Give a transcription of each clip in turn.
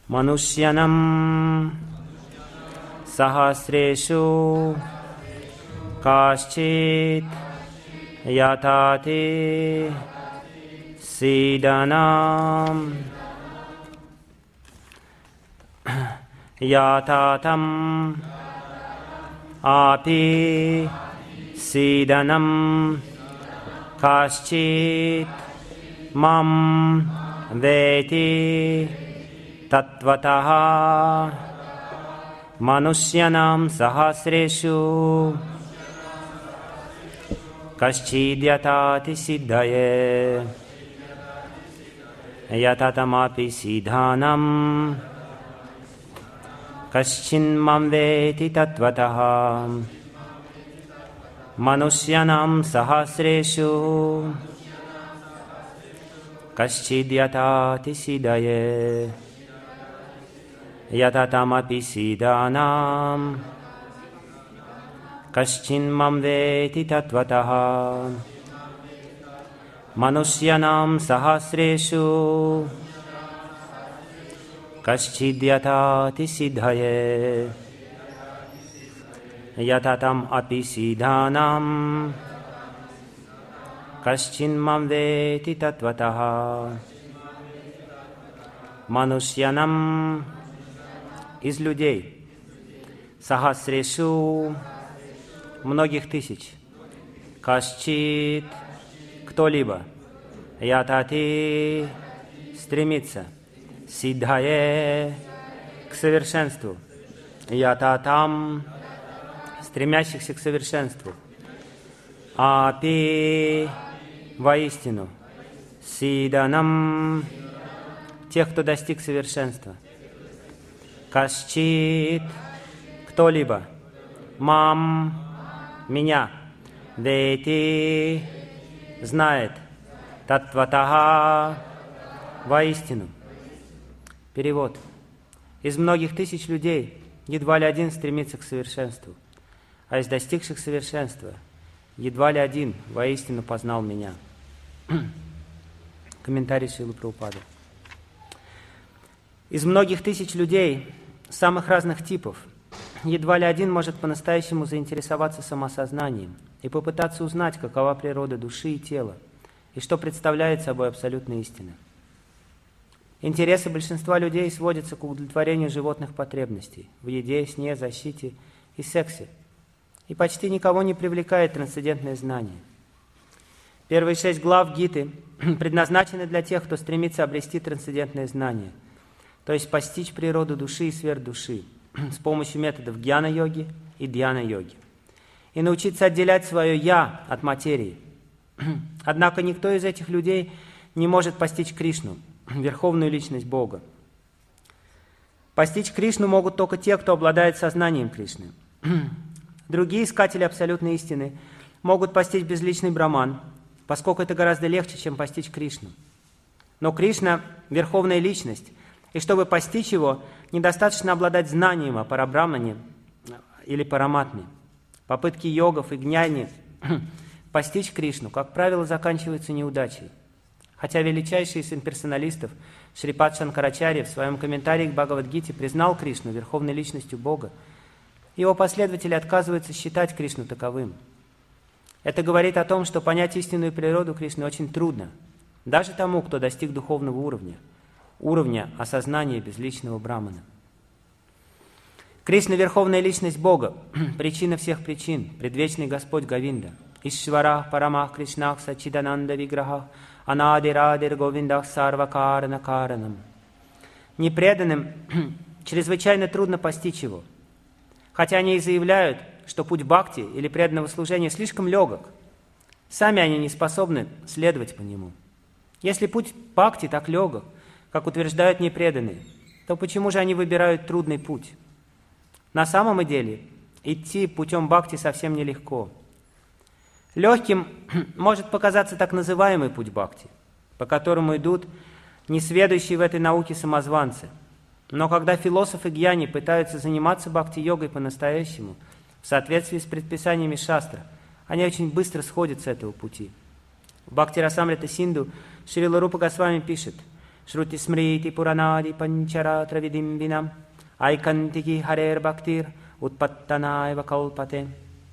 Manushyanam Sahasreshu Kaschit Yatati Sidanam Yatatam Api Sidanam Kaschit Mam Veti Tatvataha Manushyanam Sahasreshu Kaschidhyatati Siddhaye Yatatamapi Siddhanam Kaschinmam Veti Tatvataha Manushyanam Sahasreshu Kaschidhyatati Siddhaye Yatatamapi Siddhanam Kaschinmam Veti Tatvataha Manushyanam Sahasreshu Kaschidhyatati Siddhaye Yatatam api Siddhanam Kaschinmam Veti Tatvataha Manushyanam из людей, Сахасрешу многих тысяч, Кашчит кто-либо, Ятати стремится, Сиддхае к совершенству, Ятатам стремящихся к совершенству, Апи воистину, Сиданам тех, кто достиг совершенства, Кашчит кто-либо, Мам меня, Вети знает, Татватаха воистину. Перевод. Из многих тысяч людей едва ли один стремится к совершенству, а из достигших совершенства едва ли один воистину познал меня. Комментарий Шрилы Прабхупады. Из многих тысяч людей самых разных типов едва ли один может по-настоящему заинтересоваться самосознанием и попытаться узнать, какова природа души и тела, и что представляет собой абсолютная истина. Интересы большинства людей сводятся к удовлетворению животных потребностей в еде, сне, защите и сексе, и почти никого не привлекает трансцендентное знание. Первые 6 глав Гиты предназначены для тех, кто стремится обрести трансцендентное знание, то есть постичь природу души и сфер души с помощью методов гьяна-йоги и дьяна-йоги, и научиться отделять свое «я» от материи. Однако никто из этих людей не может постичь Кришну, верховную личность Бога. Постичь Кришну могут только те, кто обладает сознанием Кришны. Другие искатели абсолютной истины могут постичь безличный Браман, поскольку это гораздо легче, чем постичь Кришну. Но Кришна – верховная личность, и чтобы постичь его, недостаточно обладать знанием о Парабрамане или Параматме. Попытки йогов и гняни постичь Кришну, как правило, заканчиваются неудачей. Хотя величайший из имперсоналистов Шрипад Шанкарачарья в своем комментарии к Бхагавад-гите признал Кришну верховной личностью Бога, его последователи отказываются считать Кришну таковым. Это говорит о том, что понять истинную природу Кришны очень трудно, даже тому, кто достиг духовного уровня осознания безличного Брамана. Кришна – верховная личность Бога, причина всех причин, предвечный Господь Говинда. Ишварах Парамах Кришнах Сачидананда Виграхах Анадирадир Говиндах Сарвакарана Каранам. Непреданным чрезвычайно трудно постичь его, хотя они и заявляют, что путь бхакти или преданного служения слишком легок. Сами они не способны следовать по нему. Если путь бхакти так легок, как утверждают непреданные, то почему же они выбирают трудный путь? На самом деле, идти путем бхакти совсем нелегко. Легким может показаться так называемый путь бхакти, по которому идут несведущие в этой науке самозванцы. Но когда философы гьяни пытаются заниматься бхакти-йогой по-настоящему, в соответствии с предписаниями шастра, они очень быстро сходят с этого пути. В Бхакти-расамрита Синду Шрила Рупа Госвами пишет, Shruti Smriti Puranadi Pancharatra Vidim Vinam Aikantiki Harer Bhaktир Utpattanaева Kalpate.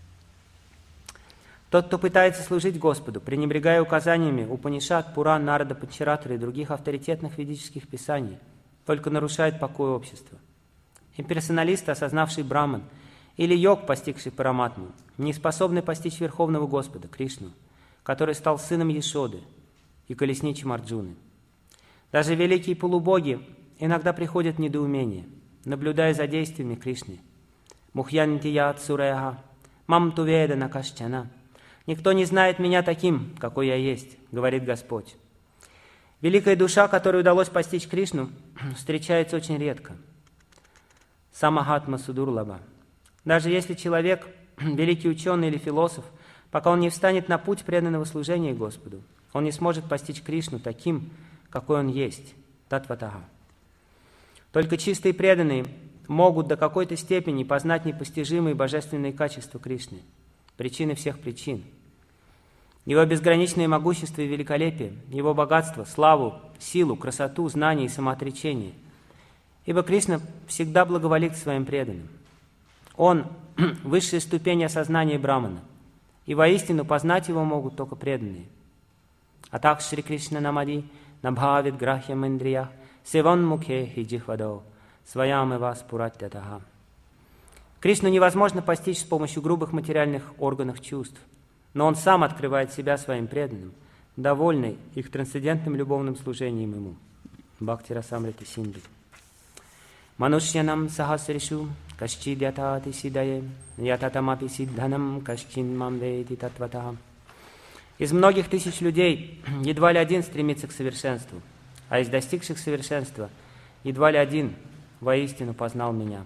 Тот, кто пытается служить Господу, пренебрегая указаниями Упанишад, Пуран, Нарада, Панчаратра и других авторитетных ведических писаний, только нарушает покой общества. Имперсоналист, осознавший Браман, или йог, постигший Параматму, не способный постичь Верховного Господа, Кришну, который стал сыном Ешоды и колесничем Арджуны. Даже великие полубоги иногда приходят в недоумение, наблюдая за действиями Кришны. Мухьянти яд суреха, мам туведа накашчана. Никто не знает меня таким, какой я есть, говорит Господь. Великая душа, которой удалось постичь Кришну, встречается очень редко. Самахатма судурлаба. Даже если человек, великий ученый или философ, пока он не встанет на путь преданного служения Господу, он не сможет постичь Кришну таким, какой он есть, татватаха. Только чистые преданные могут до какой-то степени познать непостижимые божественные качества Кришны, причины всех причин. Его безграничное могущество и великолепие, его богатство, славу, силу, красоту, знание и самоотречение. Ибо Кришна всегда благоволит своим преданным. Он – высшая ступень осознания Брамана, и воистину познать его могут только преданные. Атак Шри Кришна намади набхавит грахьям индрия севан мукхе хиджихвадо своям эва спураттятаха. Кришну невозможно постичь с помощью грубых материальных органов чувств, но он сам открывает себя своим преданным, довольный их трансцендентным любовным служением ему. Бхакти Расамрита Синду. Манушьянам сахасришу кашчидятати сидае ятатамапи сиддханам кашчин мам веди татватаха. Из многих тысяч людей едва ли один стремится к совершенству, а из достигших совершенства едва ли один воистину познал меня.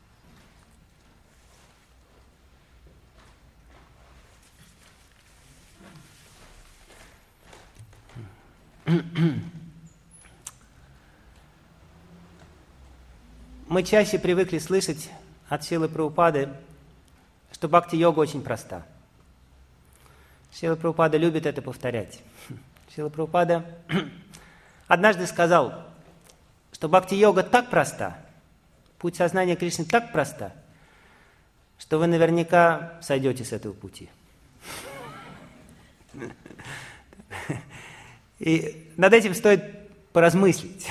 Мы чаще привыкли слышать от Шрилы Прабхупады, что бхакти-йога очень проста. Шрила Прабхупада любит это повторять. Шрила Прабхупада однажды сказал, что бхакти-йога так проста, путь сознания Кришны так проста, что вы наверняка сойдете с этого пути. И над этим стоит поразмыслить.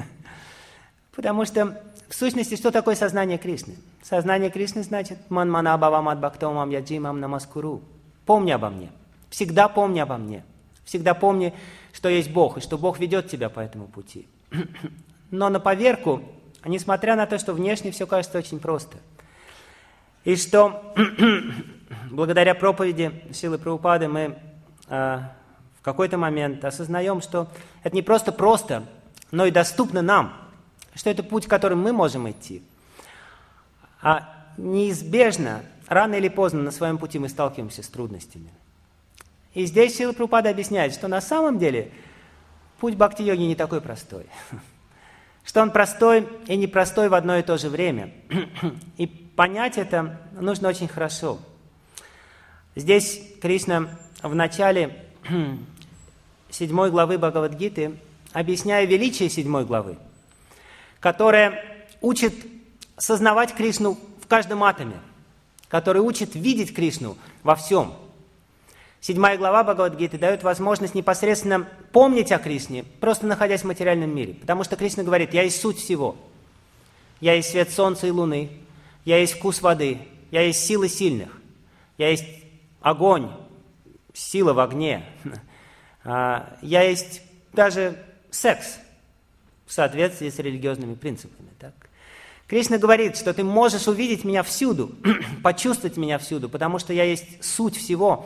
Потому что, в сущности, что такое сознание Кришны? Сознание Кришны значит «Ман мана бхавам ад бхактомам яджимам намаскуру». Помни обо мне. Всегда помни обо мне. Всегда помни, что есть Бог, и что Бог ведет тебя по этому пути. Но на поверку, несмотря на то, что внешне все кажется очень просто, и что благодаря проповеди Шрилы Прабхупады мы в какой-то момент осознаем, что это не просто, но и доступно нам, что это путь, которым мы можем идти. А неизбежно, рано или поздно на своем пути мы сталкиваемся с трудностями. И здесь Шрила Прабхупада объясняет, что на самом деле путь бхакти-йоги не такой простой. Что он простой и непростой в одно и то же время. И понять это нужно очень хорошо. Здесь Кришна в начале 7 главы Бхагавад-гиты, объясняя величие 7 главы, которая учит сознавать Кришну в каждом атоме, которая учит видеть Кришну во всем. 7 глава Бхагавад-гиты дает возможность непосредственно помнить о Кришне, просто находясь в материальном мире. Потому что Кришна говорит: «Я есть суть всего. Я есть свет солнца и луны. Я есть вкус воды. Я есть сила сильных. Я есть огонь, сила в огне. Я есть даже секс в соответствии с религиозными принципами». Так? Кришна говорит, что ты можешь увидеть меня всюду, почувствовать меня всюду, потому что я есть суть всего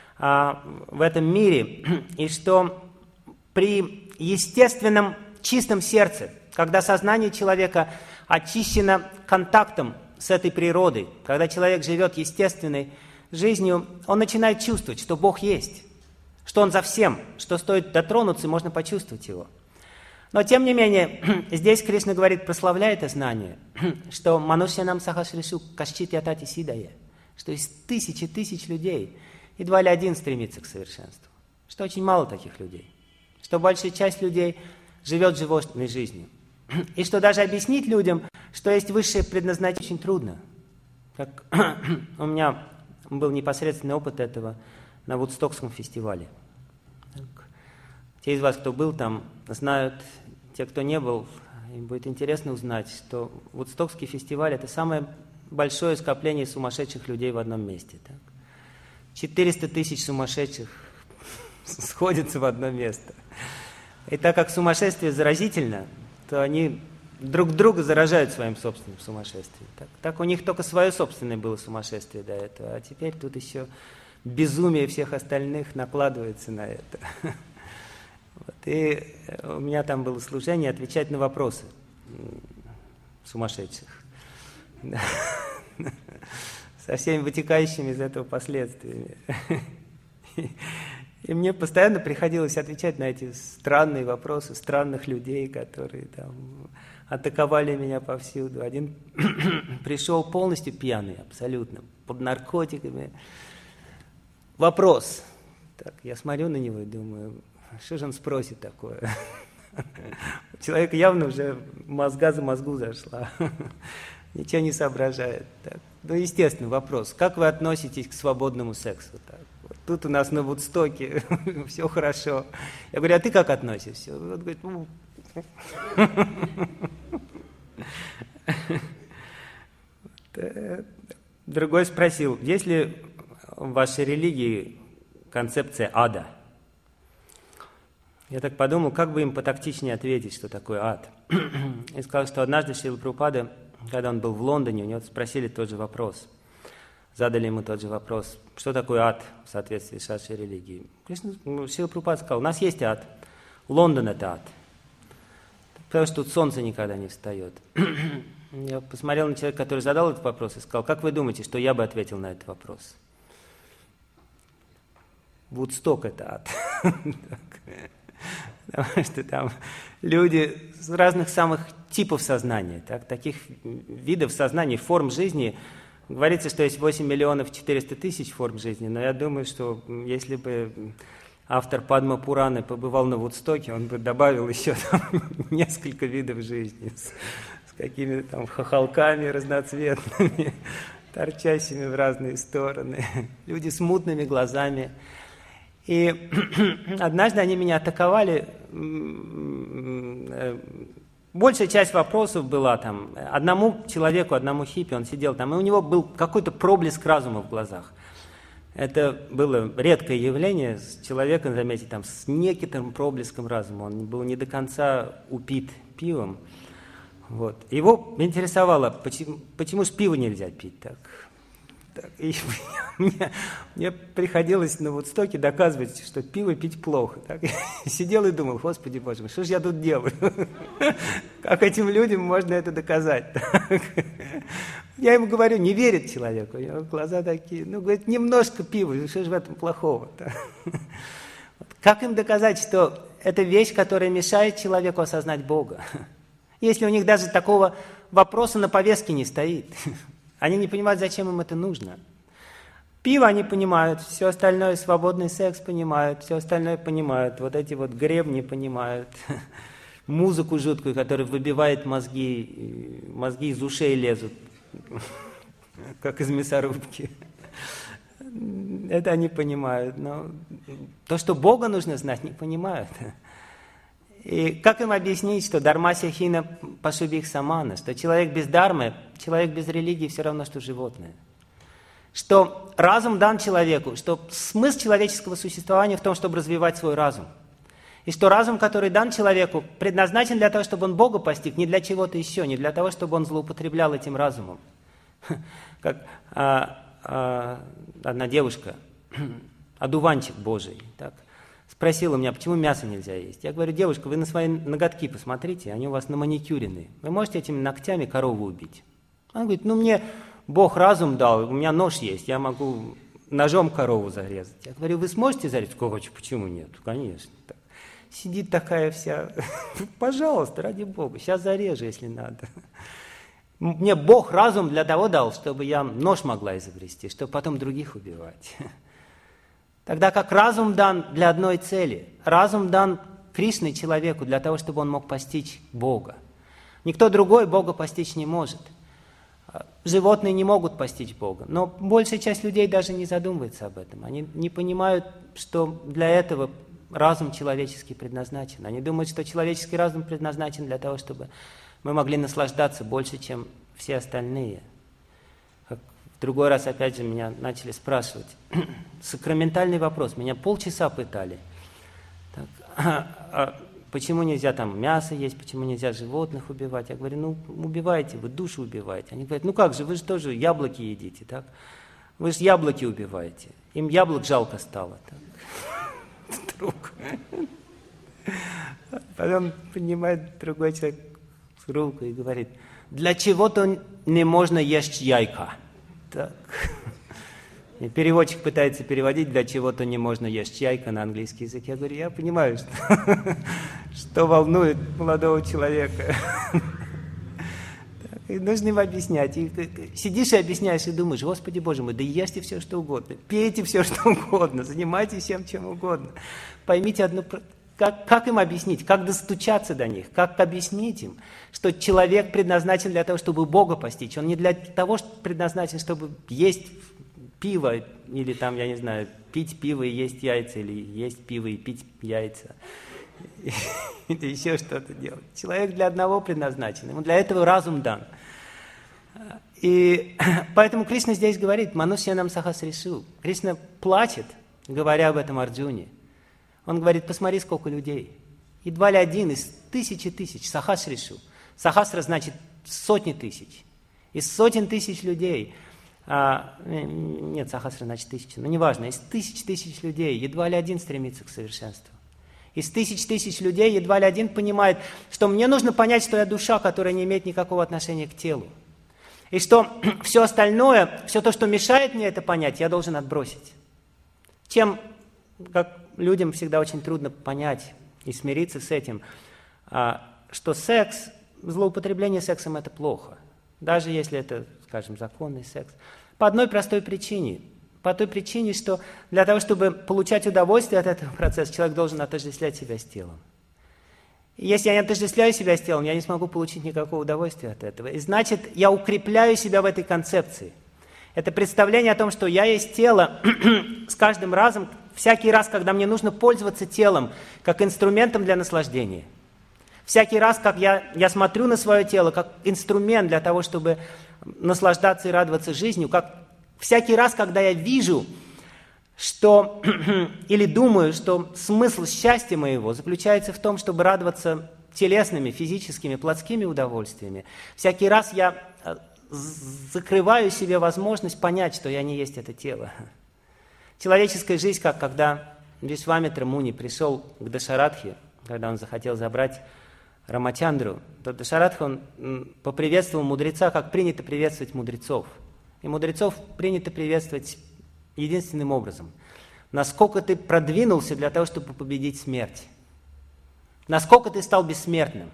в этом мире, и что при естественном чистом сердце, когда сознание человека очищено контактом с этой природой, когда человек живет естественной жизнью, он начинает чувствовать, что Бог есть, что Он за всем, что стоит дотронуться, и можно почувствовать Его. Но, тем не менее, здесь Кришна говорит, прославляя это знание, что «манушьянам сахашришу кашчит ятати сидае», что из тысяч людей едва ли один стремится к совершенству, что очень мало таких людей, что большая часть людей живет животной жизнью. И что даже объяснить людям, что есть высшее предназначение, очень трудно. Как у меня был непосредственный опыт этого на Вудстокском фестивале. Те из вас, кто был там, знают, те, кто не был, им будет интересно узнать, что Вудстокский фестиваль – это самое большое скопление сумасшедших людей в одном месте. Так? 400 тысяч сумасшедших сходятся в одно место. И так как сумасшествие заразительно, то они друг друга заражают своим собственным сумасшествием. Так у них только свое собственное было сумасшествие до этого, а теперь тут еще безумие всех остальных накладывается на это. Вот. И у меня там было служение отвечать на вопросы сумасшедших. Со всеми вытекающими из этого последствиями. И мне постоянно приходилось отвечать на эти странные вопросы странных людей, которые там атаковали меня повсюду. Один пришел полностью пьяный, абсолютно, под наркотиками. Вопрос. Так, я смотрю на него и думаю, что же он спросит такое? У человека явно уже мозга за мозгу зашла. Ничего не соображает. Так. Ну, естественно, вопрос. Как вы относитесь к свободному сексу? Так. Вот тут у нас на Вудстоке все хорошо. Я говорю, а ты как относишься? Он говорит, Другой спросил, есть ли в вашей религии концепция ада? Я так подумал, как бы им потактичнее ответить, что такое ад. И сказал, что однажды Шрила Прабхупада, когда он был в Лондоне, у него спросили тот же вопрос. Задали ему тот же вопрос, что такое ад в соответствии с вашей религией. Шрила Прабхупада сказал, у нас есть ад. Лондон – это ад. Потому что тут солнце никогда не встает. Я посмотрел на человека, который задал этот вопрос, и сказал, как вы думаете, что я бы ответил на этот вопрос? Вудсток – это ад. Потому что там люди с разных самых типов сознания, таких видов сознания, форм жизни. Говорится, что есть 8 миллионов 400 тысяч форм жизни, но я думаю, что если бы автор Падма Пураны побывал на Вудстоке, он бы добавил еще там несколько видов жизни с какими-то там хохолками разноцветными, торчащими в разные стороны, люди с мутными глазами. И однажды они меня атаковали. Большая часть вопросов была там одному человеку, одному хиппи, он сидел там, и у него был какой-то проблеск разума в глазах. Это было редкое явление с человеком, заметьте, там, с некоторым проблеском разума. Он был не до конца упит пивом. Вот. Его интересовало, почему же пиво нельзя пить так. И мне приходилось на Вудстоке доказывать, что пиво пить плохо. Так. Сидел и думал, Господи Боже мой, что же я тут делаю? Как этим людям можно это доказать? Так. Я ему говорю, не верит человек, у него глаза такие. Ну, говорит, немножко пива, что же в этом плохого? Как им доказать, что это вещь, которая мешает человеку осознать Бога? Если у них даже такого вопроса на повестке не стоит. Они не понимают, зачем им это нужно. Пиво они понимают, все остальное, свободный секс понимают, все остальное понимают, вот эти вот гребни понимают, музыку жуткую, которая выбивает мозги из ушей лезут, как из мясорубки. Это они понимают, но то, что Бога нужно знать, не понимают. И как им объяснить, что дармася хина пашубих самана, что человек без дармы, человек без религии все равно, что животное. Что разум дан человеку, что смысл человеческого существования в том, чтобы развивать свой разум. И что разум, который дан человеку, предназначен для того, чтобы он Бога постиг, не для чего-то еще, не для того, чтобы он злоупотреблял этим разумом. Как одна девушка, одуванчик Божий, так, спросила у меня, почему мясо нельзя есть. Я говорю, девушка, вы на свои ноготки посмотрите, они у вас наманикюрены. Вы можете этими ногтями корову убить? Она говорит, ну мне Бог разум дал, у меня нож есть, я могу ножом корову зарезать. Я говорю, вы сможете зарезать? Короче, почему нет? Конечно. Так. Сидит такая вся, пожалуйста, ради Бога, сейчас зарежу, если надо. Мне Бог разум для того дал, чтобы я нож могла изобрести, чтобы потом других убивать. Тогда как разум дан для одной цели. Разум дан Кришной человеку для того, чтобы он мог постичь Бога. Никто другой Бога постичь не может. Животные не могут постичь Бога. Но большая часть людей даже не задумывается об этом. Они не понимают, что для этого разум человеческий предназначен. Они думают, что человеческий разум предназначен для того, чтобы мы могли наслаждаться больше, чем все остальные. В другой раз, опять же, меня начали спрашивать. Сакраментальный вопрос. Меня полчаса пытали. Почему нельзя там мясо есть, почему нельзя животных убивать? Я говорю, ну, убивайте, вы душу убиваете. Они говорят, ну как же, вы же тоже яблоки едите, так? Вы же яблоки убиваете. Им яблок жалко стало. Так? Друг. Потом поднимает другой человек руку и говорит, для чего-то не можно есть яйка. Так. И переводчик пытается переводить, для чего-то не можно есть яйка на английский язык. Я говорю, я понимаю, что волнует молодого человека. И нужно им объяснять. И сидишь и объясняешь, и думаешь, Господи Боже мой, да ешьте все, что угодно, пейте все, что угодно, занимайтесь всем, чем угодно. Поймите одну... Как им объяснить, как достучаться до них, как объяснить им, что человек предназначен для того, чтобы Бога постичь. Он не для того предназначен, чтобы есть пиво, или там, я не знаю, пить пиво и есть яйца, или есть пиво и пить яйца, или еще что-то делать. Человек для одного предназначен, ему для этого разум дан. И поэтому Кришна здесь говорит, «Манусьянам сахасришу». Кришна плачет, говоря об этом Арджуне. Он говорит, посмотри, сколько людей. Едва ли один из тысячи тысяч, сахасришу. Сахасра значит сотни тысяч. Из сотен тысяч людей, нет, сахасра значит тысяча, но неважно, из тысяч людей едва ли один стремится к совершенству. Из тысяч людей едва ли один понимает, что мне нужно понять, что я душа, которая не имеет никакого отношения к телу. И что все остальное, все то, что мешает мне это понять, я должен отбросить. Чем, как людям всегда очень трудно понять и смириться с этим, что секс, злоупотребление сексом – это плохо. Даже если это, скажем, законный секс. По одной простой причине. По той причине, что для того, чтобы получать удовольствие от этого процесса, человек должен отождествлять себя с телом. И если я не отождествляю себя с телом, я не смогу получить никакого удовольствия от этого. И значит, я укрепляю себя в этой концепции. Это представление о том, что я есть тело, с каждым разом, всякий раз, когда мне нужно пользоваться телом как инструментом для наслаждения. Всякий раз, как я смотрю на свое тело как инструмент для того, чтобы наслаждаться и радоваться жизнью, как всякий раз, когда я вижу, что, или думаю, что смысл счастья моего заключается в том, чтобы радоваться телесными, физическими, плотскими удовольствиями, всякий раз я закрываю себе возможность понять, что я не есть это тело. Человеческая жизнь, как когда Вишвамитра Муни пришел к Дашаратхе, когда он захотел забрать Рамачандру, то Дашаратха, он поприветствовал мудреца, как принято приветствовать мудрецов. И мудрецов принято приветствовать единственным образом. Насколько ты продвинулся для того, чтобы победить смерть? Насколько ты стал бессмертным?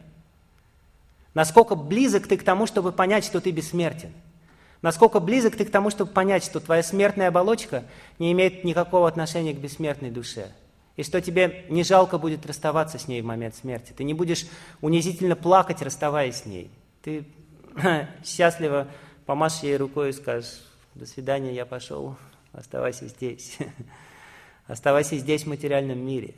Насколько близок ты к тому, чтобы понять, что ты бессмертен? Насколько близок ты к тому, чтобы понять, что твоя смертная оболочка не имеет никакого отношения к бессмертной душе? И что тебе не жалко будет расставаться с ней в момент смерти. Ты не будешь унизительно плакать, расставаясь с ней. Ты счастливо помашешь ей рукой и скажешь: до свидания, я пошел, оставайся здесь. Оставайся здесь в материальном мире.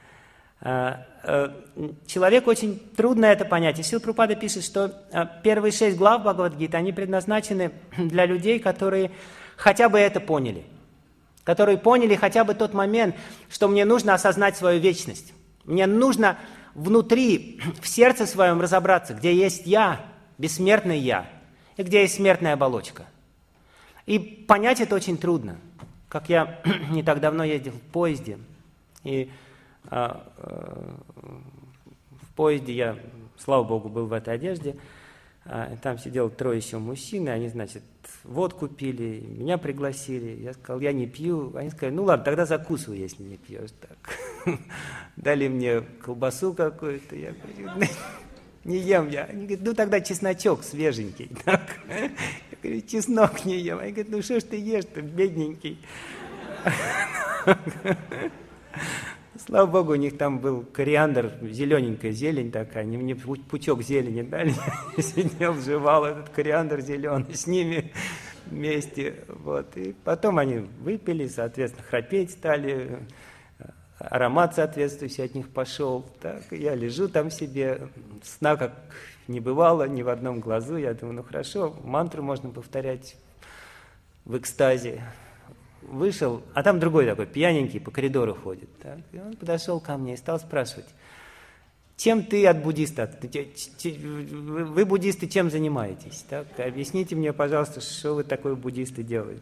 Человеку очень трудно это понять. И Шрила Прабхупада пишет, что первые 6 глав Бхагавад-гиты, они предназначены для людей, которые хотя бы это поняли. Которые поняли хотя бы тот момент, что мне нужно осознать свою вечность. Мне нужно внутри, в сердце своем разобраться, где есть я, бессмертный я, и где есть смертная оболочка. И понять это очень трудно. Как я не так давно ездил в поезде, и в поезде я, слава Богу, был в этой одежде, там сидело 3 еще мужчин, они, значит, водку пили, меня пригласили, я сказал, я не пью, они сказали, ну ладно, тогда закусывай, если не пьешь. Так. Дали мне колбасу какую-то, я говорю, не ем я. Они говорят, ну тогда чесночок свеженький. Так. Я говорю, чеснок не ем. Они говорят, ну что ж ты ешь-то, бедненький. Слава Богу, у них там был кориандр, зелененькая зелень такая, они мне пучок зелени дали, я сидел, жевал этот кориандр зеленый с ними вместе. Вот. И потом они выпили, соответственно, храпеть стали, аромат соответствующий от них пошел. Так, я лежу там себе, сна как не бывало ни в одном глазу, я думаю, ну хорошо, мантру можно повторять в экстазе. Вышел, а там другой такой, пьяненький, по коридору ходит. Так, и он подошел ко мне и стал спрашивать, чем ты от буддиста? Вы, буддисты, чем занимаетесь? Так, объясните мне, пожалуйста, что вы такое буддисты делаете?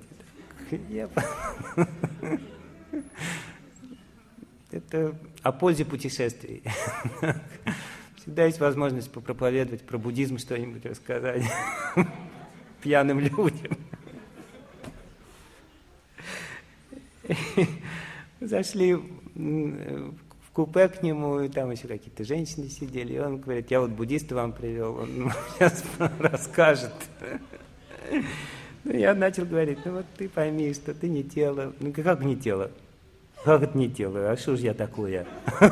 Это о пользе путешествий. Всегда есть возможность попроповедовать про буддизм, что-нибудь рассказать пьяным людям. Зашли в купе к нему, и там еще какие-то женщины сидели, и он говорит, я вот буддиста вам привел, он сейчас расскажет. Ну, я начал говорить, ну вот ты пойми, что ты не тело. Ну как не тело? Как это не тело? А что ж я такое?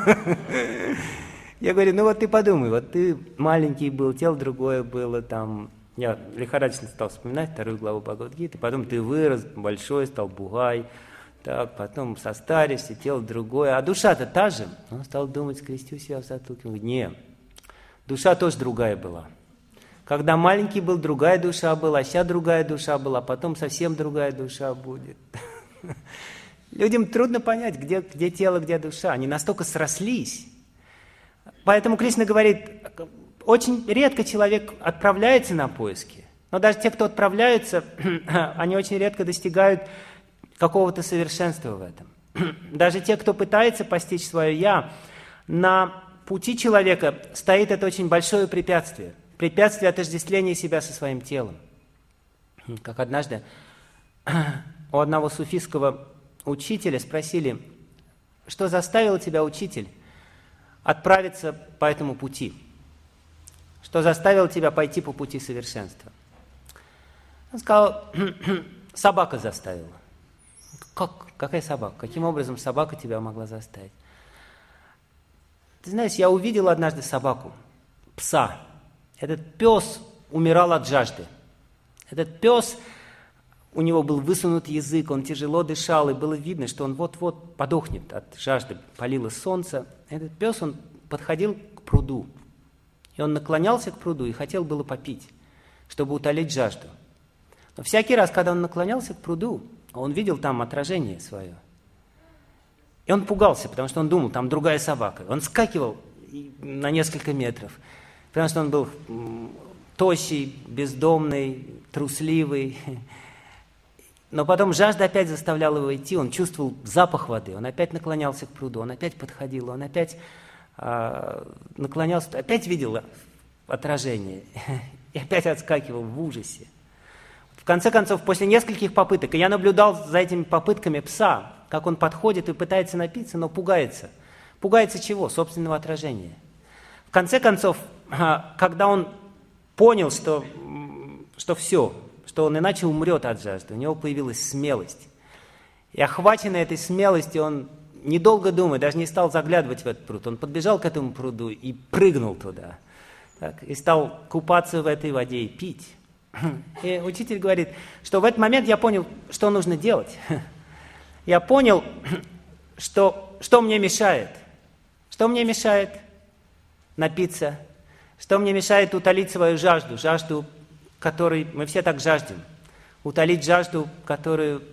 Я говорю, ну вот ты подумай, вот ты маленький был, тело другое было там. Я лихорадочно стал вспоминать 2 главу Бхагавад-гиты, потом ты вырос, большой стал бугай. Так, потом состаришься, тело другое. А душа-то та же. Он стал думать, скрестил себя в затылке. Он говорит, не, душа тоже другая была. Когда маленький был, другая душа была, сейчас другая душа была, потом совсем другая душа будет. Людям трудно понять, где тело, где душа. Они настолько срослись. Поэтому Кришна говорит, очень редко человек отправляется на поиски. Но даже те, кто отправляются, они очень редко достигают какого-то совершенства в этом. Даже те, кто пытается постичь свое «я», на пути человека стоит это очень большое препятствие. Препятствие отождествления себя со своим телом. Как однажды у одного суфийского учителя спросили, что заставило тебя, учитель, отправиться по этому пути? Что заставило тебя пойти по пути совершенства? Он сказал, собака заставила. Как? Какая собака? Каким образом собака тебя могла заставить? Ты знаешь, я увидел однажды собаку, пса. Этот пес умирал от жажды. Этот пес, у него был высунут язык, он тяжело дышал, и было видно, что он вот-вот подохнет от жажды. Палило солнце. Этот пес, он подходил к пруду. И он наклонялся к пруду и хотел было попить, чтобы утолить жажду. Но всякий раз, когда он наклонялся к пруду, он видел там отражение свое. И он пугался, потому что он думал, там другая собака. Он скакивал на несколько метров, потому что он был тощий, бездомный, трусливый. Но потом жажда опять заставляла его идти, он чувствовал запах воды, он опять наклонялся к пруду, он опять подходил, он опять наклонялся, опять видел отражение и опять отскакивал в ужасе. В конце концов, после нескольких попыток, и я наблюдал за этими попытками пса, как он подходит и пытается напиться, но пугается. Пугается чего? Собственного отражения. В конце концов, когда он понял, что все, что он иначе умрет от жажды, у него появилась смелость. И охваченный этой смелостью, он, недолго думая, даже не стал заглядывать в этот пруд. Он подбежал к этому пруду и прыгнул туда. Так, и стал купаться в этой воде и пить. И учитель говорит, что в этот момент я понял, что нужно делать. Я понял, что мне мешает. Что мне мешает напиться? Что мне мешает утолить свою жажду? Жажду, которой мы все так жаждем. Утолить жажду, которую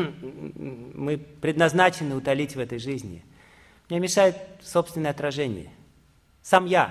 мы предназначены утолить в этой жизни. Мне мешает собственное отражение. Сам я.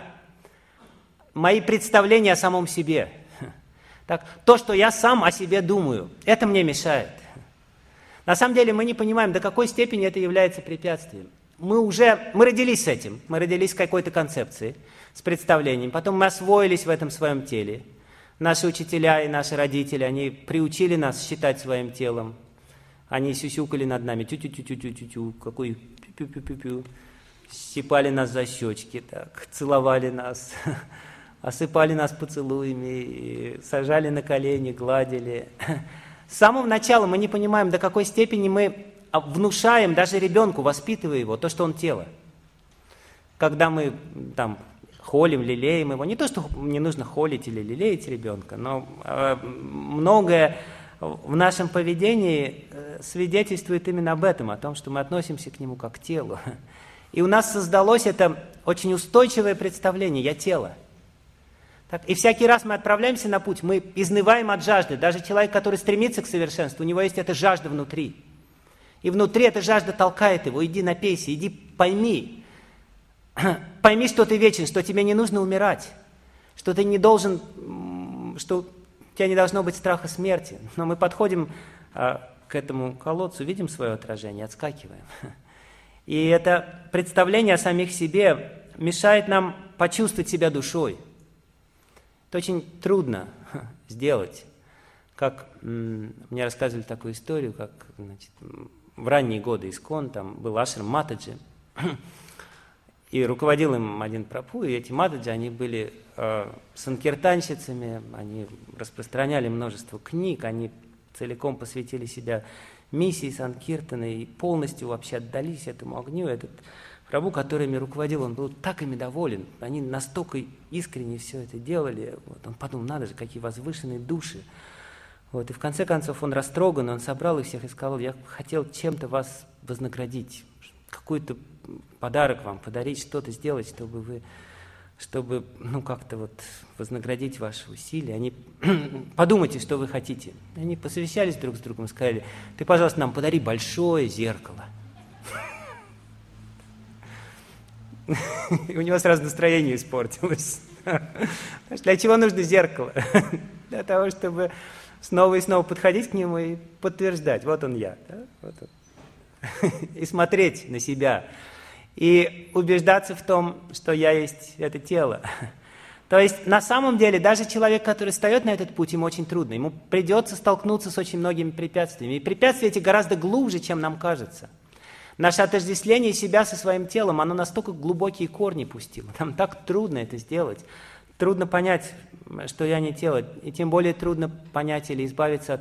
Мои представления о самом себе. Так, то, что я сам о себе думаю, это мне мешает. На самом деле мы не понимаем, до какой степени это является препятствием. Мы родились с этим, мы родились с какой-то концепцией, с представлением, потом мы освоились в этом своем теле. Наши учителя и наши родители, они приучили нас считать своим телом. Они сюсюкали над нами, тю-тю-тю-тю-тю-тю, какой пю-пю-пю-пю, щипали нас за щечки, так, целовали нас, осыпали нас поцелуями, сажали на колени, гладили. С самого начала мы не понимаем, до какой степени мы внушаем даже ребенку, воспитывая его, то, что он тело. Когда мы там холим, лелеем его, не то, что не нужно холить или лелеять ребенка, но многое в нашем поведении свидетельствует именно об этом, о том, что мы относимся к нему как к телу. И у нас создалось это очень устойчивое представление «я тело». Так, и всякий раз мы отправляемся на путь, мы изнываем от жажды. Даже человек, который стремится к совершенству, у него есть эта жажда внутри. И внутри эта жажда толкает его: иди напейся, иди пойми. Пойми, что ты вечен, что тебе не нужно умирать, что ты не должен, что у тебя не должно быть страха смерти. Но мы подходим к этому колодцу, видим свое отражение, отскакиваем. И это представление о самих себе мешает нам почувствовать себя душой. Это очень трудно сделать. Как мне рассказывали такую историю, как, значит, в ранние годы искон там был ашрам Матаджи, и руководил им один прабху, и эти Матаджи, они были санкиртанщицами, они распространяли множество книг, они целиком посвятили себя миссии санкиртана и полностью вообще отдались этому огню. Этот прабху, который ими руководил, он был так ими доволен, они настолько искренне все это делали. Вот, он подумал, надо же, какие возвышенные души. Вот, и в конце концов он растроган, он собрал их всех и сказал: я хотел чем-то вас вознаградить, какой-то подарок вам подарить, что-то сделать, чтобы как-то вот вознаградить ваши усилия. Они подумайте, что вы хотите. Они посовещались друг с другом и сказали: ты, пожалуйста, нам подари большое зеркало. И у него сразу настроение испортилось. Для чего нужно зеркало? Для того, чтобы снова и снова подходить к нему и подтверждать: вот он я. Да? Вот он. И смотреть на себя. И убеждаться в том, что я есть это тело. То есть на самом деле даже человек, который встает на этот путь, ему очень трудно. Ему придется столкнуться с очень многими препятствиями. И препятствия эти гораздо глубже, чем нам кажется. Наше отождествление себя со своим телом, оно настолько глубокие корни пустило. Нам так трудно это сделать. Трудно понять, что я не тело. И тем более трудно понять или избавиться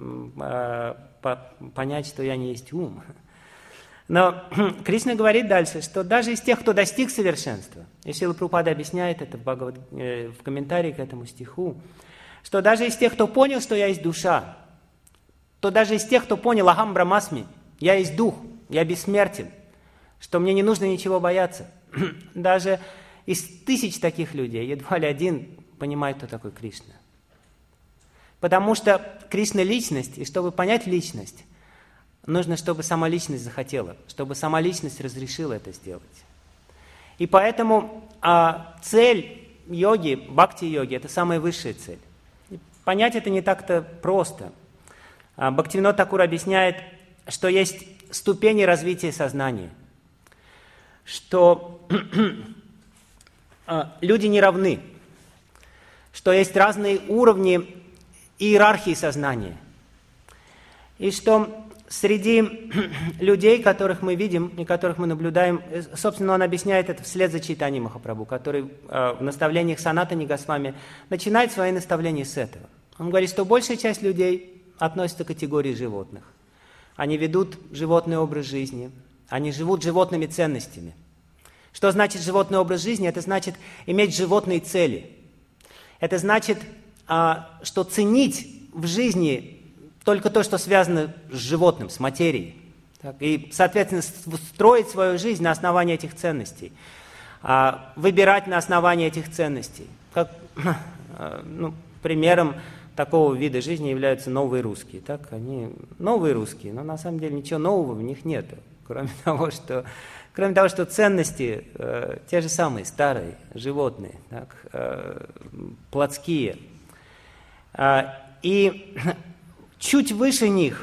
от понять, что я не есть ум. Но Кришна говорит дальше, что даже из тех, кто достиг совершенства, и Шрила Прабхупада объясняет это в комментарии к этому стиху, что даже из тех, кто понял, что я есть душа, то даже из тех, кто понял «Ахам Брамасми», я есть дух, я бессмертен, что мне не нужно ничего бояться. Даже из тысяч таких людей едва ли один понимает, кто такой Кришна. Потому что Кришна – личность, и чтобы понять личность, нужно, чтобы сама личность захотела, чтобы сама личность разрешила это сделать. И поэтому цель йоги, бхакти-йоги – это самая высшая цель. И понять это не так-то просто. Бхактивинод Такур объясняет, что есть ступени развития сознания, что люди не равны, что есть разные уровни иерархии сознания, и что среди людей, которых мы видим и которых мы наблюдаем, собственно, он объясняет это вслед за Чайтаньей Махапрабху, который в наставлениях Санатани Госвами начинает свои наставления с этого. Он говорит, что большая часть людей относится к категории животных. Они ведут животный образ жизни, они живут животными ценностями. Что значит животный образ жизни? Это значит иметь животные цели. Это значит, что ценить в жизни только то, что связано с животным, с материей. Так, и, соответственно, строить свою жизнь на основании этих ценностей. Выбирать на основании этих ценностей. Как, примером такого вида жизни являются новые русские. Так? Они новые русские, но на самом деле ничего нового в них нет. Кроме того, что ценности те же самые, старые, животные, так, плотские. И чуть выше них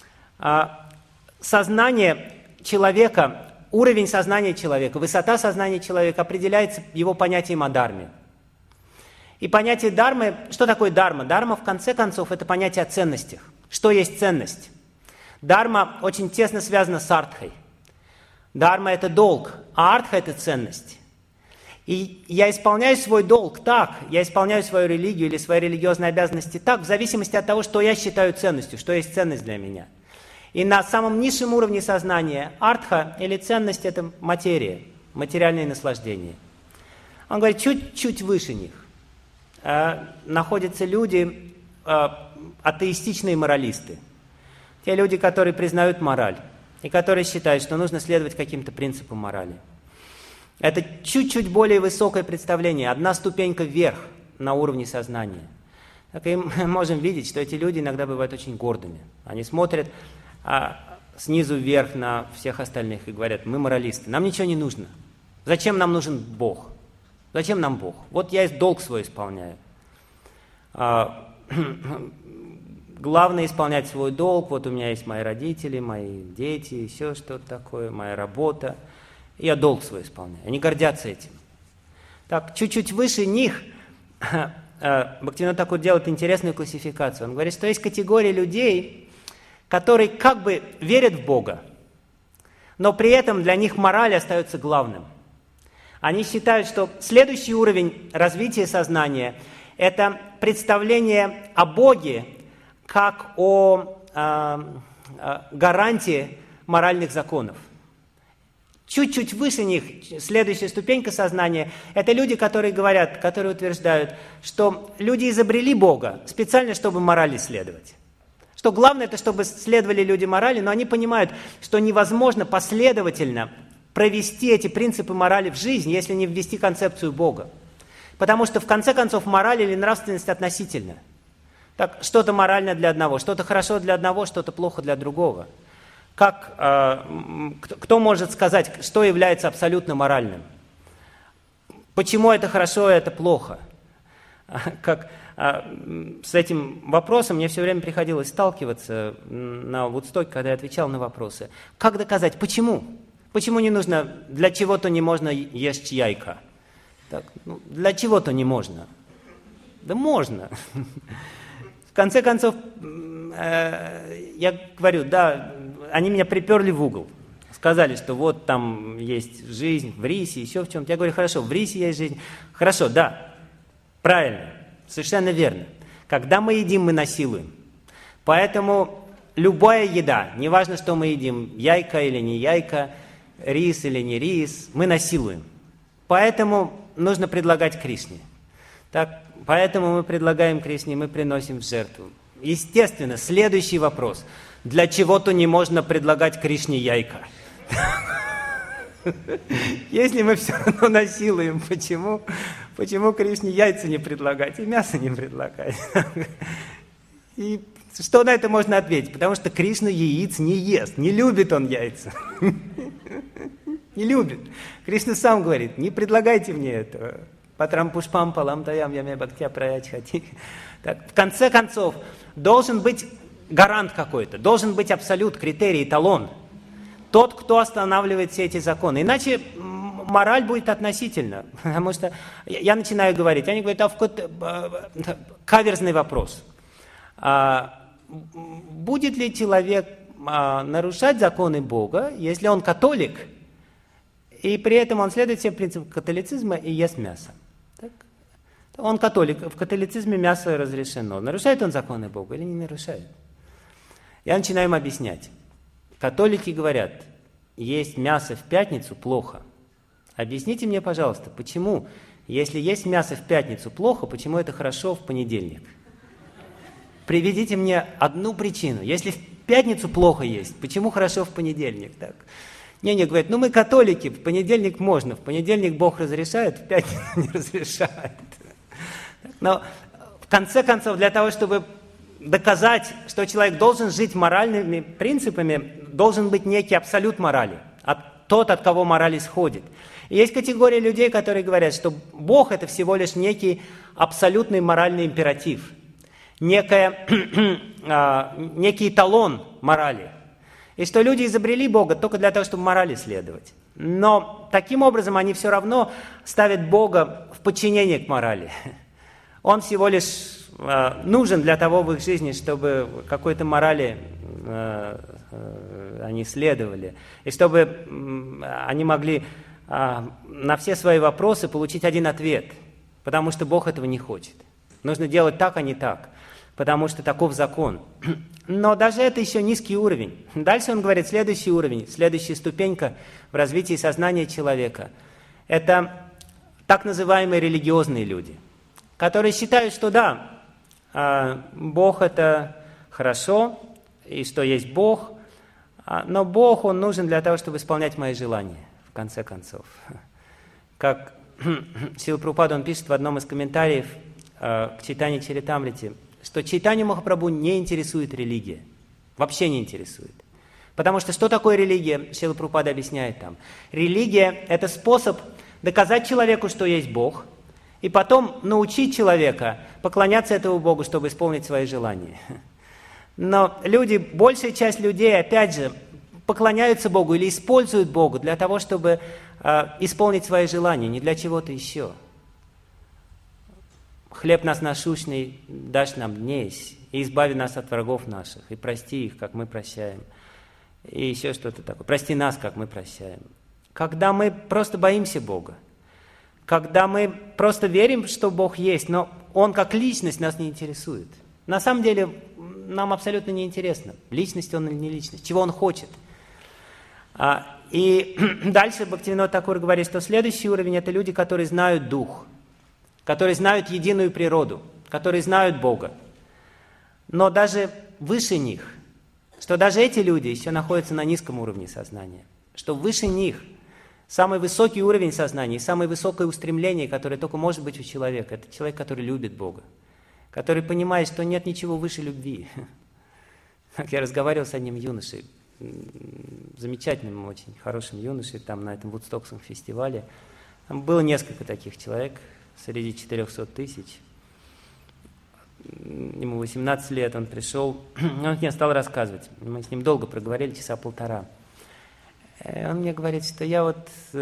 сознание человека, уровень сознания человека, высота сознания человека определяется его понятием о дарме. И понятие дармы, что такое дарма? Дарма, в конце концов, это понятие о ценностях. Что есть ценность? Дарма очень тесно связана с артхой. Дарма – это долг, а артха – это ценность. И я исполняю свой долг так, я исполняю свою религию или свои религиозные обязанности так, в зависимости от того, что я считаю ценностью, что есть ценность для меня. И на самом низшем уровне сознания артха или ценность – это материя, материальные наслаждения. Он говорит, чуть-чуть выше них находятся люди, атеистичные моралисты. Те люди, которые признают мораль и которые считают, что нужно следовать каким-то принципам морали. Это чуть-чуть более высокое представление, одна ступенька вверх на уровне сознания. Так и мы можем видеть, что эти люди иногда бывают очень гордыми. Они смотрят снизу вверх на всех остальных и говорят, мы моралисты, нам ничего не нужно. Зачем нам нужен Бог? Зачем нам Бог? Вот я долг свой исполняю. Главное исполнять свой долг, вот у меня есть мои родители, мои дети, еще что-то такое, моя работа. Я долг свой исполняю. Они гордятся этим. Так, чуть-чуть выше них Бхактивинода Тхакур делает интересную классификацию. Он говорит, что есть категория людей, которые как бы верят в Бога, но при этом для них мораль остается главным. Они считают, что следующий уровень развития сознания – это представление о Боге как о гарантии моральных законов. Чуть-чуть выше них, следующая ступенька сознания, это люди, которые говорят, которые утверждают, что люди изобрели Бога специально, чтобы морали следовать. Что главное, это чтобы следовали люди морали, но они понимают, что невозможно последовательно провести эти принципы морали в жизнь, если не ввести концепцию Бога. Потому что, в конце концов, мораль или нравственность относительна. Так, что-то морально для одного, что-то хорошо для одного, что-то плохо для другого. Кто может сказать, что является абсолютно моральным? Почему это хорошо, а это плохо? С этим вопросом мне все время приходилось сталкиваться на Вудстоке, когда я отвечал на вопросы. Как доказать? Почему? Почему не нужно, для чего-то не можно есть яйка? Так, для чего-то не можно. Да можно. В конце концов, я говорю, да, они меня приперли в угол. Сказали, что вот там есть жизнь в рисе, еще в чем-то. Я говорю, хорошо, в рисе есть жизнь. Хорошо, да, правильно, совершенно верно. Когда мы едим, мы насилуем. Поэтому любая еда, неважно, что мы едим, яйка или не яйка, рис или не рис, мы насилуем. Поэтому нужно предлагать Кришне. Так, поэтому мы предлагаем Кришне, мы приносим в жертву. Естественно, следующий вопрос. Для чего-то не можно предлагать Кришне яйка. Если мы все равно насилуем, почему Кришне яйца не предлагать и мясо не предлагать? И что на это можно ответить? Потому что Кришна яиц не ест, не любит он яйца. Не любит. Кришна сам говорит, не предлагайте мне этого. Патрам пушпам палам таям яме бхактя праячхати. В конце концов, должен быть гарант какой-то, должен быть абсолют, критерий, эталон. Тот, кто останавливает все эти законы. Иначе мораль будет относительна. Потому что я начинаю говорить, они говорят, каверзный вопрос. Будет ли человек нарушать законы Бога, если он католик, и при этом он следует всем принципам католицизма и ест мясо? Так? Он католик, в католицизме мясо разрешено. Нарушает он законы Бога или не нарушает? Я начинаю им объяснять. Католики говорят, есть мясо в пятницу плохо. Объясните мне, пожалуйста, почему, если есть мясо в пятницу плохо, почему это хорошо в понедельник? Приведите мне одну причину. Если в пятницу плохо есть, почему хорошо в понедельник? Так. Не, говорят, мы католики, в понедельник можно, в понедельник Бог разрешает, в пятницу не разрешает. Но в конце концов, для того, чтобы доказать, что человек должен жить моральными принципами, должен быть некий абсолют морали, тот, от кого мораль исходит. И есть категория людей, которые говорят, что Бог – это всего лишь некий абсолютный моральный императив, некий эталон морали. И что люди изобрели Бога только для того, чтобы морали следовать. Но таким образом они все равно ставят Бога в подчинение к морали. Он всего лишь нужен для того в их жизни, чтобы какой-то морали они следовали. И чтобы они могли на все свои вопросы получить один ответ. Потому что Бог этого не хочет. Нужно делать так, а не так. потому что таков закон. Но даже это еще низкий уровень. Дальше он говорит, следующий уровень, следующая ступенька в развитии сознания человека – это так называемые религиозные люди, которые считают, что да, Бог – это хорошо, и что есть Бог, но Бог, Он нужен для того, чтобы исполнять мои желания, в конце концов. Как Шрила Прабхупада, он пишет в одном из комментариев к Чайтанья Чаритамрите, что Чайтанью Махапрабху не интересует религия, вообще не интересует. Потому что такое религия, Шрила Прабхупада объясняет там. Религия – это способ доказать человеку, что есть Бог, и потом научить человека поклоняться этому Богу, чтобы исполнить свои желания. Но люди, большая часть людей, опять же, поклоняются Богу или используют Бога для того, чтобы исполнить свои желания, не для чего-то еще. «Хлеб нас насущный дашь нам днесь, и избави нас от врагов наших, и прости их, как мы прощаем». И еще что-то такое. «Прости нас, как мы прощаем». Когда мы просто боимся Бога, когда мы просто верим, что Бог есть, но Он как личность нас не интересует. На самом деле нам абсолютно не интересно, личность Он или не личность, чего Он хочет. И дальше Бхактивинода Тхакур говорит, что следующий уровень – это люди, которые знают Дух, которые знают единую природу, которые знают Бога. Но даже выше них, что даже эти люди еще находятся на низком уровне сознания, что выше них самый высокий уровень сознания, самое высокое устремление, которое только может быть у человека, это человек, который любит Бога, который понимает, что нет ничего выше любви. Как я разговаривал с одним юношей, замечательным, очень хорошим юношей, там на этом Вудстокском фестивале. Там было несколько таких человек среди 400 тысяч. Ему 18 лет, он пришел, он мне стал рассказывать. Мы с ним долго проговорили, часа полтора. Он мне говорит, что я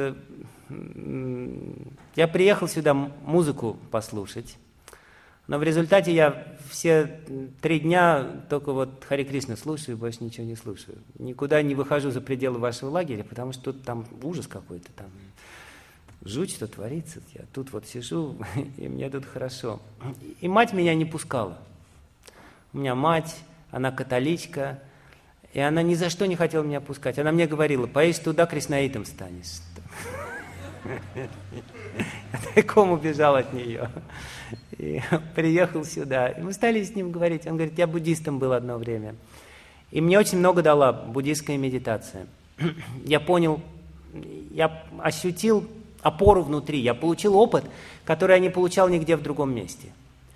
приехал сюда музыку послушать, но в результате я все 3 дня только Харе Кришна слушаю, больше ничего не слушаю. Никуда не выхожу за пределы вашего лагеря, потому что тут там ужас какой-то, там жуть, что творится. Я тут сижу, и мне тут хорошо. И мать меня не пускала. У меня мать, она католичка, и она ни за что не хотела меня пускать. Она мне говорила, поедешь туда, кришнаитом станешь. Я тайком убежал от нее. И приехал сюда. И мы стали с ним говорить. Он говорит, я буддистом был одно время. И мне очень много дала буддистская медитация. Я понял, я ощутил опору внутри. Я получил опыт, который я не получал нигде в другом месте.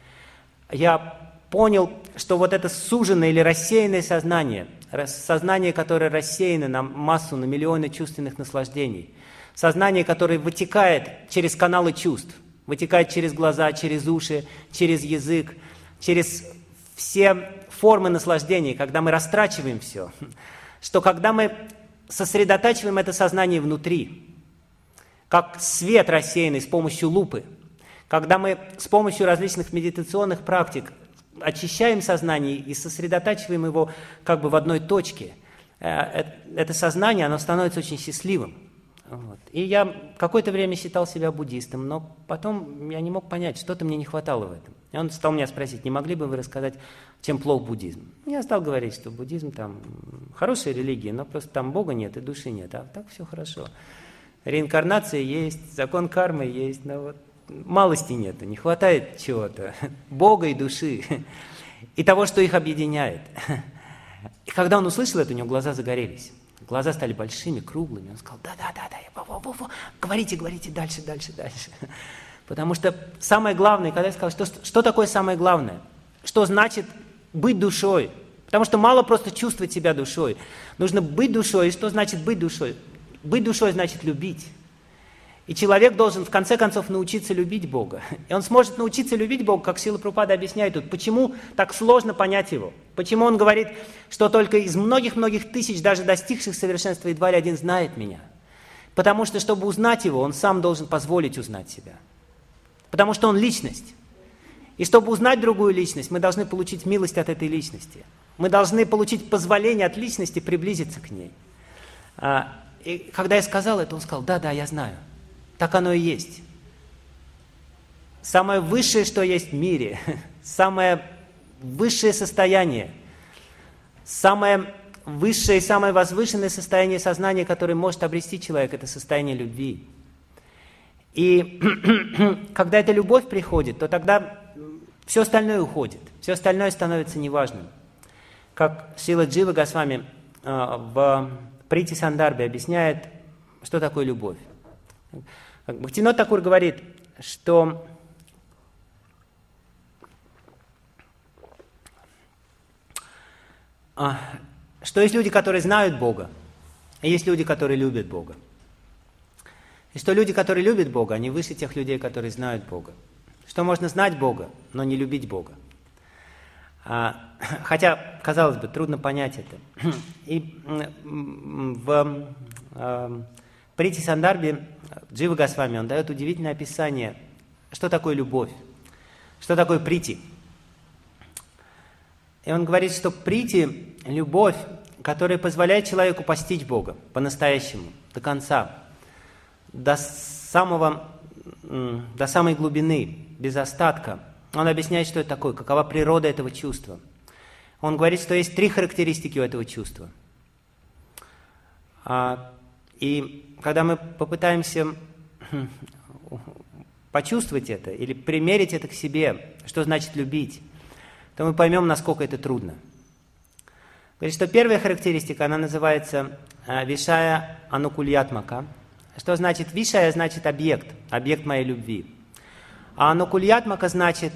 Я понял, что это суженное или рассеянное сознание, сознание, которое рассеяно на массу, на миллионы чувственных наслаждений, сознание, которое вытекает через каналы чувств, вытекает через глаза, через уши, через язык, через все формы наслаждений, когда мы растрачиваем все, что когда мы сосредотачиваем это сознание внутри, как свет рассеянный с помощью лупы, когда мы с помощью различных медитационных практик очищаем сознание и сосредотачиваем его в одной точке, это сознание, оно становится очень счастливым. И я какое-то время считал себя буддистом, но потом я не мог понять, что-то мне не хватало в этом. И он стал меня спросить, не могли бы вы рассказать, чем плох буддизм? Я стал говорить, что буддизм там хорошая религия, но просто там Бога нет и души нет, а так все хорошо. Реинкарнация есть, закон кармы есть, но малости нет, не хватает чего-то, Бога и души, и того, что их объединяет. И когда он услышал это, у него глаза загорелись. Глаза стали большими, круглыми. Он сказал, да, говорите, дальше. Потому что самое главное, когда я сказал, что такое самое главное? Что значит быть душой? Потому что мало просто чувствовать себя душой. Нужно быть душой. И что значит быть душой? Быть душой значит любить. И человек должен, в конце концов, научиться любить Бога. И он сможет научиться любить Бога, как Шрила Прабхупада объясняет тут, почему так сложно понять Его. Почему он говорит, что только из многих-многих тысяч, даже достигших совершенства, едва ли один знает меня. Потому что, чтобы узнать Его, он сам должен позволить узнать себя. Потому что он личность. И чтобы узнать другую личность, мы должны получить милость от этой личности. Мы должны получить позволение от личности приблизиться к ней. И когда я сказал это, он сказал, да, я знаю. Так оно и есть. Самое высшее, что есть в мире, самое высшее состояние, самое высшее и самое возвышенное состояние сознания, которое может обрести человек, это состояние любви. И когда эта любовь приходит, то тогда все остальное уходит, все остальное становится неважным. Как Шрила Джива Госвами в Прити Сандарбе объясняет, что такое любовь. Бхактивинода Тхакур говорит, что есть люди, которые знают Бога, и есть люди, которые любят Бога. И что люди, которые любят Бога, они выше тех людей, которые знают Бога. Что можно знать Бога, но не любить Бога. Хотя, казалось бы, трудно понять это. И в Прити Сандарбе Джива Госвами, он дает удивительное описание, что такое любовь, что такое прити. И он говорит, что прити – любовь, которая позволяет человеку постичь Бога по-настоящему, до конца, до самой глубины, без остатка. Он объясняет, что это такое, какова природа этого чувства. Он говорит, что есть 3 характеристики у этого чувства. И когда мы попытаемся почувствовать это или примерить это к себе, что значит любить, то мы поймем, насколько это трудно. Говорит, что первая характеристика, она называется вишая анукульятмака. Что значит вишая? Значит объект моей любви. А анукульятмака значит,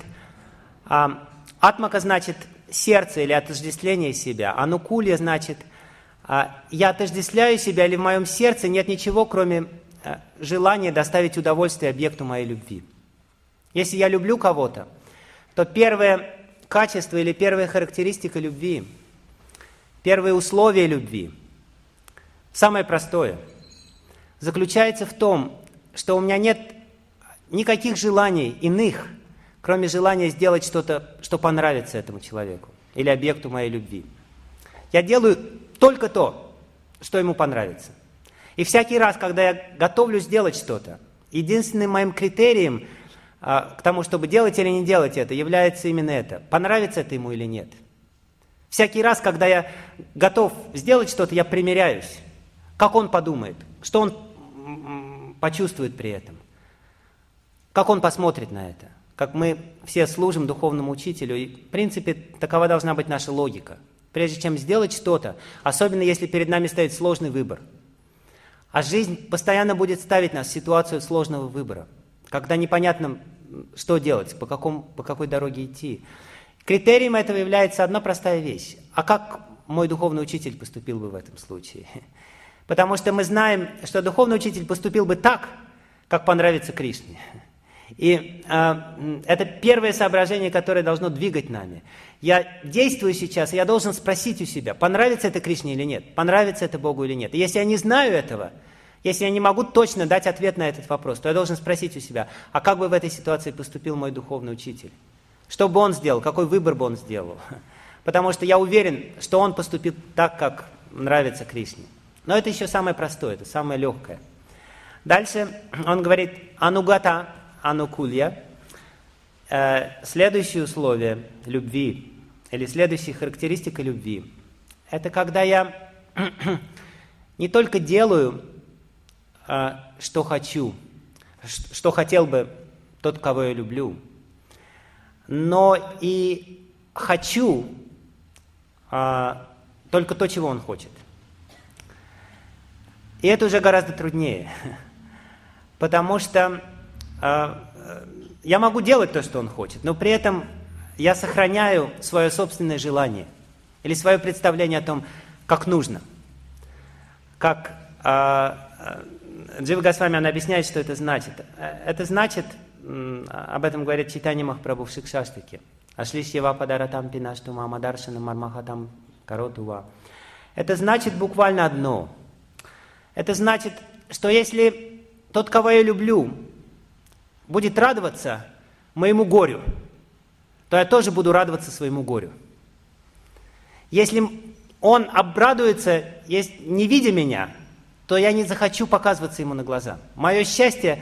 атмака значит сердце или отождествление себя. Анукулья значит, я отождествляю себя, или в моем сердце нет ничего, кроме желания доставить удовольствие объекту моей любви. Если я люблю кого-то, то первое качество или первая характеристика любви, первое условие любви, самое простое, заключается в том, что у меня нет никаких желаний иных, кроме желания сделать что-то, что понравится этому человеку или объекту моей любви. Я делаю только то, что ему понравится. И всякий раз, когда я готовлюсь сделать что-то, единственным моим критерием к тому, чтобы делать или не делать это, является именно это. Понравится это ему или нет. Всякий раз, когда я готов сделать что-то, я примеряюсь. Как он подумает, что он почувствует при этом, как он посмотрит на это. Как мы все служим духовному учителю, и в принципе такова должна быть наша логика. Прежде чем сделать что-то, особенно если перед нами стоит сложный выбор. А жизнь постоянно будет ставить нас в ситуацию сложного выбора, когда непонятно, что делать, по какой дороге идти. Критерием этого является одна простая вещь. А как мой духовный учитель поступил бы в этом случае? Потому что мы знаем, что духовный учитель поступил бы так, как понравится Кришне. И это первое соображение, которое должно двигать нами. Я действую сейчас, и я должен спросить у себя, понравится это Кришне или нет, понравится это Богу или нет. И если я не знаю этого, если я не могу точно дать ответ на этот вопрос, то я должен спросить у себя, а как бы в этой ситуации поступил мой духовный учитель? Что бы он сделал, какой выбор бы он сделал? Потому что я уверен, что он поступит так, как нравится Кришне. Но это еще самое простое, это самое легкое. Дальше он говорит анугата, анукулья. Следующее условие любви, или следующая характеристика любви, это когда я не только делаю, что хочу, что хотел бы тот, кого я люблю, но и хочу только то, чего он хочет. И это уже гораздо труднее, потому что я могу делать то, что он хочет, но при этом я сохраняю свое собственное желание или свое представление о том, как нужно. Как Джива Госвами, он объясняет, что это значит. Это значит, об этом говорит Чайтанья Махапрабху в Шикшаштаке. Ашлишьева падаратам пинашту мамадаршана мармахатам каротува. Это значит буквально одно. Это значит, что если тот, кого я люблю, будет радоваться моему горю, то я тоже буду радоваться своему горю. Если он обрадуется, не видя меня, то я не захочу показываться ему на глаза. Мое счастье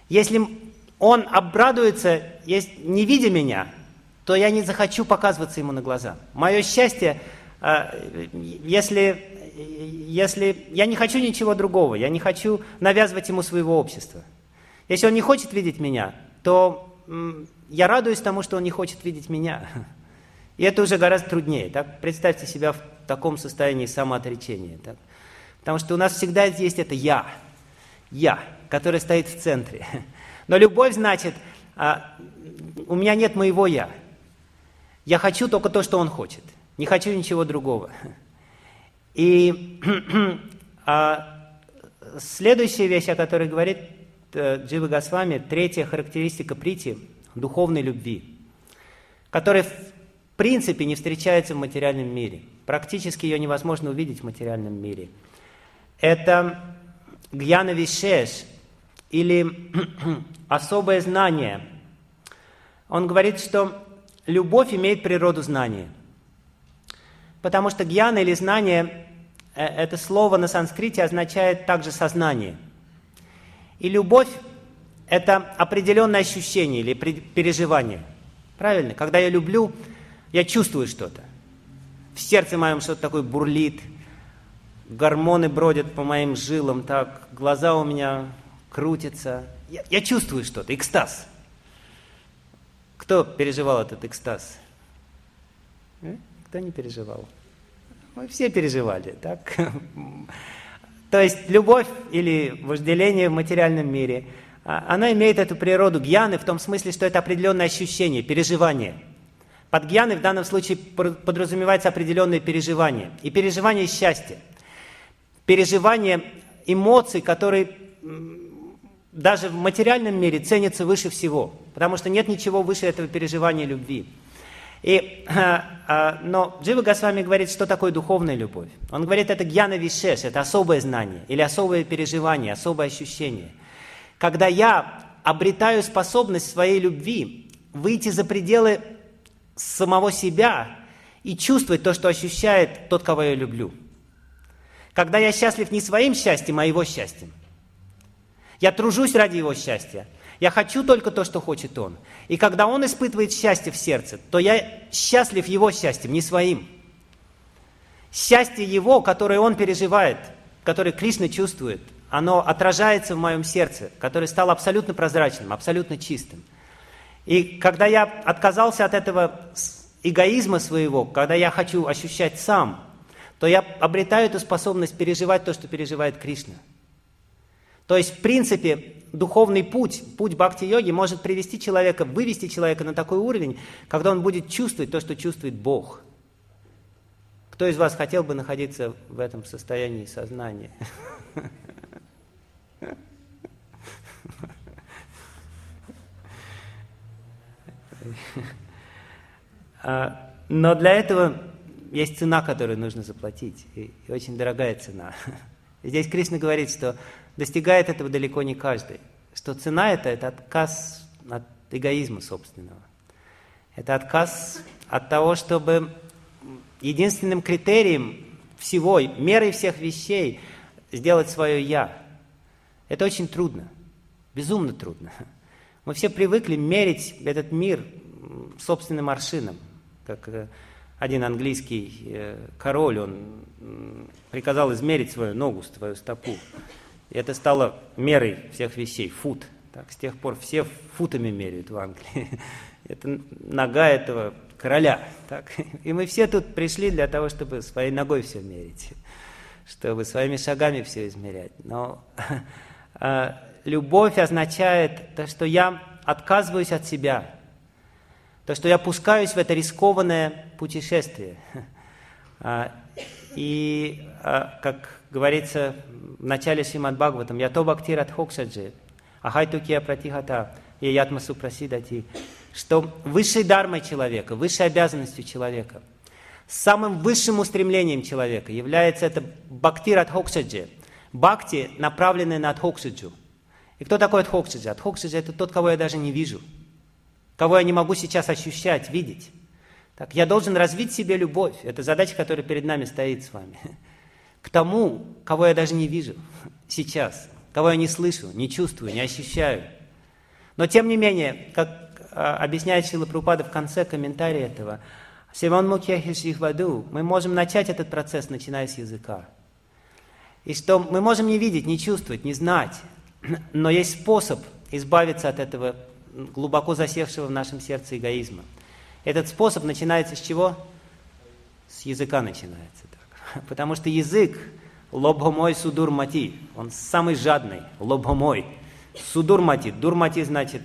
Если он обрадуется, не видя меня, то я не захочу показываться ему на глаза. Мое счастье, если я не хочу ничего другого, я не хочу навязывать ему своего общества. Если он не хочет видеть меня, то я радуюсь тому, что он не хочет видеть меня. И это уже гораздо труднее. Так? Представьте себя в таком состоянии самоотречения. Так? Потому что у нас всегда есть это «я», которое стоит в центре. Но любовь значит, у меня нет моего «я». Я хочу только то, что он хочет. Не хочу ничего другого. И следующая вещь, о которой говорит Джива Госвами, третья характеристика прити, духовной любви, которая в принципе не встречается в материальном мире. Практически ее невозможно увидеть в материальном мире. Это гьяна вишеш, или особое знание. Он говорит, что любовь имеет природу знания. Потому что гьяна или знание, это слово на санскрите означает также сознание. И любовь – это определенное ощущение или переживание. Правильно? Когда я люблю, я чувствую что-то. В сердце моем что-то такое бурлит, гормоны бродят по моим жилам, так, глаза у меня крутятся. Я чувствую что-то, экстаз. Кто переживал этот экстаз? Кто не переживал? Мы все переживали, так? То есть любовь или вожделение в материальном мире, она имеет эту природу гьяны в том смысле, что это определенное ощущение, переживание. Под гьяной в данном случае подразумевается определенное переживание. И переживание счастья. Переживание эмоций, которые даже в материальном мире ценятся выше всего. Потому что нет ничего выше этого переживания любви. Но Джива Госвами говорит, что такое духовная любовь. Он говорит, это гьяна вишеш, это особое знание, или особое переживание, особое ощущение. Когда я обретаю способность своей любви выйти за пределы самого себя и чувствовать то, что ощущает тот, кого я люблю. Когда я счастлив не своим счастьем, а его счастьем. Я тружусь ради его счастья. Я хочу только то, что хочет он. И когда он испытывает счастье в сердце, то я счастлив его счастьем, не своим. Счастье его, которое он переживает, которое Кришна чувствует, оно отражается в моем сердце, которое стало абсолютно прозрачным, абсолютно чистым. И когда я отказался от этого эгоизма своего, когда я хочу ощущать сам, то я обретаю эту способность переживать то, что переживает Кришна. То есть, в принципе, духовный путь бхакти-йоги может привести человека, вывести человека на такой уровень, когда он будет чувствовать то, что чувствует Бог. Кто из вас хотел бы находиться в этом состоянии сознания? Но для этого есть цена, которую нужно заплатить, и очень дорогая цена. Здесь Кришна говорит, что достигает этого далеко не каждый, что цена это отказ от эгоизма собственного. Это отказ от того, чтобы единственным критерием всего, мерой всех вещей сделать свое «я». Это очень трудно, безумно трудно. Мы все привыкли мерить этот мир собственным аршином, как один английский король, он приказал измерить свою ногу, свою стопу. И это стало мерой всех вещей, фут. Так, с тех пор все футами меряют в Англии. Это нога этого короля. Так. И мы все тут пришли для того, чтобы своей ногой все мерить, чтобы своими шагами все измерять. Но любовь означает то, что я отказываюсь от себя, то, что я пускаюсь в это рискованное путешествие. И, как говорится в начале Шримад Бхагаватам, «Ято бхакти радхокшаджи, ахайту кия пратихата, яятма супрасидати», что высшей дармой человека, высшей обязанностью человека, самым высшим устремлением человека является это бхакти радхокшаджи, бхакти, направленное на адхокшаджу. И кто такой адхокшаджи? Адхокшаджи – это тот, кого я даже не вижу, кого я не могу сейчас ощущать, видеть. Так, я должен развить в себе любовь. Это задача, которая перед нами стоит с вами. К тому, кого я даже не вижу сейчас, кого я не слышу, не чувствую, не ощущаю. Но тем не менее, как объясняет Шрила Прабхупада в конце комментария этого, мы можем начать этот процесс, начиная с языка. И что мы можем не видеть, не чувствовать, не знать, но есть способ избавиться от этого глубоко засевшего в нашем сердце эгоизма. Этот способ начинается с чего? С языка начинается. Так. Потому что язык, лобхомой судурмати, он самый жадный, лобхомой. Судурмати, дурмати значит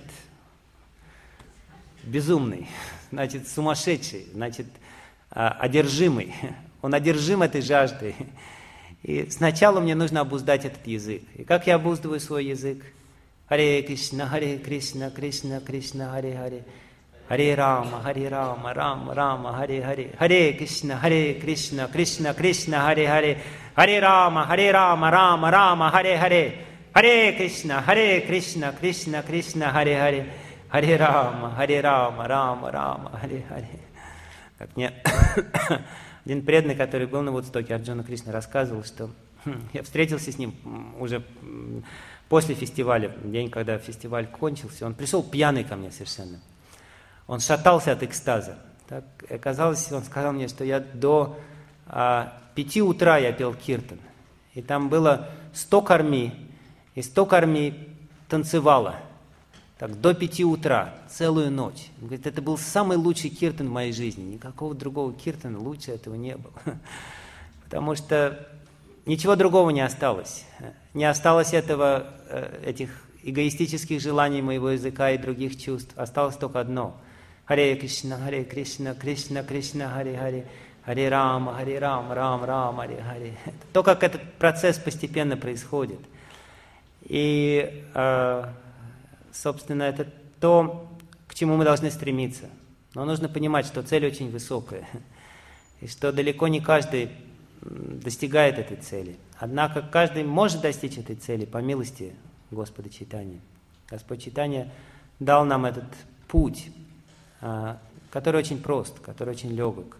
безумный, значит сумасшедший, значит одержимый. Он одержим этой жаждой. И сначала мне нужно обуздать этот язык. И как я обуздываю свой язык? Харе Кришна, Кришна, Кришна, Харе Харе. Харе Рама, Рама, Рама, Харе Харе. Харе Кришна, Кришна, Кришна, Харе Харе. Харе Рама, Рама, Рама, Харе Харе. Харе Кришна, Кришна, Кришна, Харе Харе. Харе Рама, Рама, Рама, Харе Харе. Как мне один преданный, который был на Вудстоке, Арджуна Кришна, рассказывал, что я встретился с ним уже после фестиваля, день, когда фестиваль кончился. Он пришел пьяный ко мне совершенно. Он шатался от экстаза. Так, оказалось, он сказал мне, что я до 5 утра я пел киртан. И там было 100 карми, и 100 карми танцевало. Так, до 5 утра, целую ночь. Он говорит, это был самый лучший киртан в моей жизни. Никакого другого киртана лучше этого не было. Потому что ничего другого не осталось. Не осталось этих эгоистических желаний моего языка и других чувств. Осталось только одно. Харе Кришна, Кришна, Кришна, Харе Харе. Харе Рама, Рама, Рама, Харе Харе. То, как этот процесс постепенно происходит. И, собственно, это то, к чему мы должны стремиться. Но нужно понимать, что цель очень высокая. И что далеко не каждый достигает этой цели. Однако каждый может достичь этой цели по милости Господа Чайтаньи. Господь Чайтанья дал нам этот путь, который очень прост, который очень легок.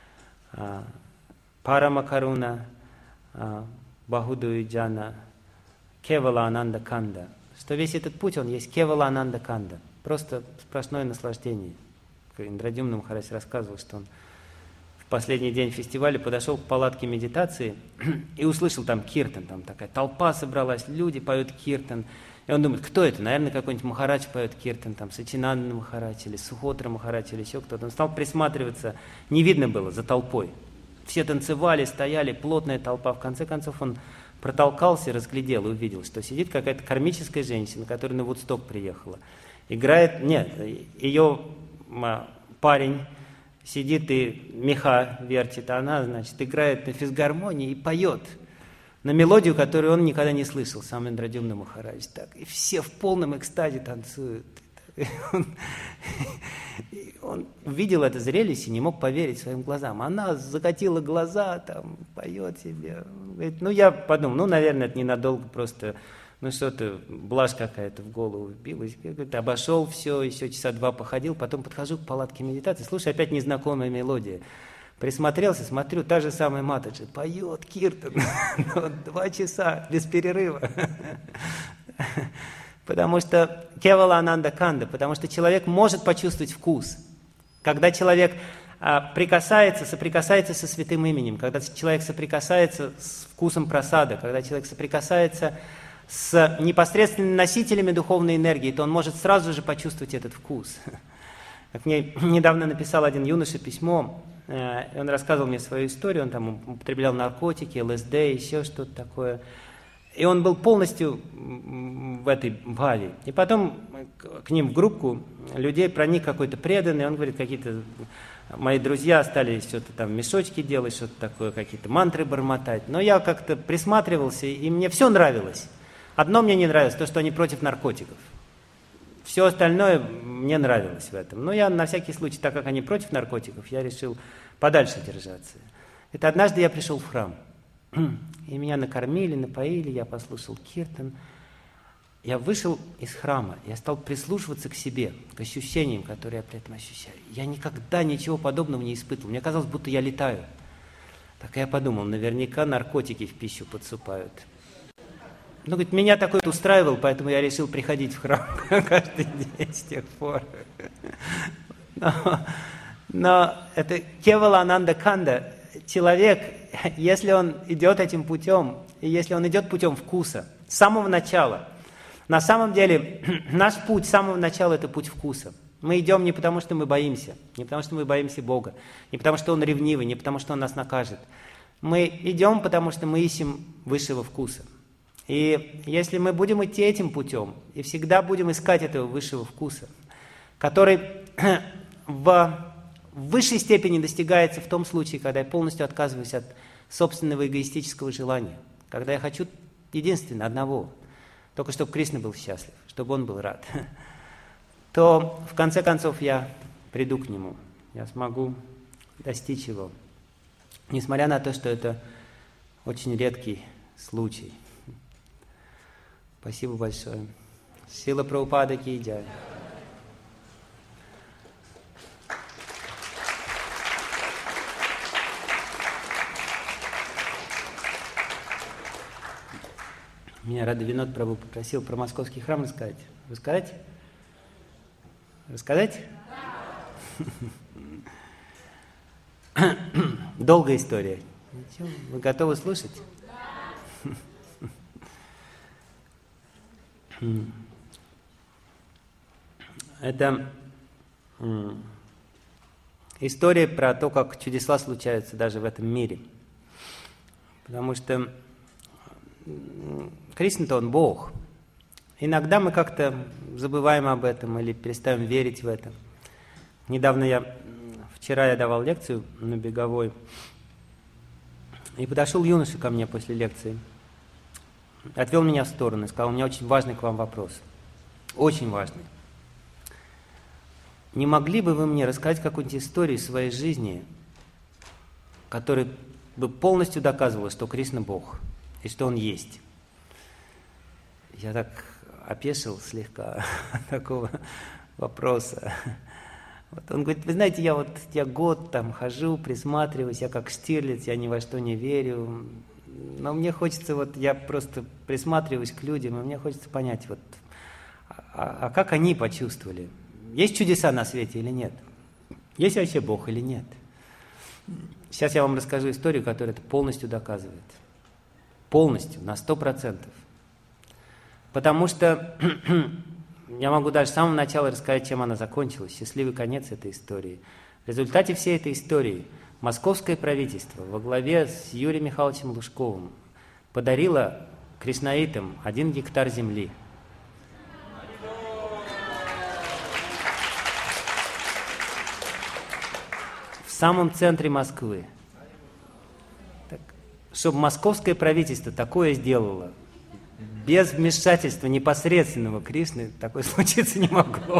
Парама каруна, бахудуи джана, кевала ананда канда. Что весь этот путь, он есть кевала ананда канда. Просто сплошное наслаждение. Индрадюмна Махарадж рассказывал, что он в последний день фестиваля подошел к палатке медитации и услышал там киртан. Там такая толпа собралась, люди поют киртан. И он думает, кто это? Наверное, какой-нибудь Махарадж поет киртан, там, Сачинанда Махарадж, или Сухотра Махарадж, или еще кто-то. Он стал присматриваться, не видно было за толпой. Все танцевали, стояли, плотная толпа. В конце концов он протолкался, разглядел и увидел, что сидит какая-то кармическая женщина, которая на Вудсток приехала. Играет, нет, ее парень сидит и меха вертит, а она, значит, играет на физгармонии и поет на мелодию, которую он никогда не слышал, сам Индрадюмна Махарадж. Так, и все в полном экстазе танцуют. Он видел это зрелище, не мог поверить своим глазам. Она закатила глаза, там, поет себе. Говорит, я подумал, наверное, это ненадолго просто, что-то, блажь какая-то в голову вбилась. Говорит, обошел все, еще часа 2 походил, потом подхожу к палатке медитации, слушай, опять незнакомая мелодия. Присмотрелся, смотрю, та же самая Матаджи поет киртан 2 часа без перерыва. Потому что кевала ананда канда, потому что человек может почувствовать вкус. Когда человек соприкасается со святым именем, когда человек соприкасается с вкусом прасада, когда человек соприкасается с непосредственными носителями духовной энергии, то он может сразу же почувствовать этот вкус. Как мне недавно написал один юноша письмо, и он рассказывал мне свою историю, он там употреблял наркотики, ЛСД, еще что-то такое. И он был полностью в этой бхаве. И потом к ним в группу людей проник какой-то преданный, он говорит, какие-то мои друзья стали что-то там мешочки делать, что-то такое, какие-то мантры бормотать. Но я как-то присматривался, и мне все нравилось. Одно мне не нравилось, то, что они против наркотиков. Все остальное мне нравилось в этом. Но я на всякий случай, так как они против наркотиков, я решил подальше держаться. Это однажды я пришел в храм, и меня накормили, напоили, я послушал киртан. Я вышел из храма, я стал прислушиваться к себе, к ощущениям, которые я при этом ощущаю. Я никогда ничего подобного не испытывал. Мне казалось, будто я летаю. Так я подумал, наверняка наркотики в пищу подсыпают. Ну, говорит, меня такой устраивал, поэтому я решил приходить в храм каждый день с тех пор. Но это Кевалананда Канда. Человек, если он идет этим путем, и если он идет путем вкуса, с самого начала, на самом деле, наш путь с самого начала – это путь вкуса. Мы идем не потому, что мы боимся, не потому, что мы боимся Бога, не потому, что Он ревнивый, не потому, что Он нас накажет. Мы идем, потому что мы ищем высшего вкуса. И если мы будем идти этим путем, и всегда будем искать этого высшего вкуса, который в высшей степени достигается в том случае, когда я полностью отказываюсь от собственного эгоистического желания, когда я хочу единственно одного, только чтобы Кришна был счастлив, чтобы он был рад, то в конце концов я приду к нему, я смогу достичь его, несмотря на то, что это очень редкий случай. Спасибо большое. Шрила Прабхупада ки джай. Меня Радhavинод Прабху попросил про московский храм рассказать. Рассказать? Рассказать? Да. Долгая история. Ничего, вы готовы слушать? Да. Это история про то, как чудеса случаются даже в этом мире. Потому что Кришна-то он Бог. Иногда мы как-то забываем об этом или перестаем верить в это. Вчера я давал лекцию на Беговой, и подошел юноша ко мне после лекции, отвел меня в сторону и сказал: у меня очень важный к вам вопрос. Очень важный. Не могли бы вы мне рассказать какую-нибудь историю своей жизни, которая бы полностью доказывала, что Кришна Бог? И что он есть. Я так опешил слегка от такого вопроса. Вот он говорит: вы знаете, я год там хожу, присматриваюсь, я как Штирлиц, я ни во что не верю. Но мне хочется, я просто присматриваюсь к людям, и мне хочется понять, а как они почувствовали? Есть чудеса на свете или нет? Есть вообще Бог или нет? Сейчас я вам расскажу историю, которая это полностью доказывает. Полностью, на 100%. Потому что я могу даже с самого начала рассказать, чем она закончилась. Счастливый конец этой истории. В результате всей этой истории московское правительство во главе с Юрием Михайловичем Лужковым подарило кришнаитам 1 гектар земли. В самом центре Москвы. Чтобы московское правительство такое сделало, без вмешательства непосредственного Кришны, такое случиться не могло.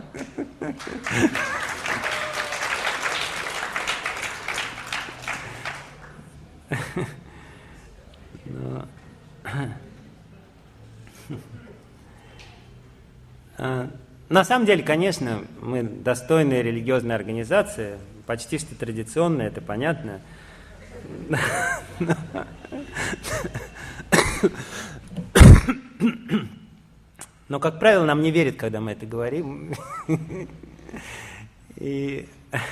На самом деле, конечно, мы достойная религиозная организация, почти что традиционная, это понятно. Но, как правило, нам не верят, когда мы это говорим. И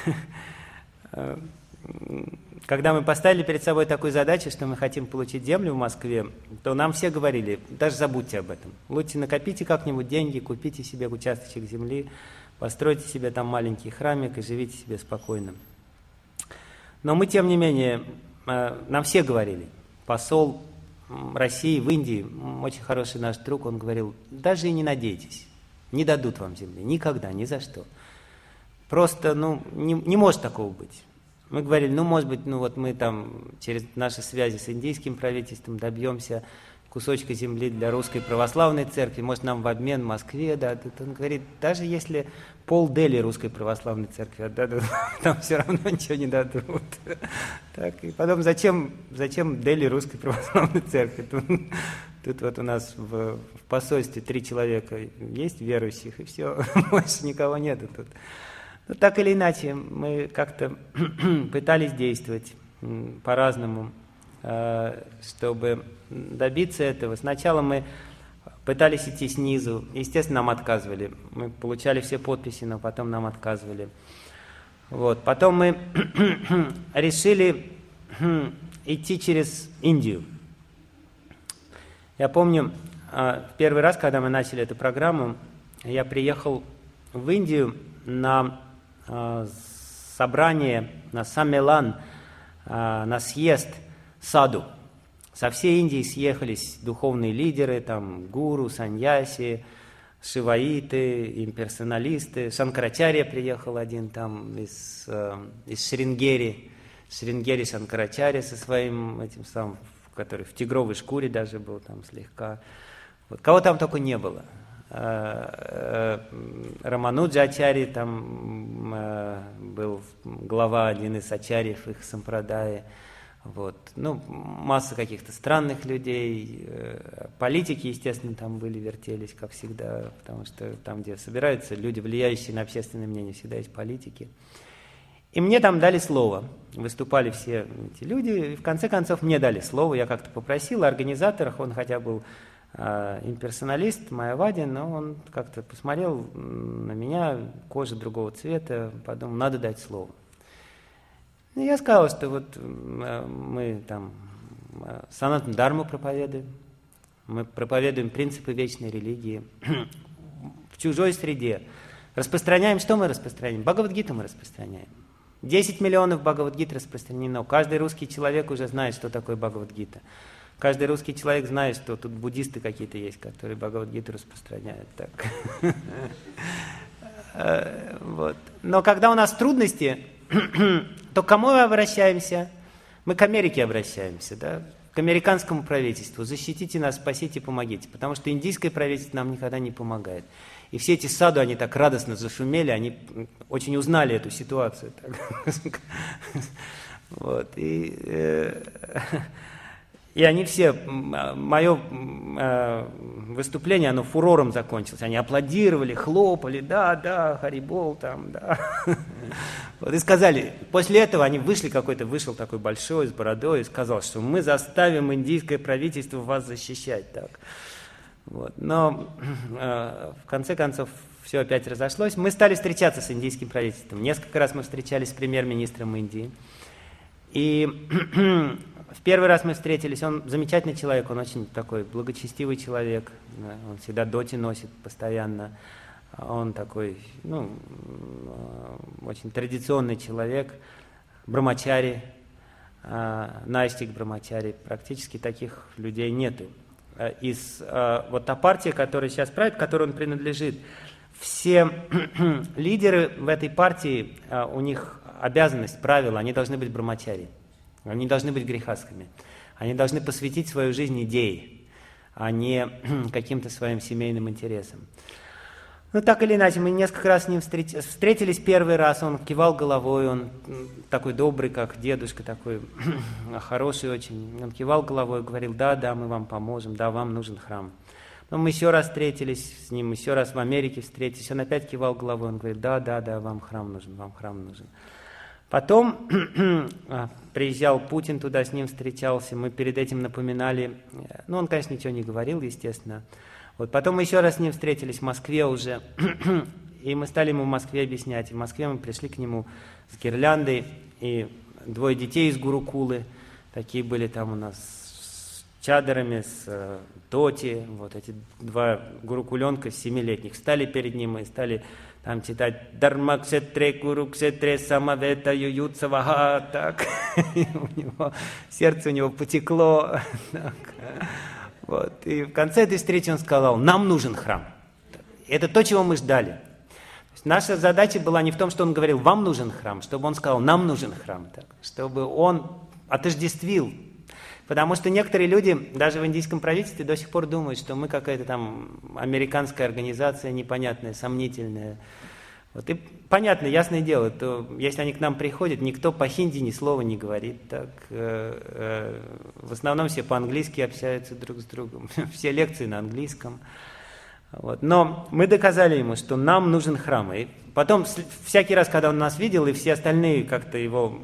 когда мы поставили перед собой такую задачу, что мы хотим получить землю в Москве, то нам все говорили: даже забудьте об этом. Лучше накопите как-нибудь деньги, купите себе участочек земли, постройте себе там маленький храмик и живите себе спокойно. Но мы, тем не менее, нам все говорили. Посол России в Индии, очень хороший наш друг, он говорил: даже и не надейтесь, не дадут вам земли, никогда, ни за что. Просто, не может такого быть. Мы говорили: может быть, мы там через наши связи с индийским правительством добьемся кусочка земли для русской православной церкви, может, нам в обмен в Москве дадут. Он говорит: даже если пол-Дели русской православной церкви отдадут, там все равно ничего не дадут. Так, и потом, зачем Дели русской православной церкви? Тут у нас в посольстве 3 человека есть верующих, и все, больше никого нету тут. Но так или иначе, мы как-то пытались действовать по-разному. чтобы добиться этого. Сначала мы пытались идти снизу, естественно, нам отказывали. Мы получали все подписи, но потом нам отказывали. Вот. Потом мы решили идти через Индию. Я помню, в первый раз, когда мы начали эту программу, я приехал в Индию на собрание, на саммелан, на съезд саду. Со всей Индии съехались духовные лидеры, там гуру, саньяси, шиваиты, имперсоналисты. Шанкарачарья приехал один там из Шрингери. Шрингери Шанкарачарья со своим этим самым, который в тигровой шкуре даже был там слегка. Вот. Кого там только не было. Рамануджа Ачарья там был глава, один из ачарьев их сампрадаи. Вот. Ну, масса каких-то странных людей. Политики, естественно, там были, вертелись, как всегда, потому что там, где собираются люди, влияющие на общественное мнение, всегда есть политики. И мне там дали слово. Выступали все эти люди, и в конце концов мне дали слово. Я как-то попросил о организаторах, он хотя был имперсоналист, Майявади, но он как-то посмотрел на меня, кожа другого цвета, подумал, надо дать слово. И я сказал, что вот мы там санатана дхарму проповедуем, мы проповедуем принципы вечной религии в чужой среде. Распространяем, что мы распространяем? Бхагавад-гиту мы распространяем. 10 миллионов Бхагавад-гит распространено. Каждый русский человек уже знает, что такое Бхагавад-гита. Каждый русский человек знает, что тут буддисты какие-то есть, которые Бхагавад-гиту распространяют. Так. Вот. Но когда у нас трудности, то к кому мы обращаемся? Мы к Америке обращаемся, да? К американскому правительству. Защитите нас, спасите, помогите. Потому что индийское правительство нам никогда не помогает. И все эти саду, они так радостно зашумели, они очень узнали эту ситуацию. Вот. И они все, мое выступление, оно фурором закончилось. Они аплодировали, хлопали, да, Харибол там, да. Вот, и сказали, после этого они вышел такой большой, с бородой, и сказал, что мы заставим индийское правительство вас защищать. Так. Вот. Но в конце концов все опять разошлось. Мы стали встречаться с индийским правительством. Несколько раз мы встречались с премьер-министром Индии. И в первый раз мы встретились, он замечательный человек, он очень такой благочестивый человек, он всегда доти носит постоянно, он такой, очень традиционный человек, брамачари, настик брамачари, практически таких людей нету. Вот та партия, которая сейчас правит, которой он принадлежит, все лидеры в этой партии, у них обязанность, правило, они должны быть брамачари. Они должны быть грехасками. Они должны посвятить свою жизнь идее, а не каким-то своим семейным интересам. Ну, так или иначе, мы несколько раз с ним встретились первый раз, он кивал головой, он такой добрый, как дедушка, такой хороший очень. Он кивал головой, говорил, да, мы вам поможем, да, вам нужен храм. Но мы еще раз встретились с ним, еще раз в Америке встретились, он опять кивал головой, он говорит, да, вам храм нужен, вам храм нужен. Потом приезжал Путин туда, с ним встречался, мы перед этим напоминали, он, конечно, ничего не говорил, естественно. Вот, потом мы еще раз с ним встретились в Москве уже, и мы стали ему в Москве объяснять. И в Москве мы пришли к нему с гирляндой, и 2 детей из Гурукулы, такие были там у нас с чадрами, с доти, вот эти 2 гурукуленка 7-летних, стали перед ним и стали там читать «Дармакшетре, Курукшетре, Самавета, Ююцаваха», так, сердце у него потекло, так. Вот. И в конце этой встречи он сказал, нам нужен храм. Это то, чего мы ждали. То есть наша задача была не в том, что он говорил, вам нужен храм, чтобы он сказал, нам нужен храм. Так, чтобы он отождествил. Потому что некоторые люди, даже в индийском правительстве, до сих пор думают, что мы какая-то там американская организация непонятная, сомнительная. Вот. И понятно, ясное дело, то если они к нам приходят, никто по хинди ни слова не говорит. Так, в основном все по-английски общаются друг с другом. Все лекции на английском. Вот. Но мы доказали ему, что нам нужен храм. И потом, всякий раз, когда он нас видел, и все остальные как-то его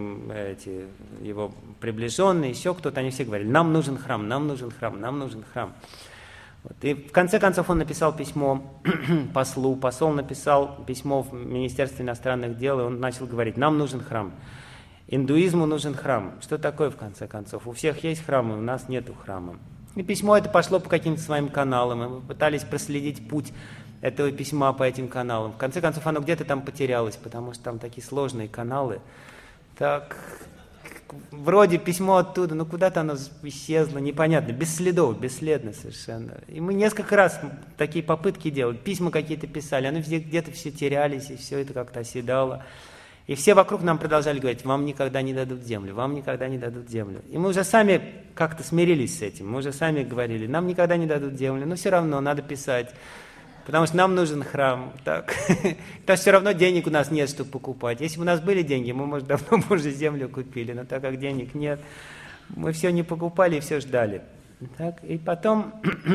приближенные, еще кто-то, они все говорили, нам нужен храм, нам нужен храм, нам нужен храм. Вот. И в конце концов он написал письмо послу, посол написал письмо в Министерство иностранных дел, и он начал говорить, нам нужен храм. Индуизму нужен храм. Что такое, в конце концов? У всех есть храмы, у нас нету храма. И письмо это пошло по каким-то своим каналам, и мы пытались проследить путь этого письма по этим каналам. В конце концов, оно где-то там потерялось, потому что там такие сложные каналы. Так, вроде письмо оттуда, но куда-то оно исчезло, непонятно, без следов, бесследно совершенно. И мы несколько раз такие попытки делали, письма какие-то писали, оно где-то все терялись, и все это как-то оседало. И все вокруг нам продолжали говорить, вам никогда не дадут землю, вам никогда не дадут землю. И мы уже сами как-то смирились с этим, мы уже сами говорили, нам никогда не дадут землю, но все равно надо писать, потому что нам нужен храм. Так. То все равно денег у нас нет, чтобы покупать. Если бы у нас были деньги, мы, может, давно бы уже землю купили, но так как денег нет, мы все не покупали и все ждали. Так. И потом,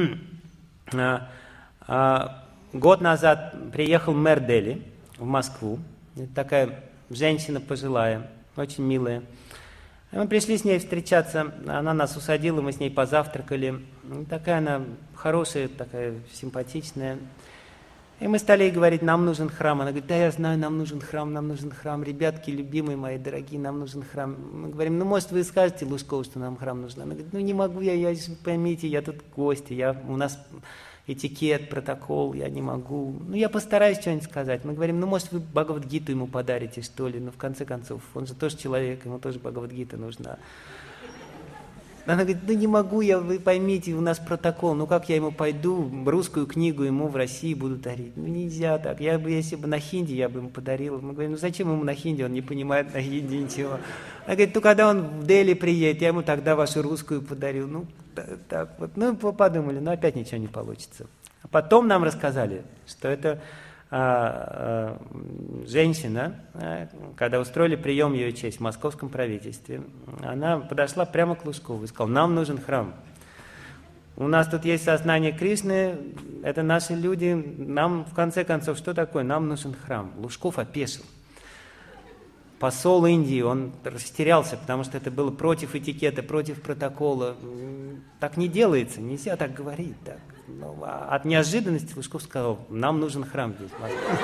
год назад приехал мэр Дели в Москву, это такая женщина пожилая, очень милая. И мы пришли с ней встречаться, она нас усадила, мы с ней позавтракали. Такая она хорошая, такая симпатичная. И мы стали ей говорить, нам нужен храм. Она говорит, да, я знаю, нам нужен храм. Ребятки, любимые мои, дорогие, нам нужен храм. Мы говорим, ну, может, вы скажете Лужкову, что нам храм нужен? Она говорит, ну, не могу я поймите, я тут гости, у нас этикет, протокол, я не могу. Ну, я постараюсь что-нибудь сказать. Мы говорим, ну, может, вы Бхагавад-гиту ему подарите, что ли? Ну, в конце концов, он же тоже человек, ему тоже Бхагавад-гита нужна. Она говорит, ну, не могу я, вы поймите, у нас протокол. Ну, как я ему пойду, русскую книгу ему в России буду дарить? Ну, нельзя так. Если бы на хинди, я бы ему подарила. Мы говорим, ну, зачем ему на хинди? Он не понимает на хинди ничего. Она говорит, ну, когда он в Дели приедет, я ему тогда вашу русскую подарю. Ну, так вот. Ну, подумали, но опять ничего не получится. А потом нам рассказали, что это женщина, когда устроили прием ее честь в московском правительстве, она подошла прямо к Лужкову и сказала, нам нужен храм. У нас тут есть сознание Кришны, это наши люди, нам, в конце концов, что такое? Нам нужен храм. Лужков опешил. Посол Индии, он растерялся, потому что это было против этикета, против протокола. Так не делается, нельзя так говорить. Так. Но от неожиданности Лужков сказал, нам нужен храм здесь.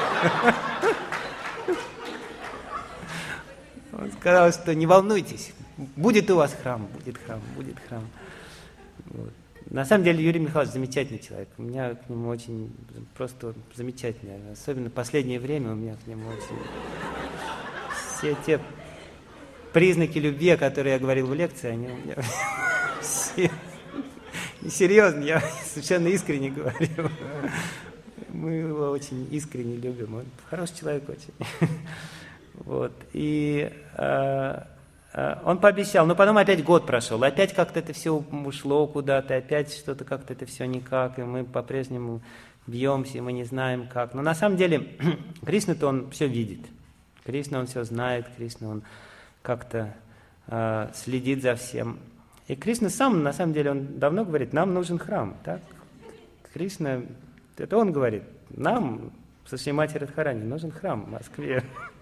Он сказал, что не волнуйтесь, будет у вас храм, будет храм, будет храм. Вот. На самом деле Юрий Михайлович замечательный человек. У меня к нему очень просто замечательный. Особенно в последнее время у меня к нему очень... Все те признаки любви, о которых я говорил в лекции, они у меня все... Серьезно, я совершенно искренне говорю. Мы его очень искренне любим. Он хороший человек очень. Вот. И он пообещал, но потом опять год прошел, опять как-то это все ушло куда-то, опять что-то как-то это все никак, и мы по-прежнему бьемся, и мы не знаем как. Но на самом деле Кришна-то он все видит. Кришна, он все знает, Кришна, он как-то следит за всем. И Кришна сам, на самом деле, он давно говорит, нам нужен храм. Так? Кришна, это он говорит, нам, со Шримати Радхарани, нужен храм в Москве.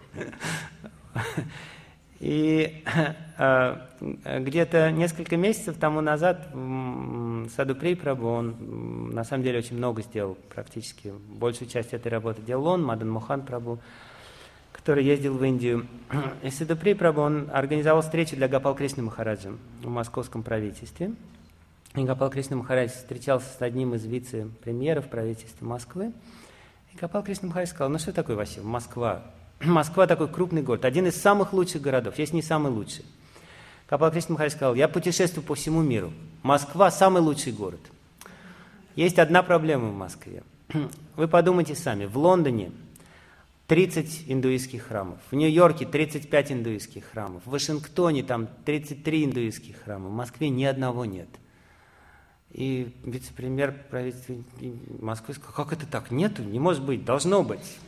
И где-то несколько месяцев тому назад Садупри Прабху, он на самом деле очень много сделал, практически большую часть этой работы делал он, Мадан Мохан Прабху, который ездил в Индию. И Садупри Прабху, он организовал встречу для Гопал Кришны Махараджа в московском правительстве. И Гопал Кришна Махарадж встречался с одним из вице-премьеров правительства Москвы. И Гопал Кришна Махарадж сказал, ну что такое вообще Москва? Москва такой крупный город, один из самых лучших городов, если не самый лучший. Гопал Кришна Махарадж сказал, я путешествую по всему миру. Москва самый лучший город. Есть одна проблема в Москве. Вы подумайте сами, в Лондоне 30 индуистских храмов, в Нью-Йорке 35 индуистских храмов, в Вашингтоне там 33 индуистских храма, в Москве ни одного нет. И вице-премьер правительства Москвы сказал, как это так? Нету? Не может быть, должно быть.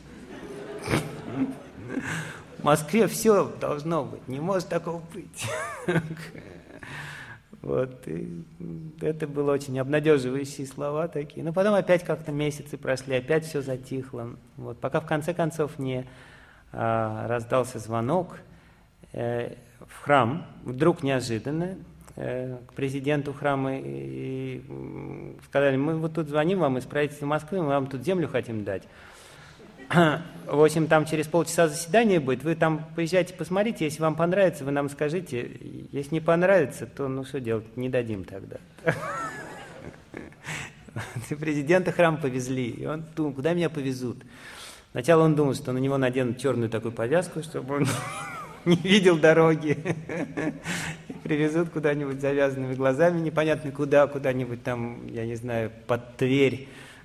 В Москве все должно быть, не может такого быть. Вот, и это было очень обнадеживающие слова такие. Но потом опять как-то месяцы прошли, опять все затихло. Вот, пока в конце концов не раздался звонок в храм, вдруг неожиданно, к президенту храма и сказали: мы вот тут звоним вам из правительства Москвы, мы вам тут землю хотим дать. В общем, там через полчаса заседание будет, вы там поезжайте, посмотрите, если вам понравится, вы нам скажите, если не понравится, то ну что делать, не дадим тогда. Президента храма повезли, и он думал, куда меня повезут. Сначала он думал, что на него наденут черную такую повязку, чтобы он не видел дороги. И привезут куда-нибудь завязанными глазами, непонятно куда, куда-нибудь там, я не знаю, под Тверь.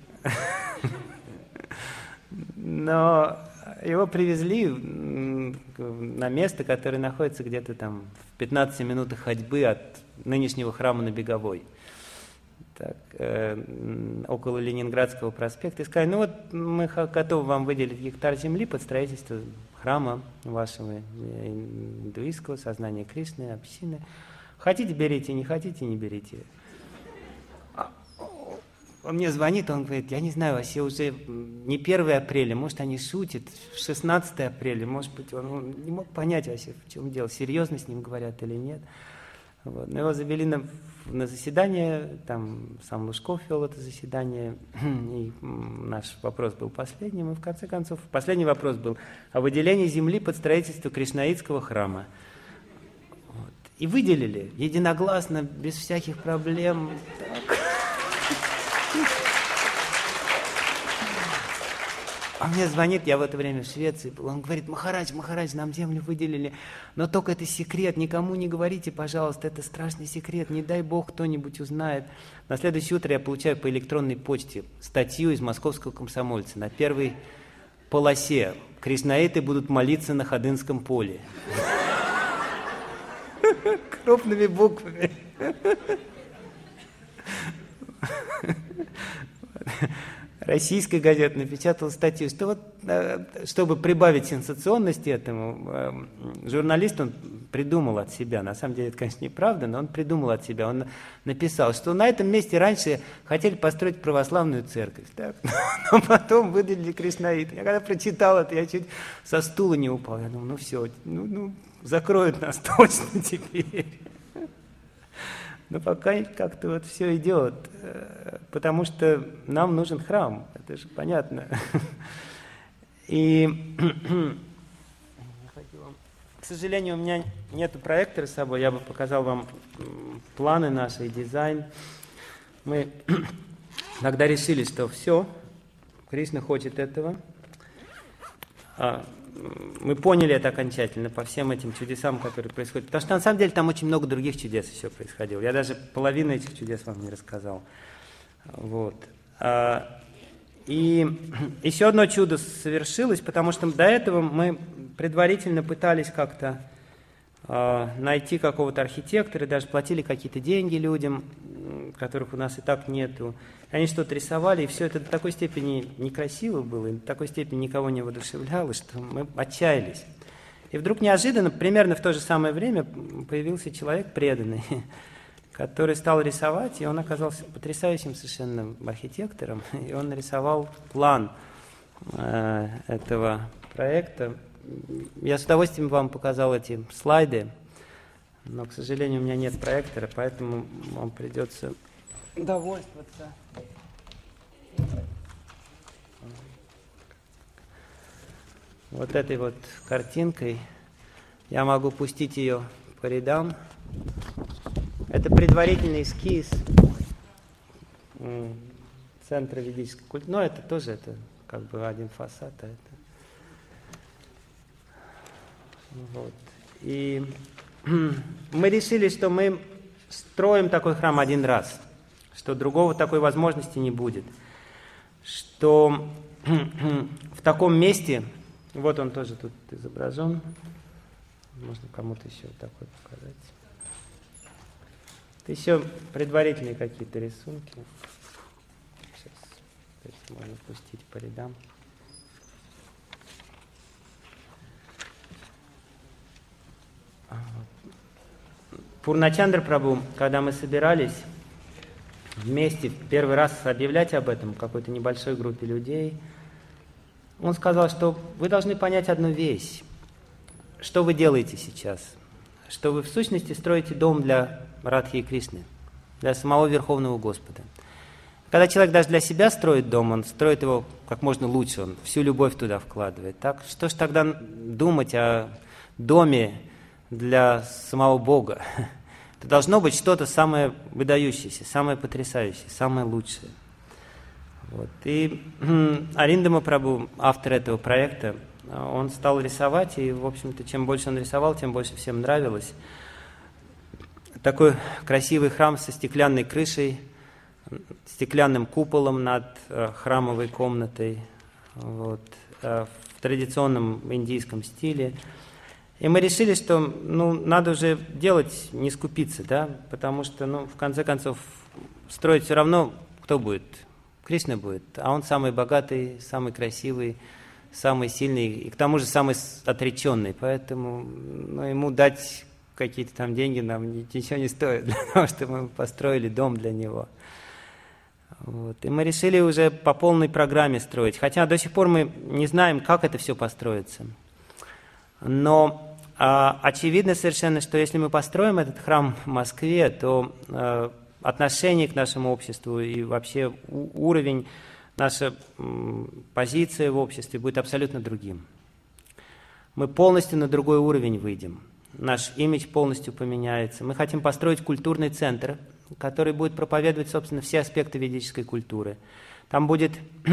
Но его привезли на место, которое находится где-то там в 15 минутах ходьбы от нынешнего храма на Беговой. Так, около Ленинградского проспекта. И сказали: ну вот мы готовы вам выделить гектар земли под строительство храма вашего индуистского сознания Кришны, общины. Хотите, берите, не хотите, не берите. Он мне звонит, он говорит: я не знаю, Вася, уже не 1 апреля, может, они шутят, 16 апреля, может быть, он не мог понять вообще, в чем дело, серьезно с ним говорят или нет. Вот. Но его завели на заседание, там сам Лужков вел это заседание, и наш вопрос был последним, и в конце концов, последний вопрос был о выделении земли под строительство Кришнаитского храма. Вот. И выделили единогласно, без всяких проблем. Так. Он мне звонит, я в это время в Швеции был, он говорит: Махарадж, нам землю выделили, но только это секрет, никому не говорите, пожалуйста, это страшный секрет, не дай бог кто-нибудь узнает. На следующее утро я получаю по электронной почте статью из Московского комсомольца на первой полосе: кришнаиты будут молиться на Ходынском поле. Крупными буквами. Российская газета напечатала статью, что вот, чтобы прибавить сенсационности этому, журналист, он придумал от себя, на самом деле это, конечно, неправда, но он придумал от себя, он написал, что на этом месте раньше хотели построить православную церковь, так? Но потом выделили кришнаиты. Я когда прочитал это, я чуть со стула не упал, я думал, ну все, закроют нас точно теперь. Но пока как-то вот все идет, потому что нам нужен храм, это же понятно. И, к сожалению, у меня нет проектора с собой, я бы показал вам планы наши и дизайн. Мы тогда решили, что все, Кришна хочет этого. Мы поняли это окончательно по всем этим чудесам, которые происходят. Потому что на самом деле там очень много других чудес еще происходило. Я даже половину этих чудес вам не рассказал. Вот. И еще одно чудо совершилось, потому что до этого мы предварительно пытались как-то найти какого-то архитектора, даже платили какие-то деньги людям, которых у нас и так нету. Они что-то рисовали, и все это до такой степени некрасиво было, и до такой степени никого не воодушевляло, что мы отчаялись. И вдруг неожиданно, примерно в то же самое время, появился человек преданный, который стал рисовать, и он оказался потрясающим совершенно архитектором, и он нарисовал план этого проекта. Я с удовольствием вам показал эти слайды, но, к сожалению, у меня нет проектора, поэтому вам придется довольствоваться вот этой вот картинкой. Я могу пустить ее по рядам. Это предварительный эскиз центра ведической культуры. Но это тоже это как бы один фасад. А это... Вот. И мы решили, что мы строим такой храм один раз, что другого такой возможности не будет, что в таком месте, вот он тоже тут изображен, можно кому-то еще такой показать. Это еще предварительные какие-то рисунки. Сейчас можно пустить по рядам. Пурначандра Прабху, когда мы собирались вместе первый раз объявлять об этом какой-то небольшой группе людей, он сказал, что вы должны понять одну вещь. Что вы делаете сейчас? Что вы в сущности строите дом для Радхи и Кришны, для самого Верховного Господа. Когда человек даже для себя строит дом, он строит его как можно лучше, он всю любовь туда вкладывает. Так что ж тогда думать о доме для самого Бога? Это должно быть что-то самое выдающееся, самое потрясающее, самое лучшее. Вот. И Ариндама Прабху, автор этого проекта, он стал рисовать, и, в общем-то, чем больше он рисовал, тем больше всем нравилось. Такой красивый храм со стеклянной крышей, стеклянным куполом над храмовой комнатой, вот, в традиционном индийском стиле. И мы решили, что надо уже делать, не скупиться, да, потому что, в конце концов, строить все равно кто будет? Кришна будет, а он самый богатый, самый красивый, самый сильный и к тому же самый отреченный, поэтому ему дать какие-то там деньги нам ничего не стоит, потому что мы построили дом для него. Вот. И мы решили уже по полной программе строить, хотя до сих пор мы не знаем, как это все построится. Но очевидно совершенно, что если мы построим этот храм в Москве, то отношение к нашему обществу и вообще уровень, наша позиция в обществе будет абсолютно другим. Мы полностью на другой уровень выйдем. Наш имидж полностью поменяется. Мы хотим построить культурный центр, который будет проповедовать, собственно, все аспекты ведической культуры. Там будет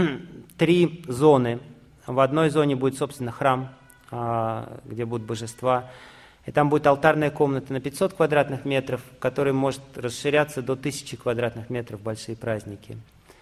3 зоны. В одной зоне будет, собственно, храм, где будут божества. И там будет алтарная комната на 500 квадратных метров, которая может расширяться до 1000 квадратных метров в большие праздники.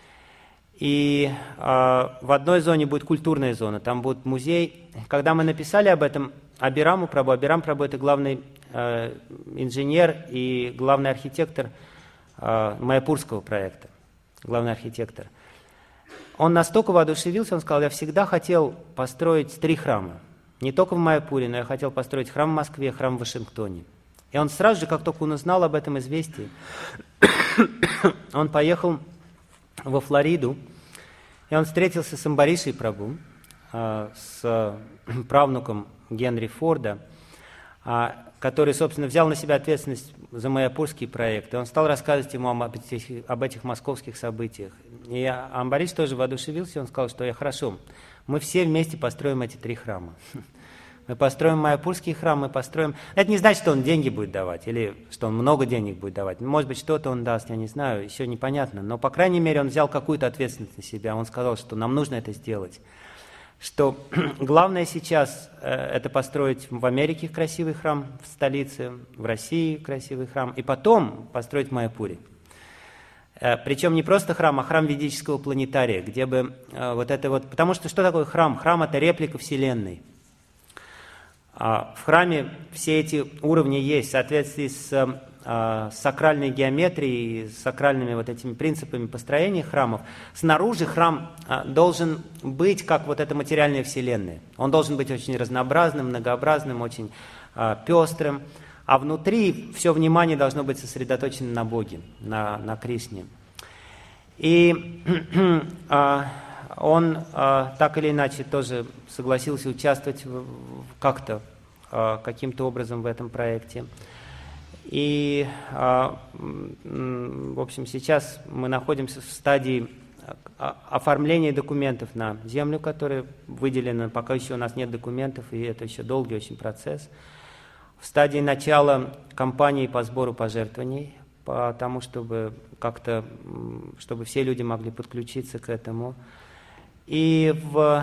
И в одной зоне будет культурная зона, там будет музей. Когда мы написали об этом Абираму Прабху, Абирам Прабху – это главный инженер и главный архитектор Майяпурского проекта, главный архитектор. Он настолько воодушевился, он сказал: я всегда хотел построить 3 храма. Не только в Майяпуре, но я хотел построить храм в Москве, храм в Вашингтоне. И он сразу же, как только он узнал об этом известии, он поехал во Флориду, и он встретился с Амбаришей Прабху, с правнуком Генри Форда, который, собственно, взял на себя ответственность за майяпурский проект. И он стал рассказывать ему об этих московских событиях. И Амбариш тоже воодушевился, он сказал, что хорошо, мы все вместе построим эти 3 храма. Мы построим майяпурский храм, мы построим... Это не значит, что он деньги будет давать, или что он много денег будет давать. Может быть, что-то он даст, я не знаю, еще непонятно. Но, по крайней мере, он взял какую-то ответственность на себя. Он сказал, что нам нужно это сделать. Что главное сейчас это построить в Америке красивый храм, в столице, в России красивый храм, и потом построить в Майяпуре. Причем не просто храм, а храм ведического планетария, где бы вот это вот... Потому что такое храм? Храм – это реплика Вселенной. В храме все эти уровни есть в соответствии с сакральной геометрией, с сакральными вот этими принципами построения храмов. Снаружи храм должен быть как вот эта материальная Вселенная. Он должен быть очень разнообразным, многообразным, очень пестрым. А внутри все внимание должно быть сосредоточено на Боге, на Кришне. И он так или иначе тоже согласился участвовать как-то, каким-то образом в этом проекте. И, в общем, сейчас мы находимся в стадии оформления документов на землю, которая выделена. Пока еще у нас нет документов, и это еще долгий очень процесс. В стадии начала кампании по сбору пожертвований, потому чтобы как-то, чтобы все люди могли подключиться к этому. И в